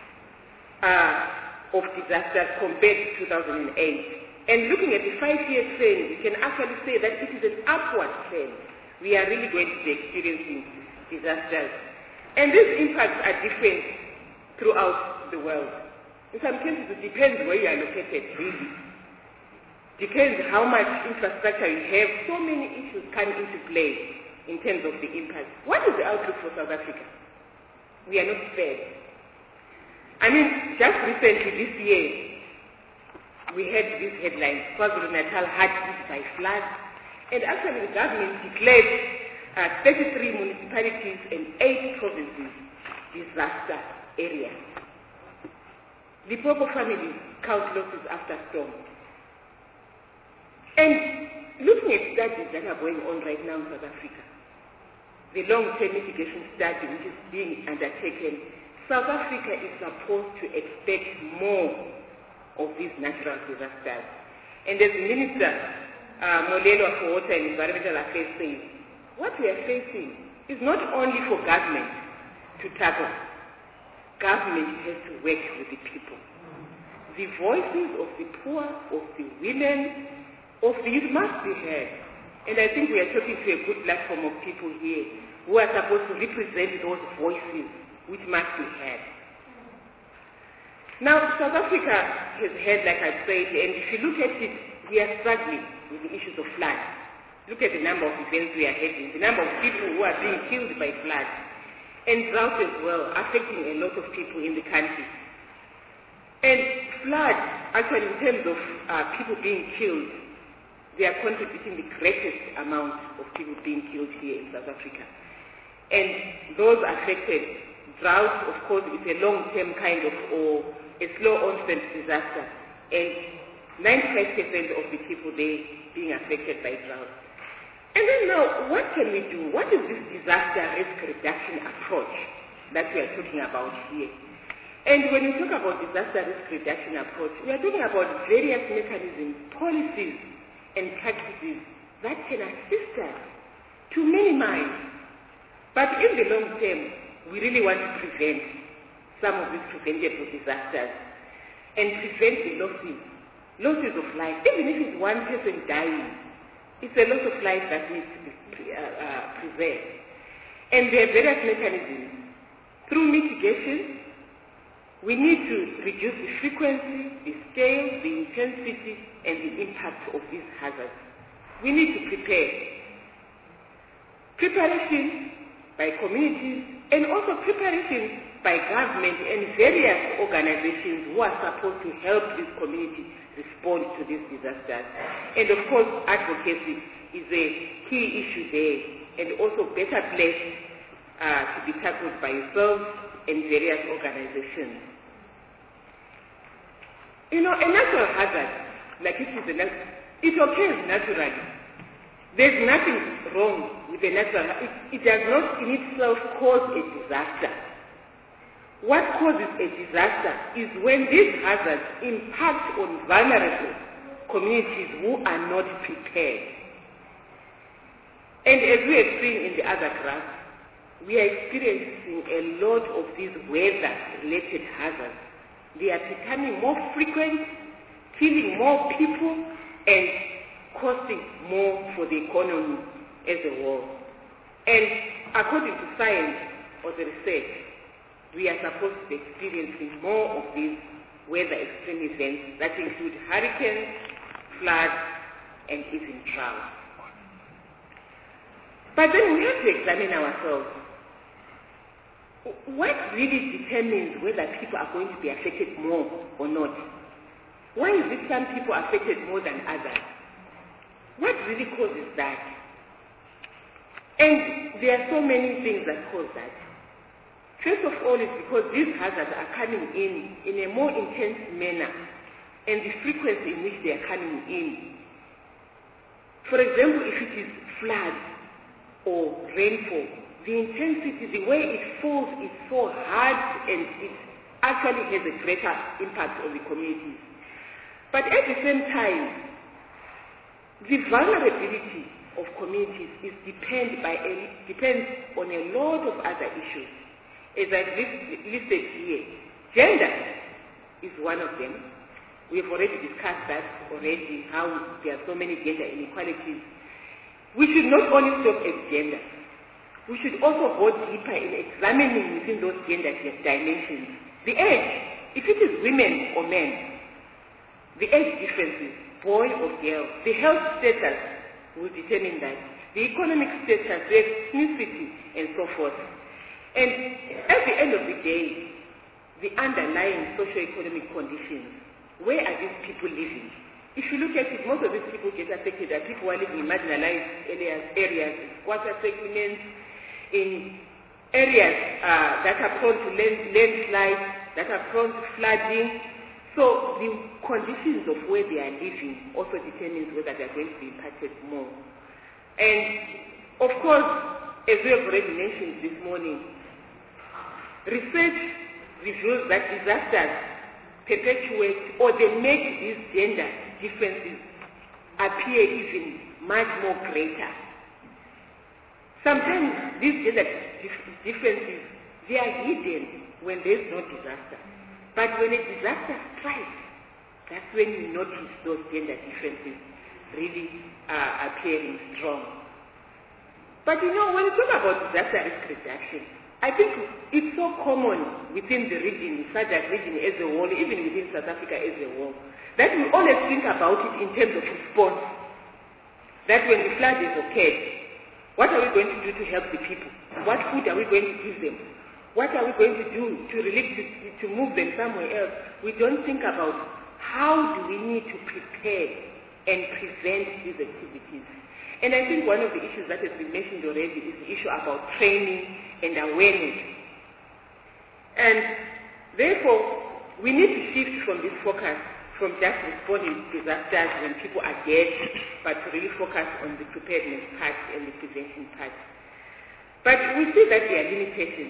of disasters compared to 2008. And looking at the 5-year trend, you can actually say that it is an upward trend. We are really going to be experiencing disasters. And these impacts are different throughout the world. In some cases, it depends where you are located, really. Depends how much infrastructure you have. So many issues come into play in terms of the impact. What is the outlook for South Africa? We are not spared. Just recently this year, we had this headline, KwaZulu-Natal hit by floods. And actually the government declared 33 municipalities and 8 provinces disaster areas. Limpopo families count losses after storm. And looking at studies that are going on right now in South Africa, the long-term mitigation study which is being undertaken, South Africa is supposed to expect more of these natural disasters. And as the Minister Molelo for Water and Environmental Affairs says, what we are facing is not only for government to tackle. Government has to work with the people. The voices of the poor, of the women, of the youth must be heard. And I think we are talking to a good platform of people here who are supposed to represent those voices which must be heard. Now, South Africa has had, like I said, and if you look at it, we are struggling with the issues of flood. Look at the number of events we are having, the number of people who are being killed by flood, and drought as well, affecting a lot of people in the country. And flood, actually, in terms of people being killed, they are contributing the greatest amount of people being killed here in South Africa. And those affected, drought, of course, is a long-term kind of, or a slow onset disaster. And 95% of the people there being affected by drought. And then now, what can we do? What is this disaster risk reduction approach that we are talking about here? And when we talk about disaster risk reduction approach, we are talking about various mechanisms, policies, and practices that can assist us to minimize. But in the long term, we really want to prevent some of these preventable disasters and prevent the losses of life. Even if it's one person dying, it's a loss of life that needs to be preserved. And there are various mechanisms. Through mitigation, we need to reduce the frequency, the scale, the intensity, and the impact of these hazards. We need to prepare. Preparation by communities and also preparation by government and various organizations who are supposed to help these communities respond to these disasters. And of course, advocacy is a key issue there, and also better placed to be tackled by yourselves and various organizations. You know, a natural hazard, like it occurs naturally. There's nothing wrong with a natural hazard. It does not in itself cause a disaster. What causes a disaster is when these hazards impact on vulnerable communities who are not prepared. And as we have seen in the other graph, we are experiencing a lot of these weather-related hazards. They are becoming more frequent, killing more people, and costing more for the economy as a whole. And according to science or the research, we are supposed to be experiencing more of these weather extreme events that include hurricanes, floods, and even drought. But then we have to examine ourselves. What really determines whether people are going to be affected more or not? Why is it some people affected more than others? What really causes that? And there are so many things that cause that. First of all, it's because these hazards are coming in a more intense manner, and the frequency in which they are coming in. For example, if it is floods or rainfall, the intensity, the way it falls is so hard, and it actually has a greater impact on the communities. But at the same time, the vulnerability of communities depends on a lot of other issues. As I've listed here, gender is one of them. We've already discussed that already, how there are so many gender inequalities. We should not only stop at gender. We should also go deeper in examining within those gender dimensions. The age, if it is women or men, the age differences, boy or girl, the health status will determine that. The economic status, the ethnicity, and so forth. And at the end of the day, the underlying socio-economic conditions, where are these people living? if you look at it, most of these people get affected are people who are living in marginalized areas, water settlements, in areas that are prone to landslides, that are prone to flooding. So the conditions of where they are living also determines whether they are going to be impacted more. And of course, as we have already mentioned this morning, research reveals that disasters perpetuate or they make these gender differences appear even much more greater. Sometimes these gender differences, they are hidden when there is no disaster. But when a disaster strikes, that's when you notice those gender differences really appearing strong. But you know, when you talk about disaster risk reduction, I think it's so common within the region, SADC region as a whole, even within South Africa as a whole, that we always think about it in terms of response. That when the flood is occurred, what are we going to do to help the people? What food are we going to give them? What are we going to do to move them somewhere else? We don't think about how do we need to prepare and prevent these activities. And I think one of the issues that has been mentioned already is the issue about training and awareness. And therefore, we need to shift from this focus from just responding to disasters when people are dead, but to really focus on the preparedness part and the prevention part. But we see that there are limitations.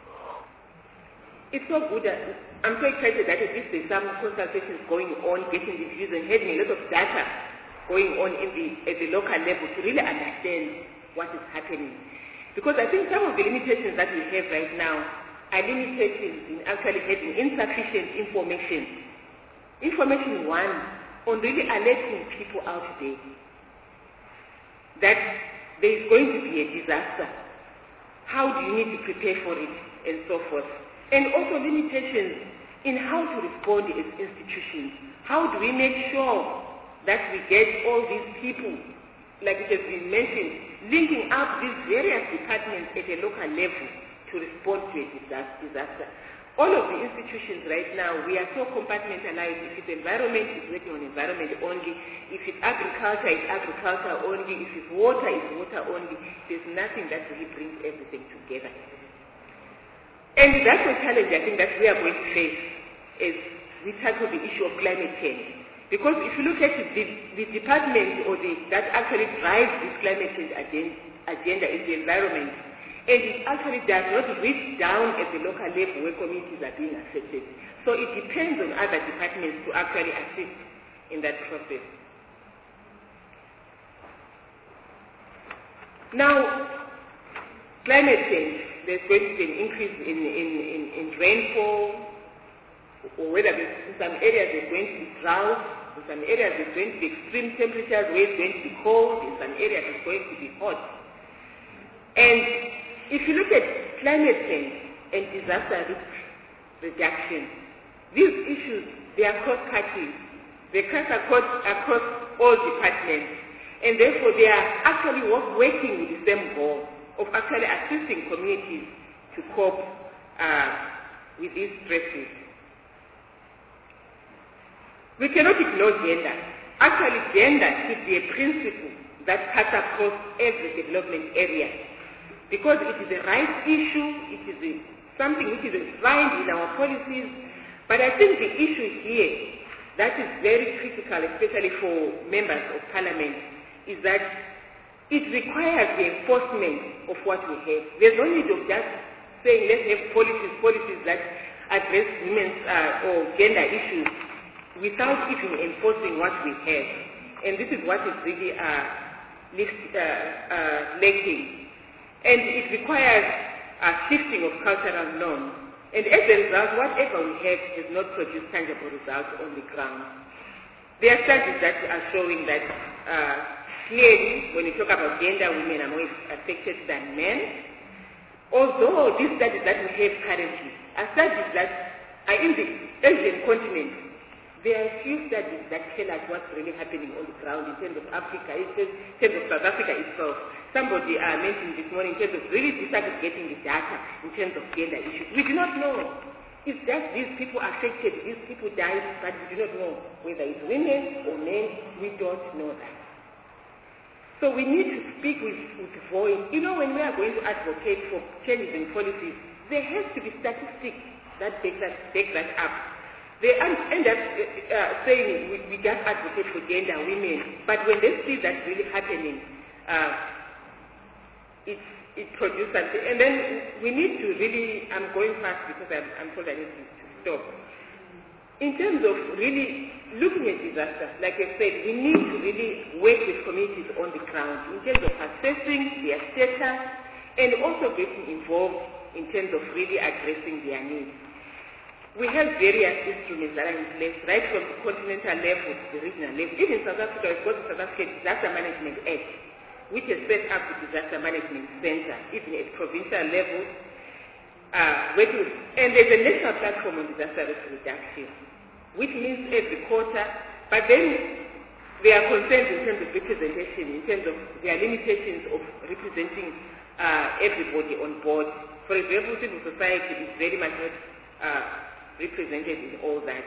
It's so good. I'm so excited that at least there's some consultations going on, getting the views and having a lot of data going on at the local level to really understand what is happening. Because I think some of the limitations that we have right now are limitations in actually having insufficient information. Information one, on really alerting people out there that there is going to be a disaster. How do you need to prepare for it and so forth. And also limitations in how to respond as institutions. How do we make sure that we get all these people, like it has been mentioned, linking up these various departments at a local level to respond to a disaster. All of the institutions right now, we are so compartmentalized. If it's environment, it's working on environment only. If it's agriculture, it's agriculture only. If it's water, it's water only. There's nothing that really brings everything together. And that's a challenge I think that we are going to face as we tackle the issue of climate change. Because if you look at it, the department or that actually drives this climate change agenda is the environment. And it actually does not reach down at the local level where communities are being affected. So it depends on other departments to actually assist in that process. Now, climate change, there's going to be an increase in rainfall, or whether in some areas there's going to be drought, in some areas there's going to be extreme temperatures where it's going to be cold, in some areas it's going to be hot. And if you look at climate change and disaster risk reduction, these issues, they are cross-cutting. They cut across all departments, and therefore they are actually working with the same goal of actually assisting communities to cope with these stresses. We cannot ignore gender. Actually, gender should be a principle that cuts across every development area. Because it is a right issue, it is something which is enshrined in our policies. But I think the issue here that is very critical, especially for members of parliament, is that it requires the enforcement of what we have. There's no need of just saying let's have policies that address women's or gender issues without even enforcing what we have. And this is what is really lacking. And it requires a shifting of cultural norms. And as a result, whatever we have has not produced tangible results on the ground. There are studies that are showing that clearly, when you talk about gender, women are more affected than men. Although these studies that we have currently are studies that are in the Asian continent, there are few studies that tell us what's really happening on the ground in terms of Africa, in terms of South Africa itself. Somebody mentioned this morning in terms of really disaggregating the data in terms of gender issues. We do not know. It's just these people affected, these people died, but we do not know whether it's women or men. We don't know that. So we need to speak with voice. You know, when we are going to advocate for changes in policies, there has to be statistics that back that up. They end up saying we just advocate for gender, women, but when they see that really happening, it produces something. And then we need to really, I'm going fast because I'm told I need to stop. In terms of really looking at disaster, like I said, we need to really work with communities on the ground in terms of assessing their status and also getting involved in terms of really addressing their needs. We have various instruments that are in place, right from the continental level to the regional level. Even South Africa has got the South African Disaster Management Act, which has set up the Disaster Management Center, even at provincial level. And there's a national platform on disaster risk reduction, which means every quarter, but then there are concerns in terms of representation, in terms of their limitations of representing everybody on board. For example, civil society is very much not represented in all that.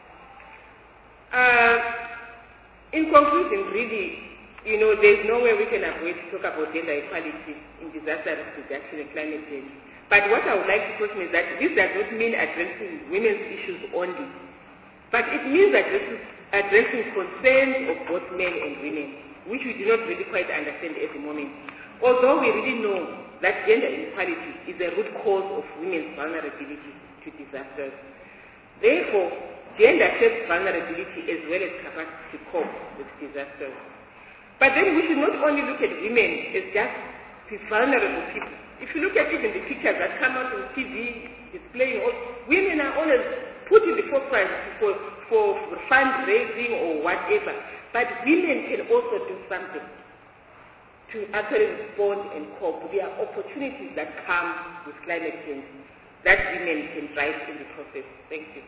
In conclusion, really, you know, there's no way we can avoid to talk about gender equality in disaster risk reduction and climate change. But what I would like to caution is that this does not mean addressing women's issues only, but it means addressing concerns of both men and women, which we do not really quite understand at the moment. Although we really know that gender inequality is a root cause of women's vulnerability to disasters. Therefore, gender shapes vulnerability as well as capacity to cope with disasters. But then we should not only look at women as just the vulnerable people. If you look at even the pictures that come out on TV displaying, women are always put in the forefront for fundraising or whatever. But women can also do something to actually respond and cope. There are opportunities that come with climate change that women can drive in the process. Thank you.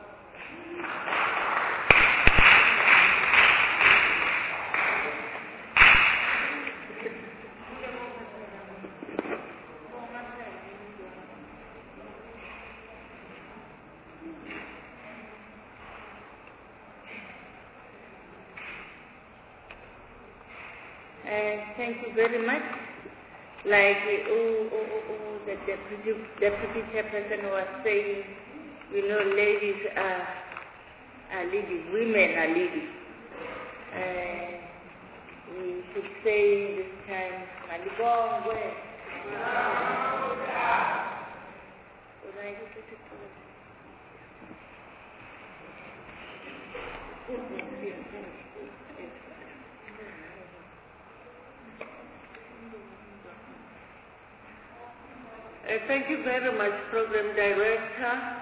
Thank you very much. Like the deputy chairperson was saying, you know, ladies are leading, women are leading. We should say this time, Malibongwe. Thank you very much, Program Director.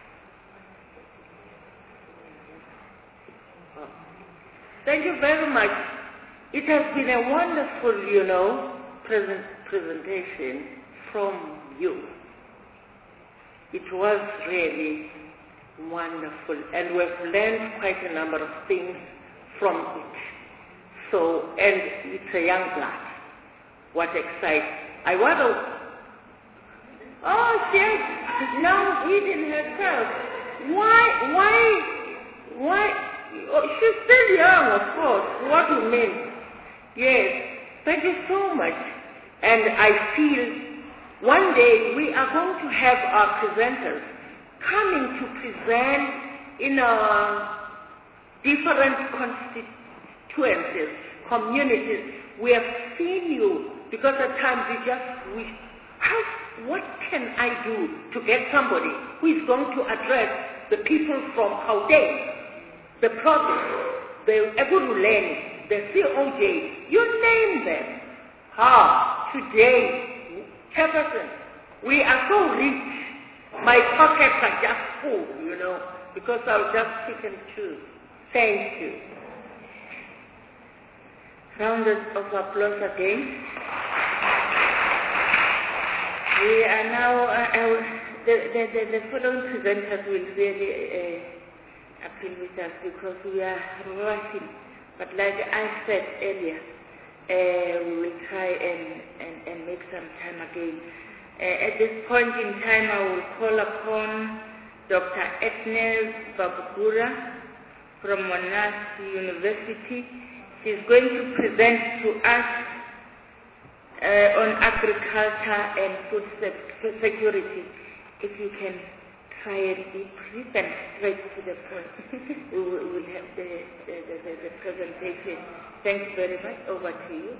Thank you very much. It has been a wonderful, you know, presentation from you. It was really wonderful, and we've learned quite a number of things from it. So, and it's a young blood. What excites! Oh, she has now hidden herself. Why? Oh, she's still young, of course. What do you mean? Yes. Thank you so much. And I feel one day we are going to have our presenters coming to present in our different constituencies, communities. We have seen you because at times we just wish, what can I do to get somebody who is going to address the people from Gauteng, the province, the Ekurhuleni, the COJ, you name them. Today, Jefferson, we are so rich. My pockets are just full, you know, because I'll just pick and choose. Thank you. Round of applause again. We are now, the following presenters will really appeal with us because we are rushing. But like I said earlier, we will try and make some time again. At this point in time, I will call upon Dr. Etnel Babugura from Monash University. She's going to present to us on agriculture and food security. If you can try and be brief and straight to the point, we will have the presentation. Thank you very much. Over to you.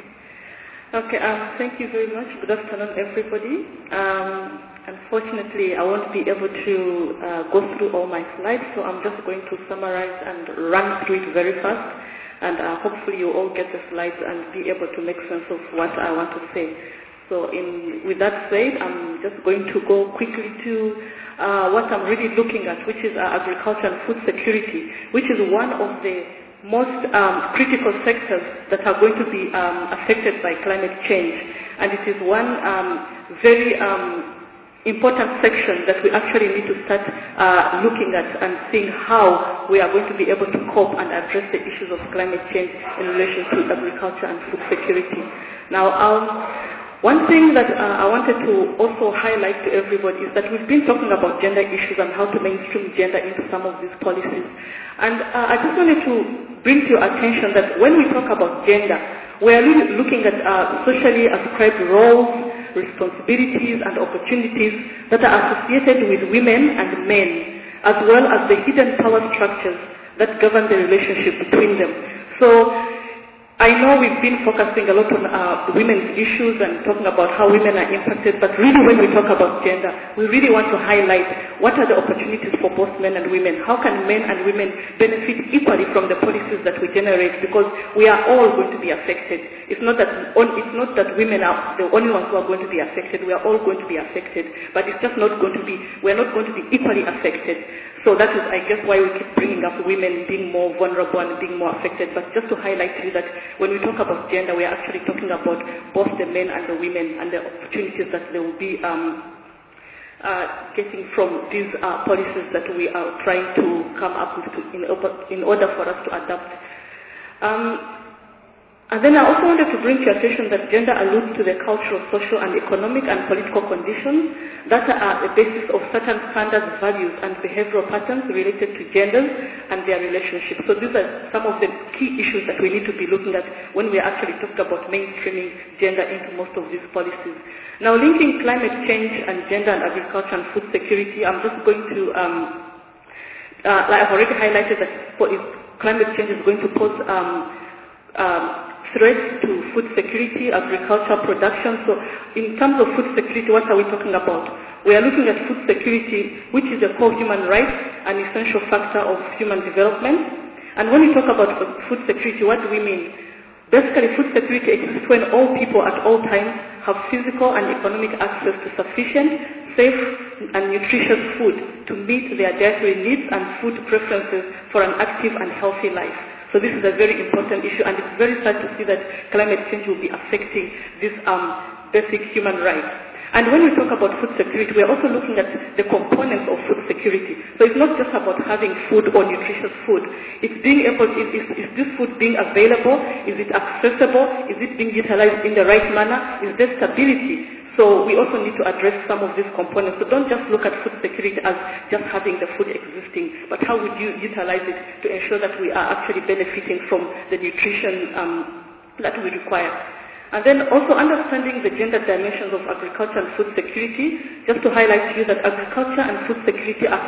Okay, thank you very much. Good afternoon, everybody. Unfortunately, I won't be able to go through all my slides, so I'm just going to summarize and run through it very fast. And hopefully you all get the slides and be able to make sense of what I want to say. So with that said, I'm just going to go quickly to what I'm really looking at, which is agriculture and food security, which is one of the most critical sectors that are going to be affected by climate change. And it is one very important section that we actually need to start looking at and seeing how we are going to be able to cope and address the issues of climate change in relation to agriculture and food security. Now, one thing that I wanted to also highlight to everybody is that we've been talking about gender issues and how to mainstream gender into some of these policies. And I just wanted to bring to your attention that when we talk about gender, we are really looking at socially ascribed roles, responsibilities and opportunities that are associated with women and men, as well as the hidden power structures that govern the relationship between them. So I know we've been focusing a lot on women's issues and talking about how women are impacted, but really when we talk about gender, we really want to highlight what are the opportunities for both men and women. How can men and women benefit equally from the policies that we generate, because we are all going to be affected. It's not that women are the only ones who are going to be affected. We are all going to be affected, but it's just not going to be, we're not going to be equally affected. So that is, I guess, why we keep bringing up women being more vulnerable and being more affected. But just to highlight to you that when we talk about gender, we are actually talking about both the men and the women and the opportunities that they will be getting from these policies that we are trying to come up with in order for us to adapt. And then I also wanted to bring to your attention that gender alludes to the cultural, social, and economic and political conditions that are the basis of certain standards, values, and behavioral patterns related to genders and their relationships. So these are some of the key issues that we need to be looking at when we are actually talking about mainstreaming gender into most of these policies. Now, linking climate change and gender and agriculture and food security, I'm just going to, like I've already highlighted that climate change is going to pose threats to food security, agriculture, production. So in terms of food security, what are we talking about? We are looking at food security, which is a core human right, an essential factor of human development. And when we talk about food security, what do we mean? Basically, food security exists when all people at all times have physical and economic access to sufficient, safe, and nutritious food to meet their dietary needs and food preferences for an active and healthy life. So this is a very important issue, and it's very sad to see that climate change will be affecting this basic human right. And when we talk about food security, we're also looking at the components of food security. So it's not just about having food or nutritious food. It's being able, is this food being available? Is it accessible? Is it being utilized in the right manner? Is there stability? So we also need to address some of these components. So don't just look at food security as just having the food existing, but how would you utilize it to ensure that we are actually benefiting from the nutrition that we require. And then also understanding the gender dimensions of agriculture and food security, just to highlight to you that agriculture and food security are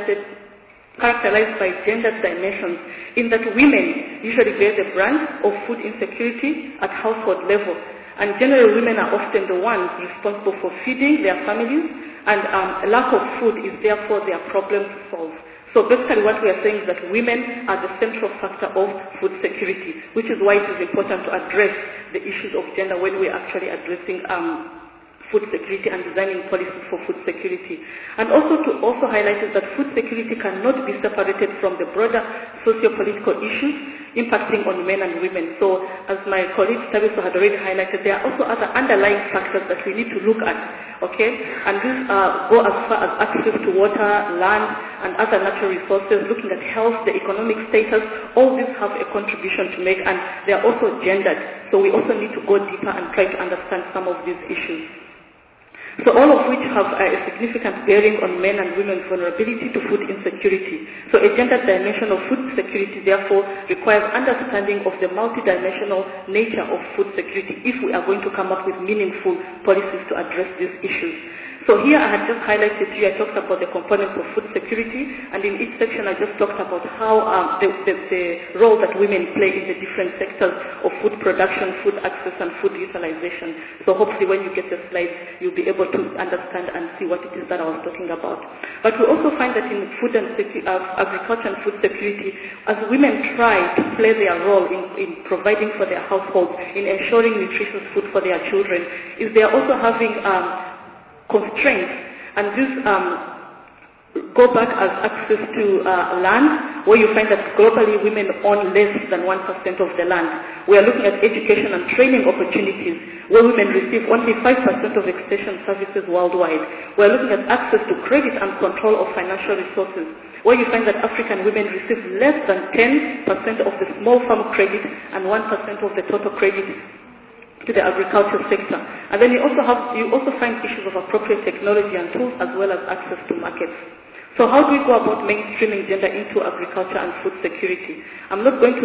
characterized by gender dimensions, in that women usually bear the brunt of food insecurity at household level. And generally, women are often the ones responsible for feeding their families, and a lack of food is therefore their problem to solve. So basically what we are saying is that women are the central factor of food security, which is why it is important to address the issues of gender when we are actually addressing food security and designing policies for food security. And also to highlight is that food security cannot be separated from the broader socio-political issues impacting on men and women. So as my colleague Tabiso had already highlighted, there are also other underlying factors that we need to look at, okay? And these go as far as access to water, land, and other natural resources, looking at health, the economic status. All these have a contribution to make, and they are also gendered. So we also need to go deeper and try to understand some of these issues. So all of which have a significant bearing on men and women's vulnerability to food insecurity. So a gender dimension of food security therefore requires understanding of the multidimensional nature of food security if we are going to come up with meaningful policies to address these issues. So here I had just highlighted to you, I talked about the components of food security, and in each section I just talked about how the role that women play in the different sectors of food production, food access, and food utilization. So hopefully when you get the slides, you'll be able to understand and see what it is that I was talking about. But we also find that in food and agriculture and food security, as women try to play their role in providing for their households, in ensuring nutritious food for their children, is they are also having constraints, and this go back as access to land, where you find that globally women own less than 1% of the land. We are looking at education and training opportunities, where women receive only 5% of extension services worldwide. We are looking at access to credit and control of financial resources, where you find that African women receive less than 10% of the small farm credit and 1% of the total credit to the agricultural sector. And then you also find issues of appropriate technology and tools, as well as access to markets. So how do we go about mainstreaming gender into agriculture and food security? I'm not going to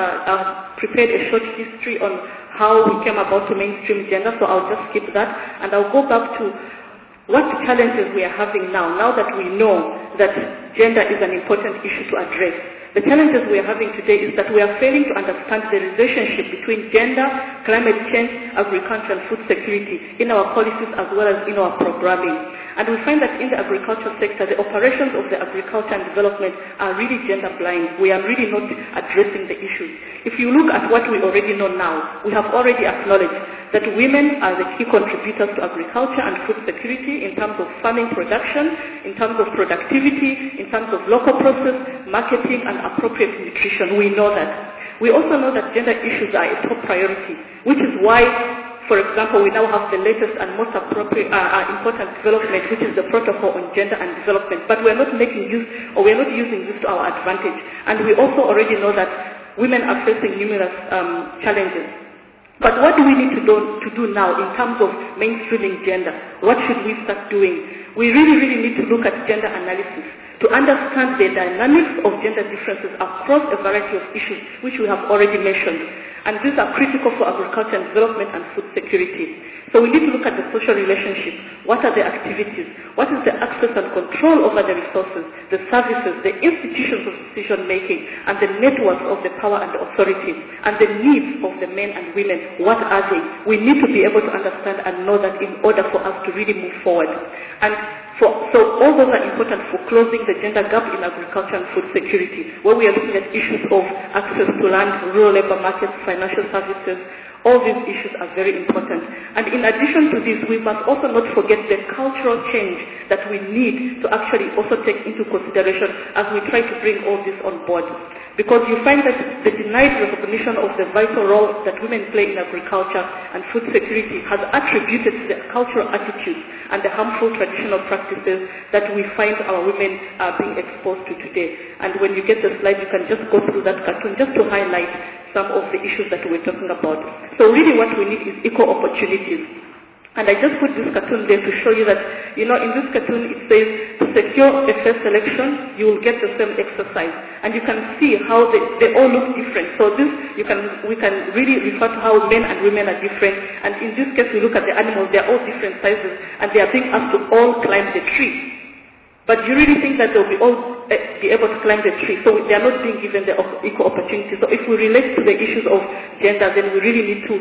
I've prepared a short history on how we came about to mainstream gender, so I'll just skip that, and I'll go back to what challenges we are having now that we know that gender is an important issue to address. The challenges we are having today is that we are failing to understand the relationship between gender, climate change, agriculture, and food security in our policies as well as in our programming. And we find that in the agriculture sector, the operations of the agriculture and development are really gender blind. We are really not addressing the issues. If you look at what we already know now, we have already acknowledged that women are the key contributors to agriculture and food security in terms of farming production, in terms of productivity, in terms of local process, marketing, and appropriate nutrition. We know that. We also know that gender issues are a top priority, which is why, for example, we now have the latest and most important development, which is the protocol on gender and development. But we are not making use, or we are not using this to our advantage. And we also already know that women are facing numerous challenges. But what do we need to do now in terms of mainstreaming gender? What should we start doing? We really need to look at gender analysis to understand the dynamics of gender differences across a variety of issues which we have already mentioned. And these are critical for agriculture and development and food security. So we need to look at the social relationship. What are the activities? What is the access and control over the resources, the services, the institutions of decision making, and the networks of the power and the authority, and the needs of the men and women? What are they? We need to be able to understand and know that in order for us to really move forward. And so all those are important for closing the gender gap in agriculture and food security, where we are looking at issues of access to land, rural labor markets, financial services. All these issues are very important. And in addition to this, we must also not forget the cultural change that we need to actually also take into consideration as we try to bring all this on board. Because you find that the denied recognition of the vital role that women play in agriculture and food security has attributed to the cultural attitudes and the harmful traditional practices that we find our women are being exposed to today. And when you get the slide, you can just go through that cartoon just to highlight some of the issues that we're talking about. So really what we need is equal opportunities. And I just put this cartoon there to show you that, in this cartoon it says, to secure a fair selection, you will get the same exercise. And you can see how they all look different. So we can really refer to how men and women are different. And in this case, we look at the animals, they are all different sizes, and they are being asked to all climb the tree. But you really think that they'll be all be able to climb the tree. So they are not being given the equal opportunity. So if we relate to the issues of gender, then we really need to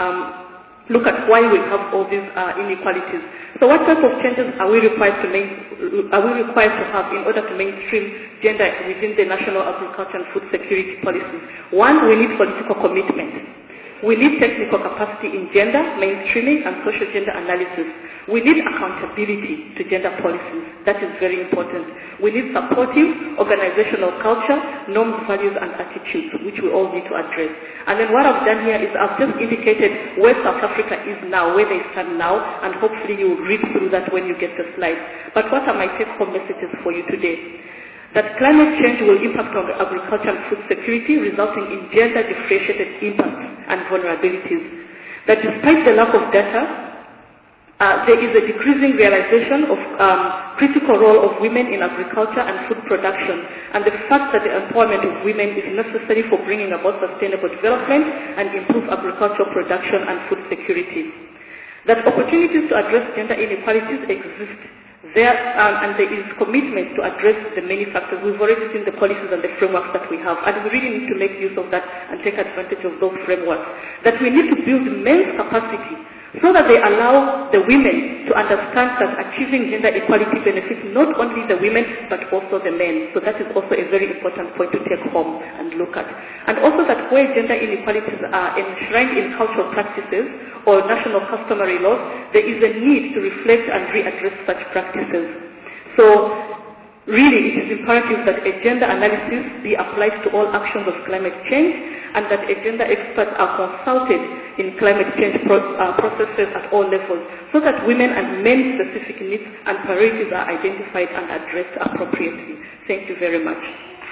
look at why we have all these inequalities. So what type of changes are we required to have in order to mainstream gender within the national agriculture and food security policies? One, we need political commitment. We need technical capacity in gender mainstreaming and social gender analysis. We need accountability to gender policies. That is very important. We need supportive organizational culture, norms, values, and attitudes, which we all need to address. And then what I've done here is I've just indicated where South Africa is now, where they stand now, and hopefully you will read through that when you get the slides. But what are my take-home messages for you today? That climate change will impact on agriculture and food security, resulting in gender-differentiated impacts and vulnerabilities. That despite the lack of data there is a decreasing realization of critical role of women in agriculture and food production, and the fact that the empowerment of women is necessary for bringing about sustainable development and improve agricultural production and food security. That opportunities to address gender inequalities exist there, and there is commitment to address the many factors. We've already seen the policies and the frameworks that we have, and we really need to make use of that and take advantage of those frameworks. That we need to build men's capacity so that they allow the women to understand that achieving gender equality benefits not only the women but also the men. So that is also a very important point to take home and look at. And also that where gender inequalities are enshrined in cultural practices or national customary laws, there is a need to reflect and readdress such practices. So really, it is imperative that a gender analysis be applied to all actions of climate change, and that gender experts are consulted in climate change processes at all levels, so that women and men-specific needs and priorities are identified and addressed appropriately. Thank you very much.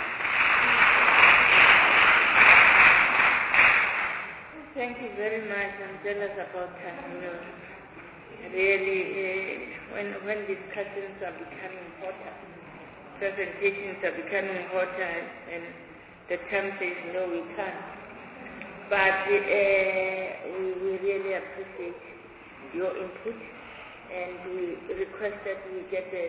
Thank you very much. I'm jealous about really, when discussions are becoming hotter, presentations are becoming hotter, and the term says no, we can't. But we really appreciate your input, and we request that we get the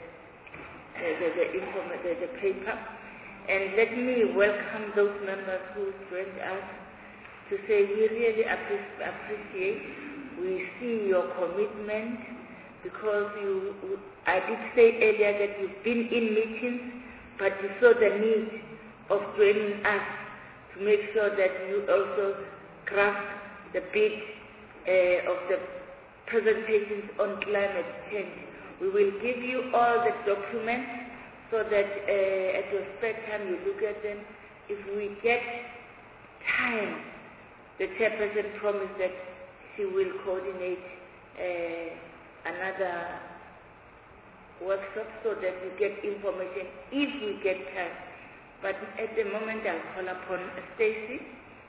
paper. And let me welcome those members who joined us to say we really appreciate. We see your commitment, because I did say earlier that you've been in meetings, but you saw the need of joining us to make sure that you also craft the bit of the presentations on climate change. We will give you all the documents so that at your spare time you look at them. If we get time, the chairperson promised that she will coordinate another workshop so that we get information if we get time. But at the moment, I'll call upon Stacey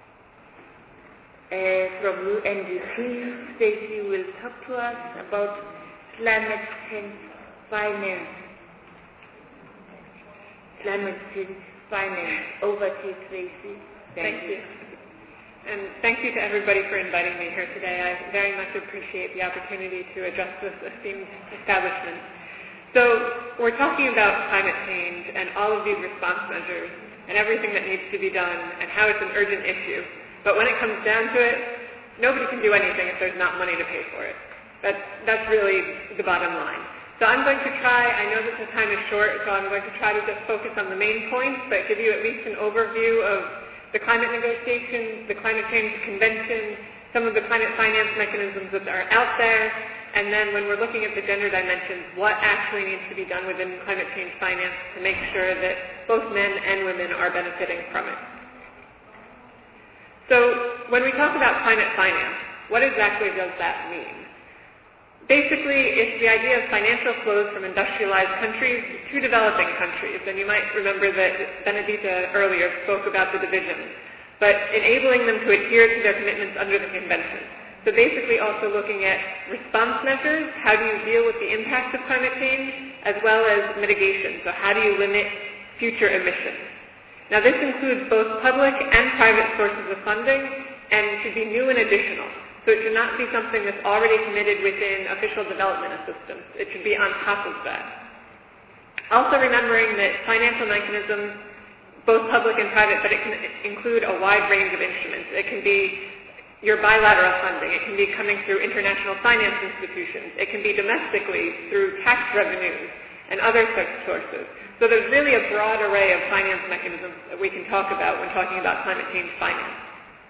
from UNDP. Stacey will talk to us about climate change finance. Climate change finance. Over to you, Stacey. Thank you. And thank you to everybody for inviting me here today. I very much appreciate the opportunity to address this esteemed establishment. So we're talking about climate change and all of these response measures and everything that needs to be done and how it's an urgent issue. But when it comes down to it, nobody can do anything if there's not money to pay for it. That's really the bottom line. So I'm going to try, I know that the time is short, so I'm going to try to just focus on the main points, but give you at least an overview of the climate negotiations, the climate change convention, some of the climate finance mechanisms that are out there, and then when we're looking at the gender dimensions, what actually needs to be done within climate change finance to make sure that both men and women are benefiting from it. So when we talk about climate finance, what exactly does that mean? Basically, it's the idea of financial flows from industrialized countries to developing countries. And you might remember that Benedita earlier spoke about the division, but enabling them to adhere to their commitments under the convention. So basically also looking at response measures, how do you deal with the impacts of climate change, as well as mitigation. So how do you limit future emissions? Now this includes both public and private sources of funding, and should be new and additional. So it should not be something that's already committed within official development assistance. It should be on top of that. Also remembering that financial mechanisms, both public and private, but it can include a wide range of instruments. It can be your bilateral funding. It can be coming through international finance institutions. It can be domestically through tax revenues and other such sources. So there's really a broad array of finance mechanisms that we can talk about when talking about climate change finance.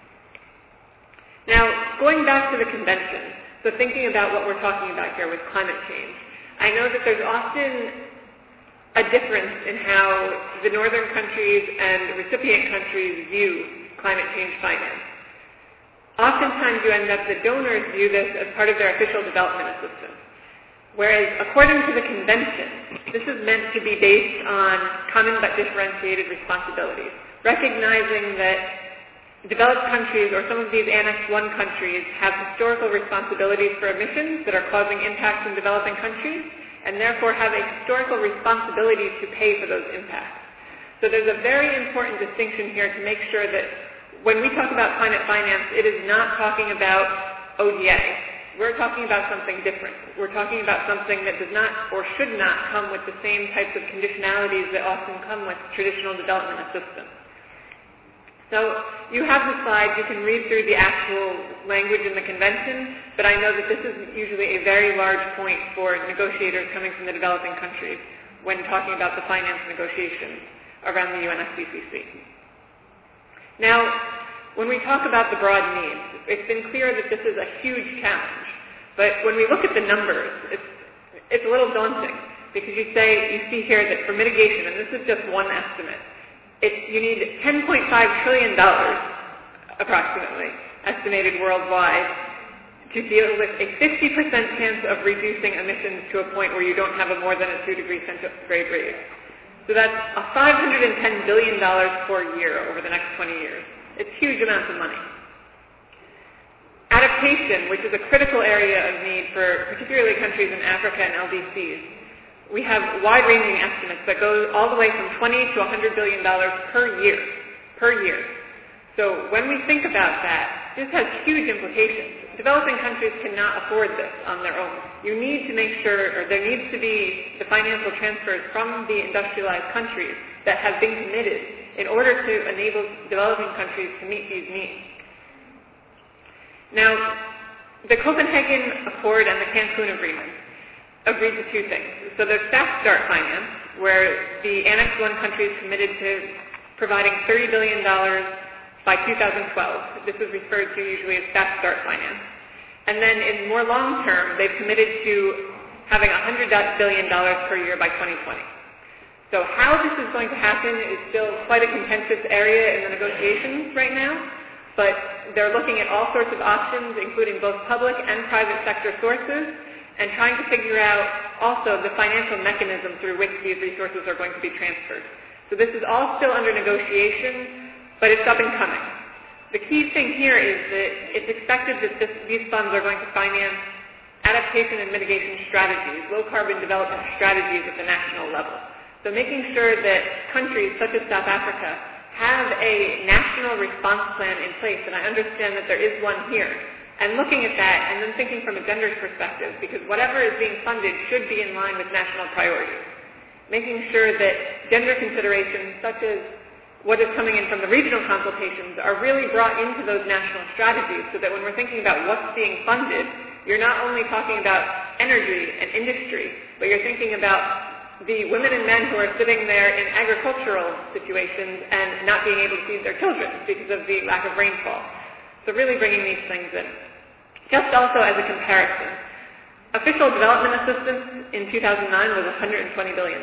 Now, going back to the convention, so thinking about what we're talking about here with climate change, I know that there's often a difference in how the northern countries and recipient countries view climate change finance. Oftentimes you end up, the donors view this as part of their official development assistance. Whereas according to the convention, this is meant to be based on common but differentiated responsibilities, recognizing that developed countries or some of these Annex I countries have historical responsibilities for emissions that are causing impacts in developing countries, and therefore have a historical responsibility to pay for those impacts. So there's a very important distinction here to make sure that when we talk about climate finance, it is not talking about ODA. We're talking about something different. We're talking about something that does not or should not come with the same types of conditionalities that often come with traditional development assistance. So you have the slide. You can read through the actual language in the convention, but I know that this is usually a very large point for negotiators coming from the developing countries when talking about the finance negotiations around the UNFCCC. Now, when we talk about the broad needs, it's been clear that this is a huge challenge, but when we look at the numbers, it's a little daunting, because you see here that for mitigation, and this is just one estimate, you need $10.5 trillion, approximately, estimated worldwide, to deal with a 50% chance of reducing emissions to a point where you don't have a more than a 2-degree centigrade raise. So that's $510 billion per year over the next 20 years. It's huge amounts of money. Adaptation, which is a critical area of need for particularly countries in Africa and LDCs, we have wide-ranging estimates that go all the way from $20 to $100 billion per year. So when we think about that, this has huge implications. Developing countries cannot afford this on their own. You need to make sure, or there needs to be the financial transfers from the industrialized countries that have been committed in order to enable developing countries to meet these needs. Now, the Copenhagen Accord and the Cancun Agreement agreed to two things. So there's Fast Start Finance, where the Annex I countries committed to providing $30 billion by 2012. This is referred to usually as Fast Start Finance. And then in more long term, they've committed to having $100 billion per year by 2020. So how this is going to happen is still quite a contentious area in the negotiations right now, but they're looking at all sorts of options, including both public and private sector sources, and trying to figure out also the financial mechanism through which these resources are going to be transferred. So this is all still under negotiation, but it's up and coming. The key thing here is that it's expected that these funds are going to finance adaptation and mitigation strategies, low-carbon development strategies at the national level. So making sure that countries such as South Africa have a national response plan in place, and I understand that there is one here, and looking at that and then thinking from a gender's perspective, because whatever is being funded should be in line with national priorities. Making sure that gender considerations, such as what is coming in from the regional consultations, are really brought into those national strategies so that when we're thinking about what's being funded, you're not only talking about energy and industry, but you're thinking about the women and men who are sitting there in agricultural situations and not being able to feed their children because of the lack of rainfall. So really bringing these things in. Just also as a comparison, official development assistance in 2009 was $120 billion.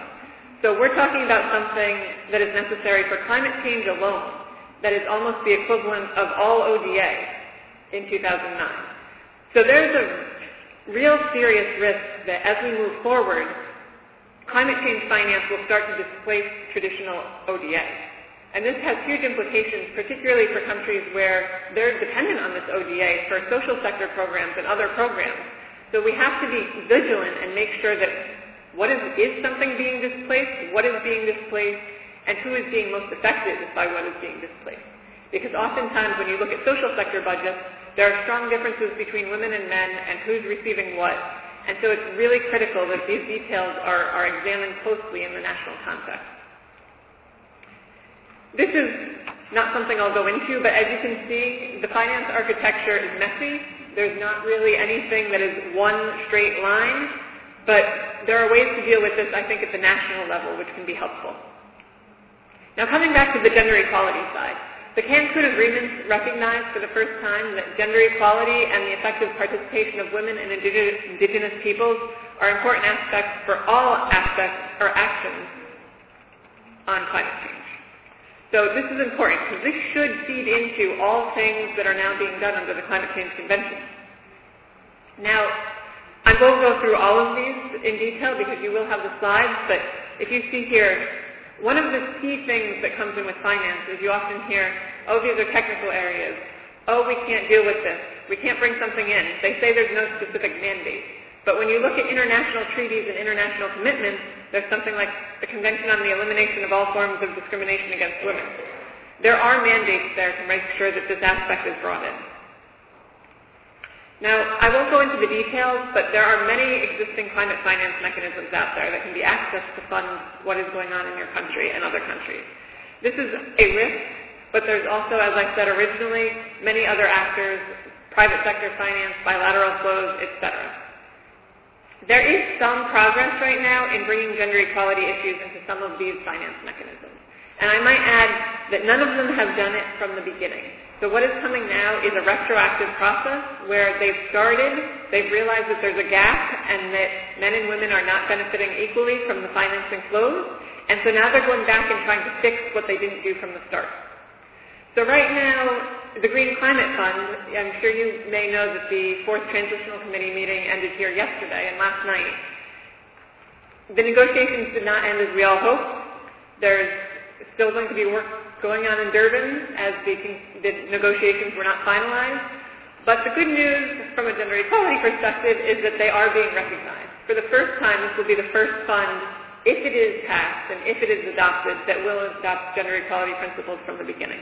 So we're talking about something that is necessary for climate change alone that is almost the equivalent of all ODA in 2009. So there's a real serious risk that as we move forward, climate change finance will start to displace traditional ODA. And this has huge implications, particularly for countries where they're dependent on this ODA for social sector programs and other programs. So we have to be vigilant and make sure that is something being displaced, what is being displaced, and who is being most affected by what is being displaced. Because oftentimes when you look at social sector budgets, there are strong differences between women and men and who's receiving what. And so it's really critical that these details are examined closely in the national context. This is not something I'll go into, but as you can see, the finance architecture is messy. There's not really anything that is one straight line, but there are ways to deal with this, I think, at the national level, which can be helpful. Now, coming back to the gender equality side, the Cancun Agreement recognized for the first time that gender equality and the effective participation of women and indigenous peoples are important aspects for all aspects or actions on climate change. So this is important because this should feed into all things that are now being done under the Climate Change Convention. Now, I won't go through all of these in detail because you will have the slides, but if you see here, one of the key things that comes in with finance is you often hear oh, these are technical areas, oh, we can't deal with this, we can't bring something in. They say there's no specific mandate. But when you look at international treaties and international commitments, there's something like the Convention on the Elimination of All Forms of Discrimination Against Women. There are mandates there to make sure that this aspect is brought in. Now, I won't go into the details, but there are many existing climate finance mechanisms out there that can be accessed to fund what is going on in your country and other countries. This is a risk, but there's also, as I said originally, many other actors, private sector finance, bilateral flows, etc. There is some progress right now in bringing gender equality issues into some of these finance mechanisms. And I might add that none of them have done it from the beginning. So what is coming now is a retroactive process where they've realized that there's a gap and that men and women are not benefiting equally from the financing flows. And so now they're going back and trying to fix what they didn't do from the start. So right now, the Green Climate Fund, I'm sure you may know that the 4th Transitional Committee meeting ended here yesterday and last night. The negotiations did not end as we all hoped. There's still going to be work going on in Durban as the negotiations were not finalized. But the good news from a gender equality perspective is that they are being recognized. For the first time, this will be the first fund, if it is passed and if it is adopted, that will adopt gender equality principles from the beginning.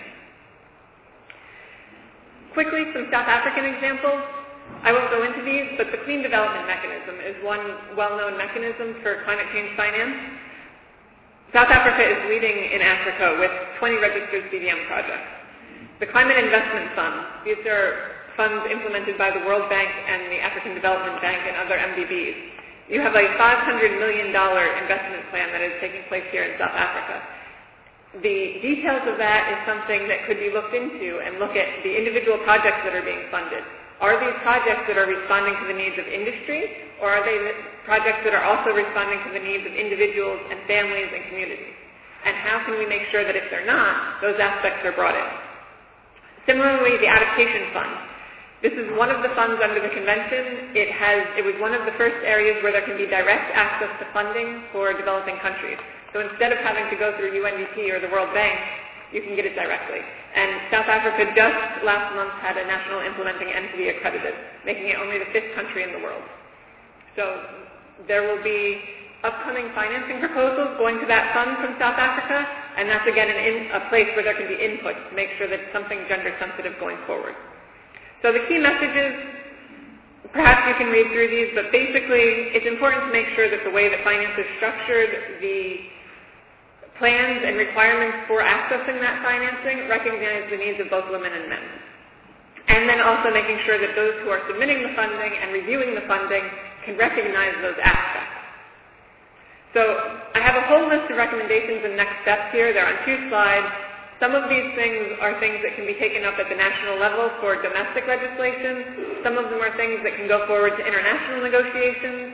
Quickly, some South African examples. I won't go into these, but the Clean Development Mechanism is one well-known mechanism for climate change finance. South Africa is leading in Africa with 20 registered CDM projects. The Climate Investment Fund, these are funds implemented by the World Bank and the African Development Bank and other MDBs. You have a $500 million investment plan that is taking place here in South Africa. The details of that is something that could be looked into and look at the individual projects that are being funded. Are these projects that are responding to the needs of industry, or are they projects that are also responding to the needs of individuals and families and communities? And how can we make sure that if they're not, those aspects are brought in? Similarly, the Adaptation Fund. This is one of the funds under the convention. It was one of the first areas where there can be direct access to funding for developing countries. So instead of having to go through UNDP or the World Bank, you can get it directly. And South Africa just last month had a national implementing entity accredited, making it only the 5th country in the world. So there will be upcoming financing proposals going to that fund from South Africa, and that's again a place where there can be input to make sure that it's something gender sensitive going forward. So the key messages, perhaps you can read through these, but basically it's important to make sure that the way that finance is structured, the plans and requirements for accessing that financing recognize the needs of both women and men. And then also making sure that those who are submitting the funding and reviewing the funding can recognize those aspects. So I have a whole list of recommendations and next steps here. They're on 2 slides. Some of these things are things that can be taken up at the national level for domestic legislation. Some of them are things that can go forward to international negotiations.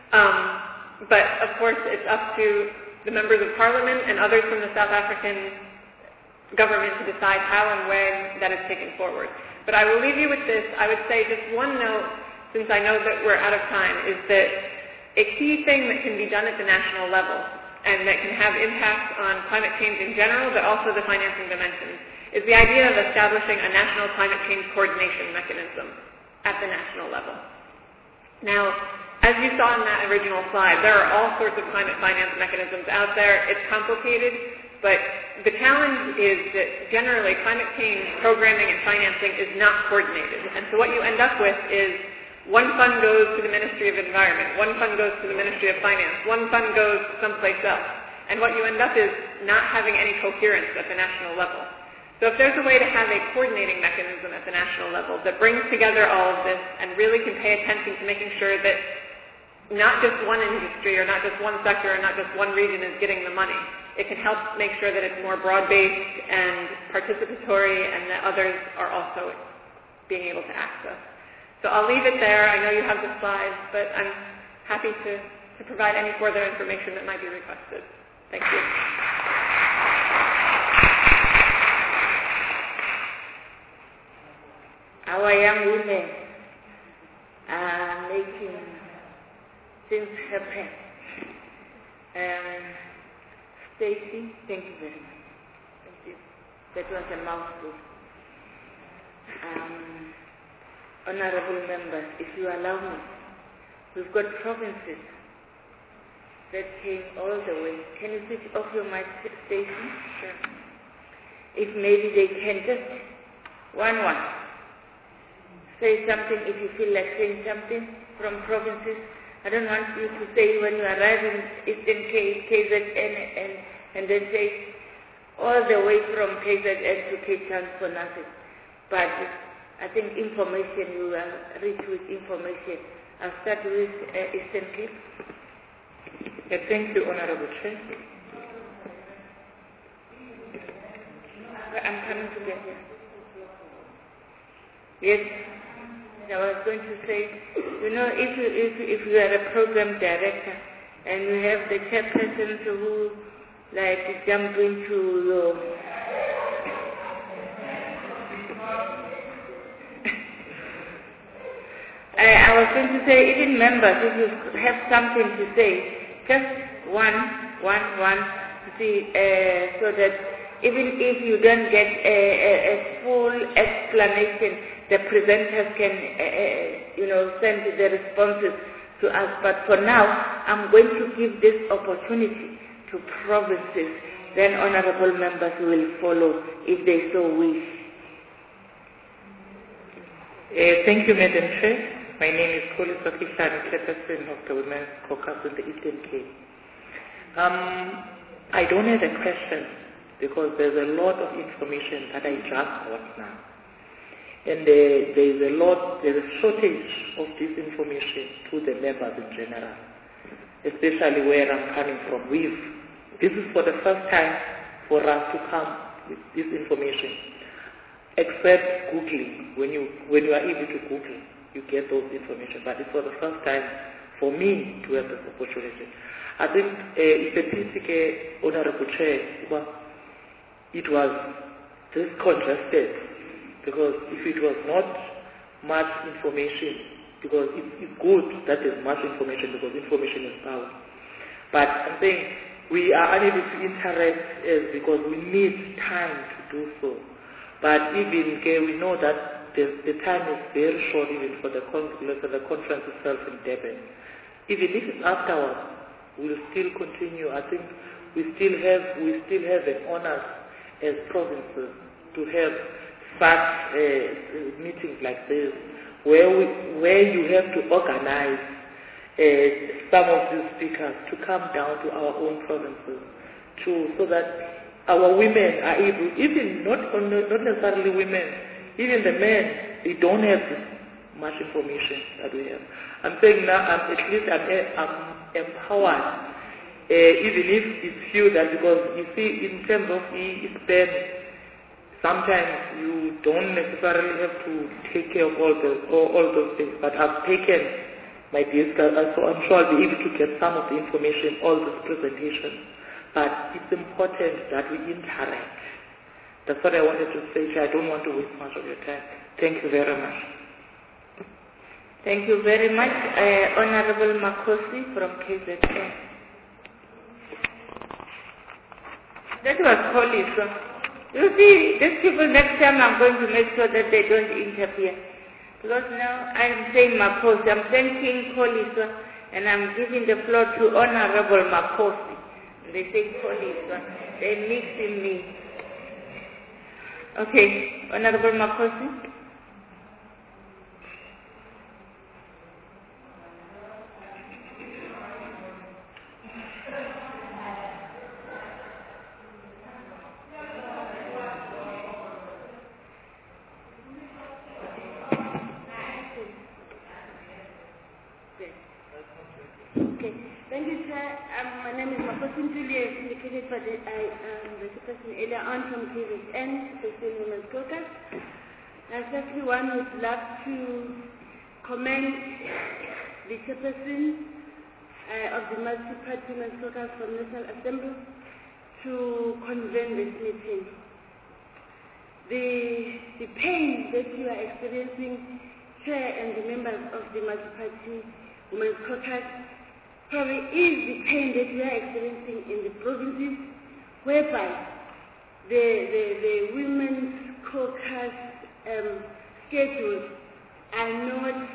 But of course, it's up to the members of parliament and others from the South African government to decide how and when that is taken forward. But I will leave you with this. I would say just one note, since I know that we're out of time, is that a key thing that can be done at the national level and that can have impact on climate change in general, but also the financing dimensions, is the idea of establishing a national climate change coordination mechanism at the national level. Now, as you saw in that original slide, there are all sorts of climate finance mechanisms out there. It's complicated, but the challenge is that generally climate change programming and financing is not coordinated. And so what you end up with is one fund goes to the Ministry of Environment, one fund goes to the Ministry of Finance, one fund goes someplace else. And what you end up is not having any coherence at the national level. So if there's a way to have a coordinating mechanism at the national level that brings together all of this and really can pay attention to making sure that not just one industry or not just one sector or not just one region is getting the money, it can help make sure that it's more broad-based and participatory and that others are also being able to access. So I'll leave it there. I know you have the slides, but I'm happy to provide any further information that might be requested. Thank you. Our young women are making things happen. Stacey, thank you very much. Thank you. That was a mouthful. Honorable members, if you allow me, we've got provinces that came all the way. Can you switch off your mic station? Sure. If maybe they can just one say something if you feel like saying something from provinces. I don't want you to say when you arrive in Eastern Cape, KZN, and then say all the way from KZN to Cape Town for nothing. But I think information, you are rich with information. I'll start with Eastern Cape. Thank you, Honorable Chair. I'm coming to get here. Yes, I was going to say, you know, if you are a program director and you have the chairpersons who like jump into your I was going to say, even members, if you have something to say, just one, to see, so that even if you don't get a full explanation, the presenters can, send the responses to us. But for now, I'm going to give this opportunity to provinces. Then honorable members will follow if they so wish. Thank you, Madam Chair. My name is Kolisa Kishani, chairperson of the Women's Caucus in the Eastern Cape. I don't have a question because there's a lot of information that I just got now. And there's a shortage of this information to the members in general, especially where I'm coming from. This is for the first time for us to come with this information, except Googling. When you are able to Google, you get those information. But it's for the first time for me to have this opportunity. I think it's a Honorable Chair, it was just congested, because if it was not much information, because it's good that there's much information, because information is power. But I'm saying we are unable to interact because we need time to do so. But even we know that the time is very short, even for the conference itself in Durban. Even if it's afterwards, we'll still continue. I think we still have an honor as provinces to have such meetings like this, where you have to organize some of these speakers to come down to our own provinces, so that our women are able, even not necessarily women, even the men, they don't have this much information that we have. I'm saying now, at least I'm empowered, even if it's few that, because you see, in terms of Eastern, sometimes you don't necessarily have to take care of all those things, but I've taken my desk, so I'm sure I'll be able to get some of the information, all these presentations. But it's important that we interact. That's what I wanted to say. I don't want to waste much of your time. Thank you very much. Thank you very much, Honorable Makosi from KZN. That was Kolisa. You see, these people, next time I'm going to make sure that they don't interfere. Because now I'm saying Makosi, I'm thanking Kolisa, and I'm giving the floor to Honorable Makosi. They say Kolisa, they're mixing me. Okay, Honorable Makosi. Thank you, Chair. My name is Makosi Juliet, indicated by I am the person earlier on from KZN, the Women's Caucus. I certainly one would love to commend the chairperson of the Multi-Party Women's Caucus from National Assembly to convene this meeting. The pain that you are experiencing, Chair and the members of the Multi-Party Women's Caucus, probably is the pain that we are experiencing in the provinces, whereby the women's caucus schedules are not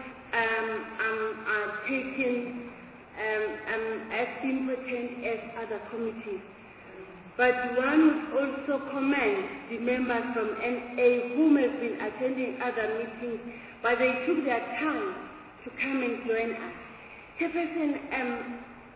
taken as important as other committees. But one would also commend the members from NA whom have been attending other meetings, but they took their time to come and join us. Chairperson,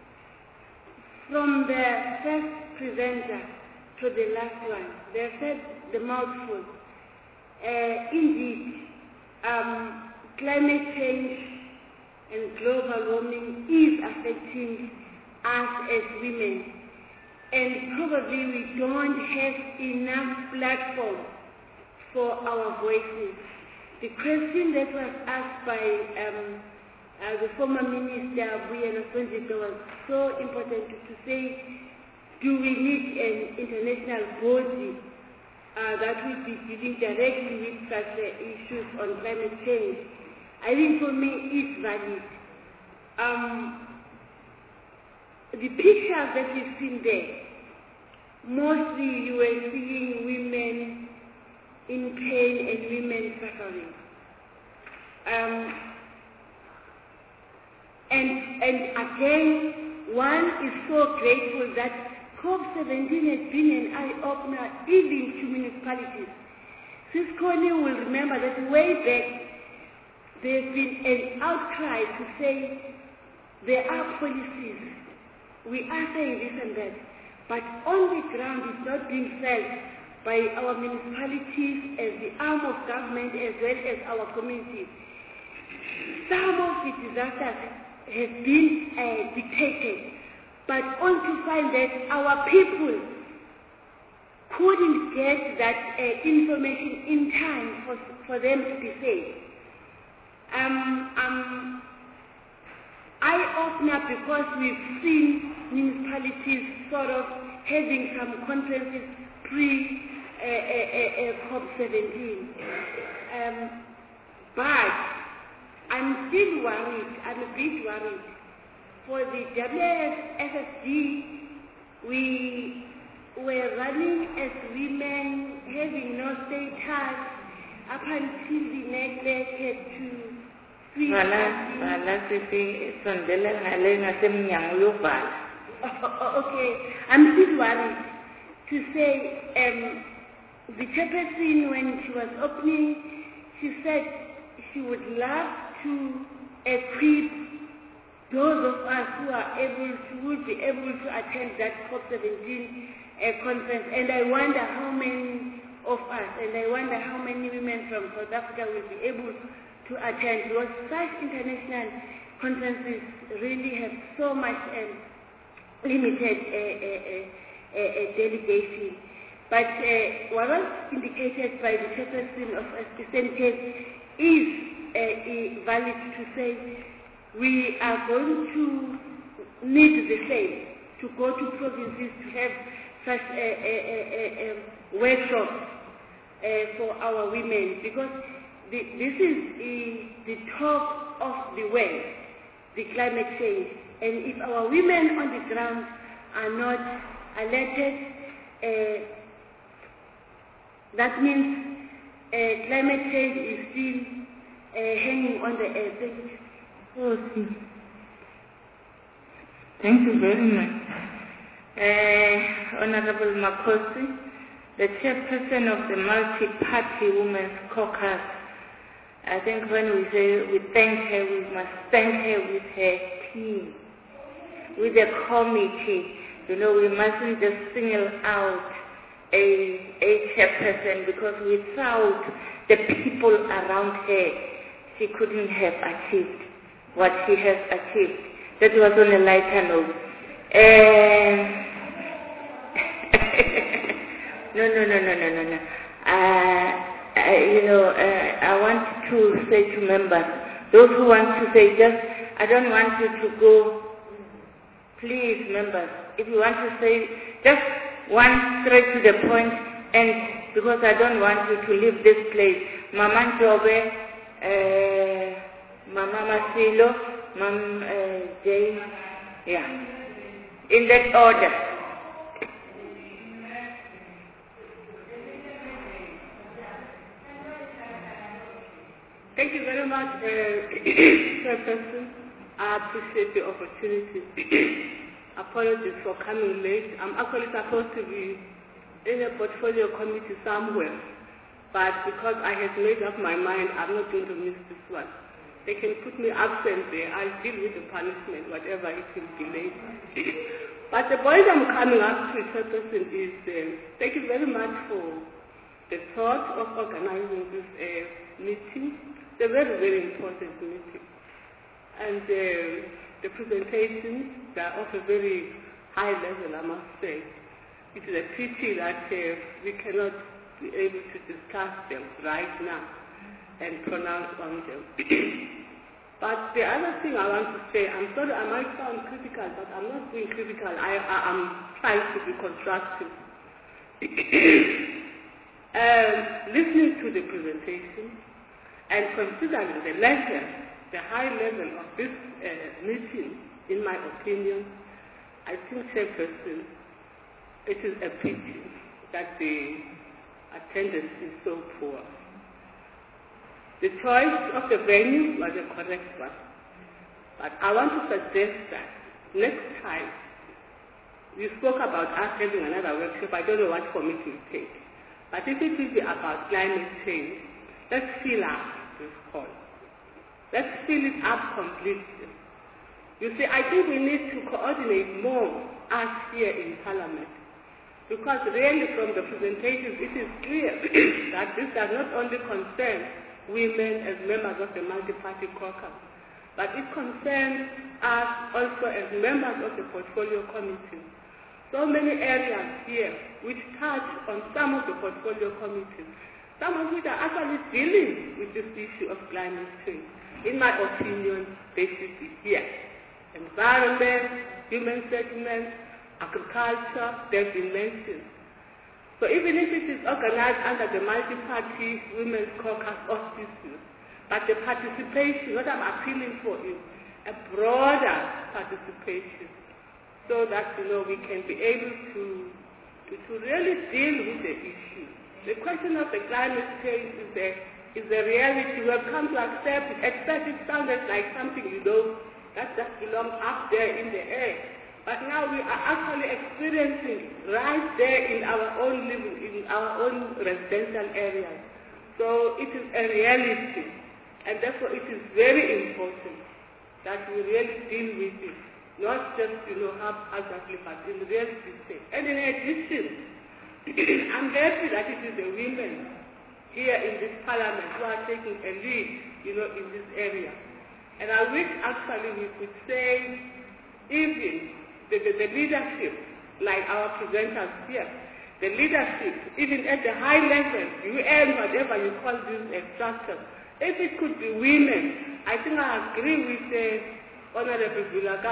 from the first presenter to the last one, they said the mouthful. Indeed, climate change and global warming is affecting us as women. And probably we don't have enough platform for our voices. The question that was asked by the former minister, Buyana Sonjeka, was so important to say, do we need an international body that will be dealing directly with such issues on climate change? I think for me it's valid. The pictures that we've seen there, mostly you were seeing women in pain and women suffering. And again, one is so grateful that COP17 has been an eye-opener even to municipalities. Sis Connie will remember that way back there's been an outcry to say there are policies, we are saying this and that, but on the ground it's not being felt by our municipalities as the arm of government as well as our communities. Some of the disasters have been dictated, but only to find that our people couldn't get that information in time for them to be safe. Eye-opener because we've seen municipalities sort of having some conferences pre-COP17. But I'm still worried, I'm a bit worried. For the WSSD, we were running as women, having no status, up until the neglect had to Okay, I'm still worried to say the chairperson, when she was opening, she said she would love to equip those of us who will be able to attend that COP17 conference. And I wonder how many of us, and I wonder how many women from South Africa will be able to attend, because such international conferences really have so much limited delegation. But what was indicated by the chairperson of SPCNK is valid to say we are going to need the same, to go to provinces to have such workshops for our women, because this is the talk of the way, the climate change. And if our women on the ground are not alerted, that means climate change is still hanging on the air. Thank you very much. Honorable Makosi, the chairperson of the Multi-Party Women's Caucus. I think when we say we thank her, we must thank her with her team, with the committee. You know, we mustn't just single out a chairperson, because without the people around her, she couldn't have achieved what she has achieved. That was on a lighter note. No. I want to say to members, those who want to say I don't want you to go, please members, if you want to say just one straight to the point, and because I don't want you to leave this place, Mama Njobe, Mama Masilo, Jane, yeah, in that order. Thank you very much, Chairperson. I appreciate the opportunity. Apologies for coming late. I'm actually supposed to be in a portfolio committee somewhere, but because I had made up my mind, I'm not going to miss this one. They can put me absent there. I'll deal with the punishment, whatever it will be late. But the point I'm coming up to, Chairperson, is thank you very much for the thought of organizing this meeting. It's a very, very important meeting. And the presentations are of a very high level, I must say. It is a pity that we cannot be able to discuss them right now and pronounce on them. But the other thing I want to say, I'm sorry I might sound critical, but I'm not being critical. I'm trying to be constructive. Listening to the presentation and considering the level, the high level of this meeting, in my opinion, I think, Chairperson, it is a pity that the attendance is so poor. The choice of the venue was a correct one, but I want to suggest that next time, you spoke about us having another workshop. I don't know what committee will take, but if it will be about climate change, let's fill up this hall. Let's fill it up completely. You see, I think we need to coordinate more us here in Parliament, because really from the presentations it is clear that this does not only concern women as members of the multi-party caucus, but it concerns us also as members of the portfolio committee. So many areas here which touch on some of the portfolio committees, some of which are actually dealing with this issue of climate change. In my opinion, they should be here. Environment, human settlements, agriculture, they've been mentioned. So even if it is organized under the multi-party women's caucus auspices, but the participation, what I'm appealing for is a broader participation, so that we can be able to really deal with the issue. The question of the climate change is the reality. We have come to accept it. At first it sounded like something that just belongs up there in the air. But now we are actually experiencing right there in our own living, in our own residential areas. So it is a reality. And therefore it is very important that we really deal with it. Not just, haphazardly, but in real detail. And in addition, I'm happy that it is the women here in this Parliament who are taking a lead, in this area. And I wish actually we could say even the leadership, like our presenters here, the leadership, even at the high level, UN, whatever you call these structures, if it could be women, I think I agree with Honorable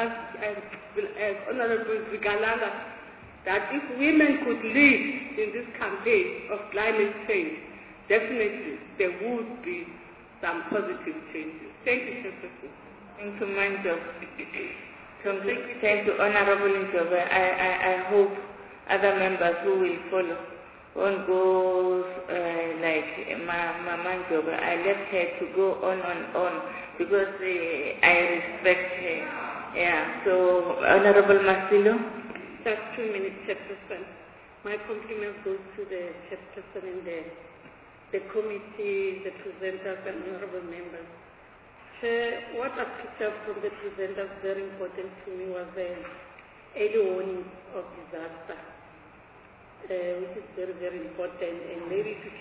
Zikalanga that if women could lead in this campaign of climate change, definitely there would be some positive changes. Thank you, Chairperson. Thank you, Manjo. Thank you, Honorable Njobe. I hope other members who will follow on goes like Mama Njobe. I left her to go on because I respect her. Yeah. So, Honorable Masilo. Just 2 minutes, Chairperson. My compliments goes to the Chairperson and the committee, the presenters, and honorable members. What I picked up from the presenters very important to me was the early warning of disaster, which is very, very important, and maybe to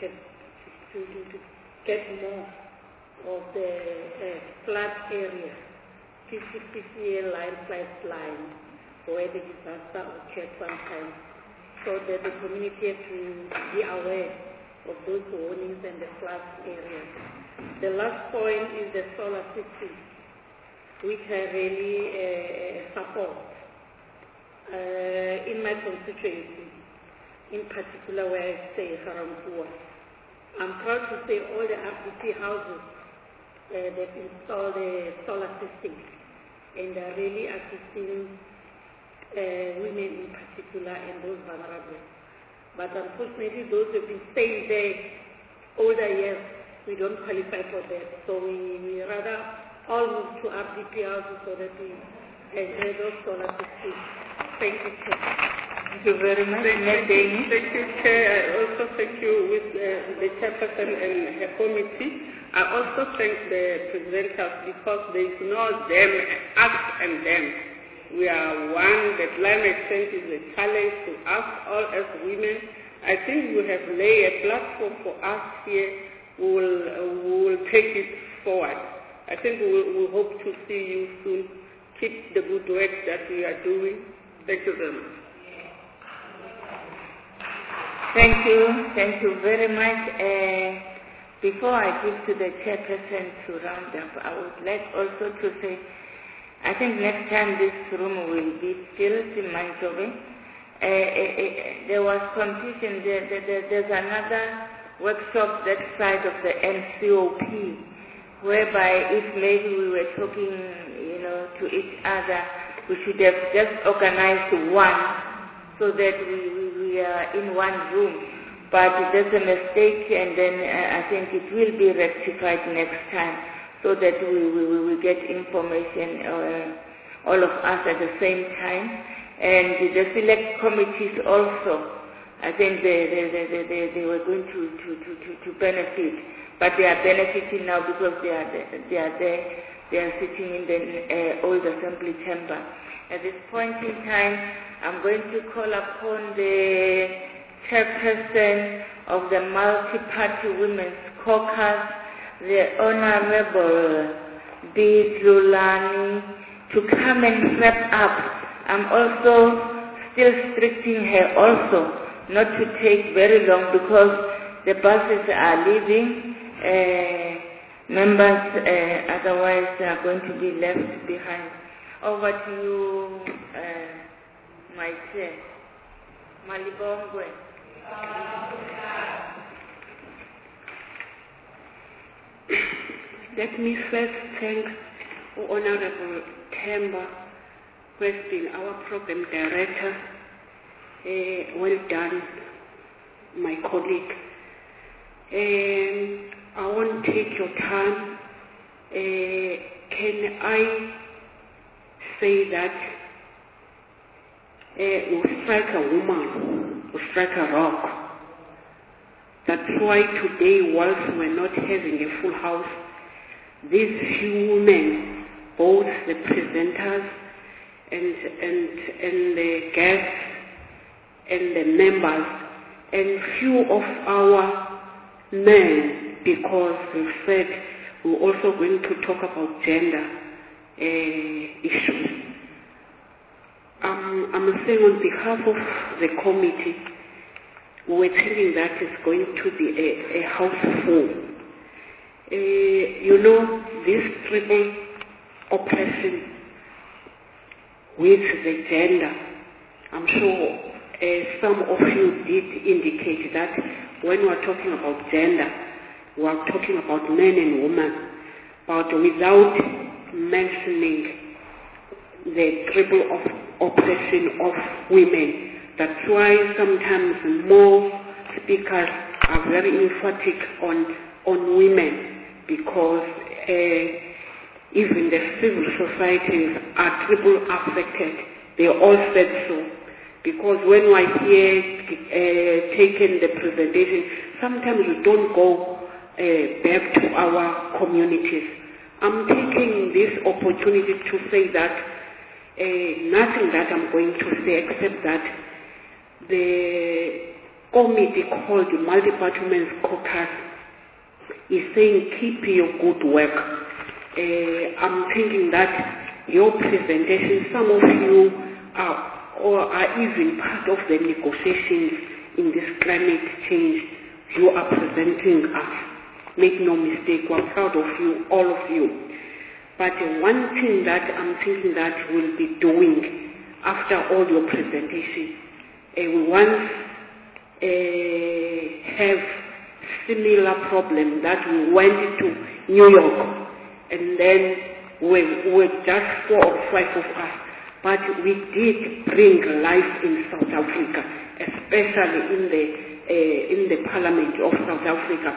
get more of the flood area, 50 PCA line, where the disaster occurred sometimes, so that the community has to be aware of those warnings and the flood areas. The last point is the solar system, which I really support. In my constituency, in particular where I stay, Harampua, I'm proud to say all the RDP houses that install the solar system, and are really assisting women in particular and those vulnerable. But unfortunately, those who have been staying there older years, we don't qualify for that. So we rather all move to RDPR so that we enjoy those solar systems. Thank you, Chair. Thank you very much. Thank you, Chair. I also thank you with the chairperson and her committee. I also thank the presenters because there is no them, us and them. We are one. The climate change is a challenge to us all as women. I think we have laid a platform for us here. We will take it forward. I think we hope to see you soon. Keep the good work that we are doing. Thank you very much. Thank you very much. Before I give to the chairperson to round up, I would like also to say, I think next time this room will be filled in Manitoba. There was confusion. There's another workshop that side of the NCOP, whereby if maybe we were talking, to each other, we should have just organized one so that we are in one room. But there's a mistake, and then I think it will be rectified next time so that we get information, all of us at the same time. And the select committees also, I think they were going to benefit, but they are benefiting now because they are there. They are sitting in the old assembly chamber. At this point in time, I'm going to call upon the chairperson of the Multi-Party Women's Caucus, the Honorable B. Lulani, to come and wrap up. I'm also still restricting her also not to take very long because the buses are leaving. Members otherwise are going to be left behind. Over to you, my chair. Malibongwe. Let me first thank Honorable Themba, who has been our program director. Well done, my colleague. I won't take your time. Can I say that we strike a woman, we strike a rock? That's why today, whilst we're not having a full house, these few women, both the presenters and the guests and the members, and few of our men, because we've said we're also going to talk about gender issues. I'm saying on behalf of the committee, we're thinking that it's going to be a house full. This triple oppression with the gender, I'm sure some of you did indicate that when we're talking about gender, we're talking about men and women, but without mentioning the triple oppression of women. That's why sometimes more speakers are very emphatic on women, because even the civil societies are triple affected. They all said so. Because when I hear taking the presentation, sometimes we don't go back to our communities. I'm taking this opportunity to say that nothing that I'm going to say except that the committee called the Multi-Party Women's Caucus is saying keep your good work. I'm thinking that your presentation, some of you are even part of the negotiations in this climate change. You are presenting us. Make no mistake, we're proud of you, all of you. But one thing that I'm thinking that we'll be doing after all your presentation, we once have similar problem that we went to New York, and then we were just 4 or 5 of us, but we did bring life in South Africa, especially in the Parliament of South Africa.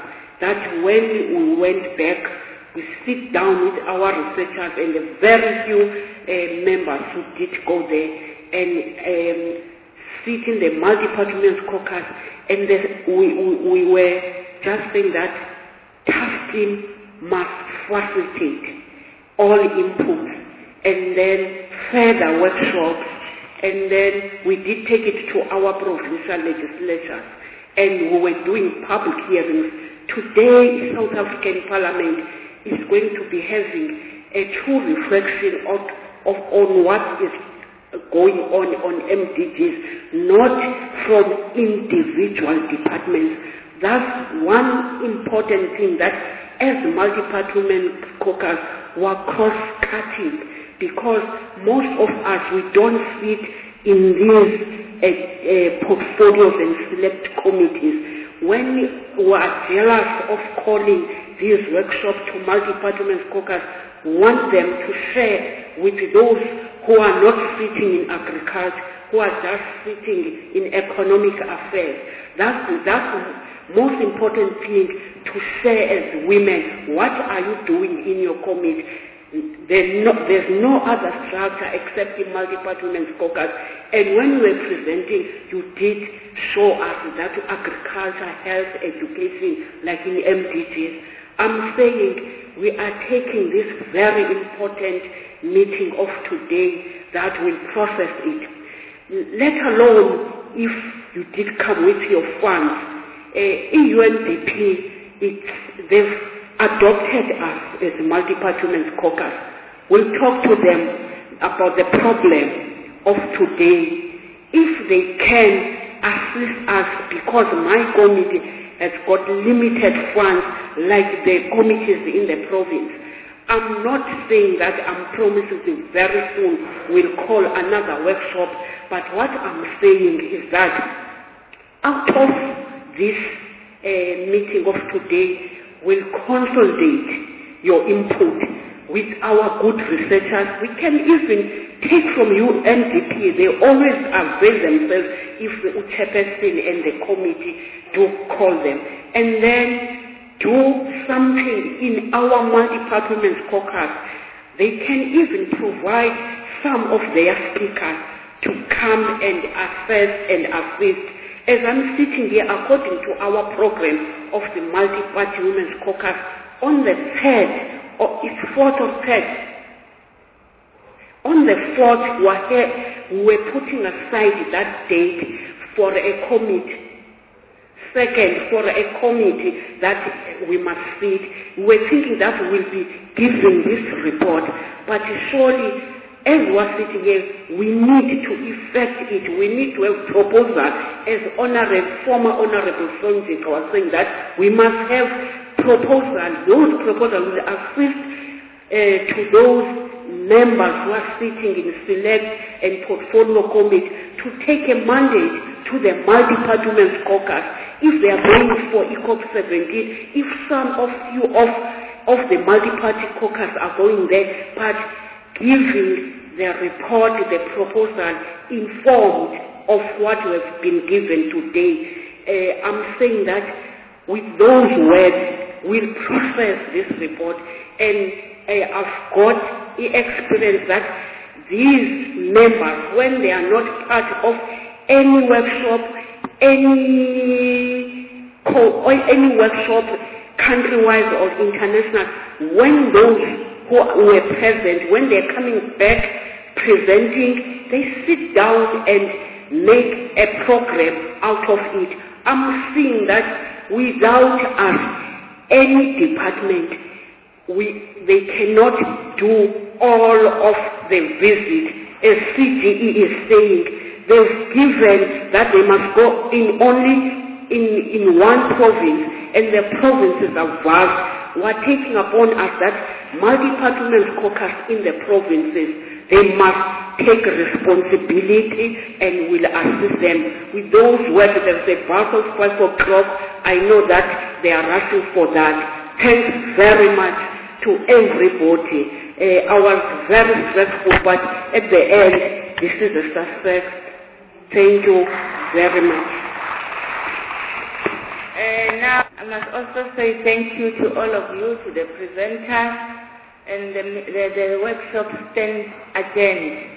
that when we went back, we sit down with our researchers and the very few members who did go there and sit in the multi-department caucus, and we were just saying that task team must facilitate all inputs and then further workshops, and then we did take it to our provincial legislatures and we were doing public hearings. Today, South African Parliament is going to be having a true reflection on what is going on MDGs, not from individual departments. That's one important thing, that as multi-department caucus, we're cross-cutting, because most of us, we don't fit in these portfolios and select committees. When we are jealous of calling these workshops to multi-department caucus, we want them to share with those who are not sitting in agriculture, who are just sitting in economic affairs. That's the most important thing to share as women. What are you doing in your committee? There's no other structure except the multi-department caucus. And when we were presenting, you did show us that agriculture, health, education, like in MDGs. I'm saying we are taking this very important meeting of today that will process it. Let alone if you did come with your funds. In UNDP, they've adopted us as a multi-department caucus. We'll talk to them about the problem of today. If they can assist us, because my committee has got limited funds like the committees in the province. I'm not saying that I'm promising that very soon we'll call another workshop, but what I'm saying is that out of this meeting of today, we'll consolidate your input with our good researchers. We can even take from UNDP. They always avail themselves if the chairperson and the committee do call them. And then do something in our multi-department caucus. They can even provide some of their speakers to come and assess and assist. As I'm sitting here, according to our program of the Multi-Party Women's Caucus, on the 3rd, or it's 4th or 3rd, on the 4th, we're putting aside that date for a committee. Second, for a committee that we must sit. We're thinking that we'll be giving this report, but surely, as we're sitting here, we need to effect it. We need to have proposal. As former Honorable Sonjika was saying, that we must have proposal. Those proposals will assist to those members who are sitting in select and portfolio committee to take a mandate to the multi-department caucus. If they are going for ECOP 17, if some of you of the multi-party caucus are going there, but giving the report, the proposal, informed of what you have been given today. I'm saying that with those words, we'll process this report, and I've got the experience that these members, when they are not part of any workshop, any workshop, country-wise or international, when those who were present, when they're coming back presenting, they sit down and make a program out of it. I'm seeing that without us, any department, they cannot do all of the visit. As CGE is saying, they've given that they must go in only in one province, and the provinces are vast. We're taking upon us that multi-department caucus in the provinces, they must take responsibility and will assist them. With those words, there's a Brussels 12 o'clock. I know that they are rushing for that. Thanks very much to everybody. I was very stressful, but at the end, this is a success. Thank you very much. Now, I must also say thank you to all of you, to the presenters, and the workshop stands adjourned.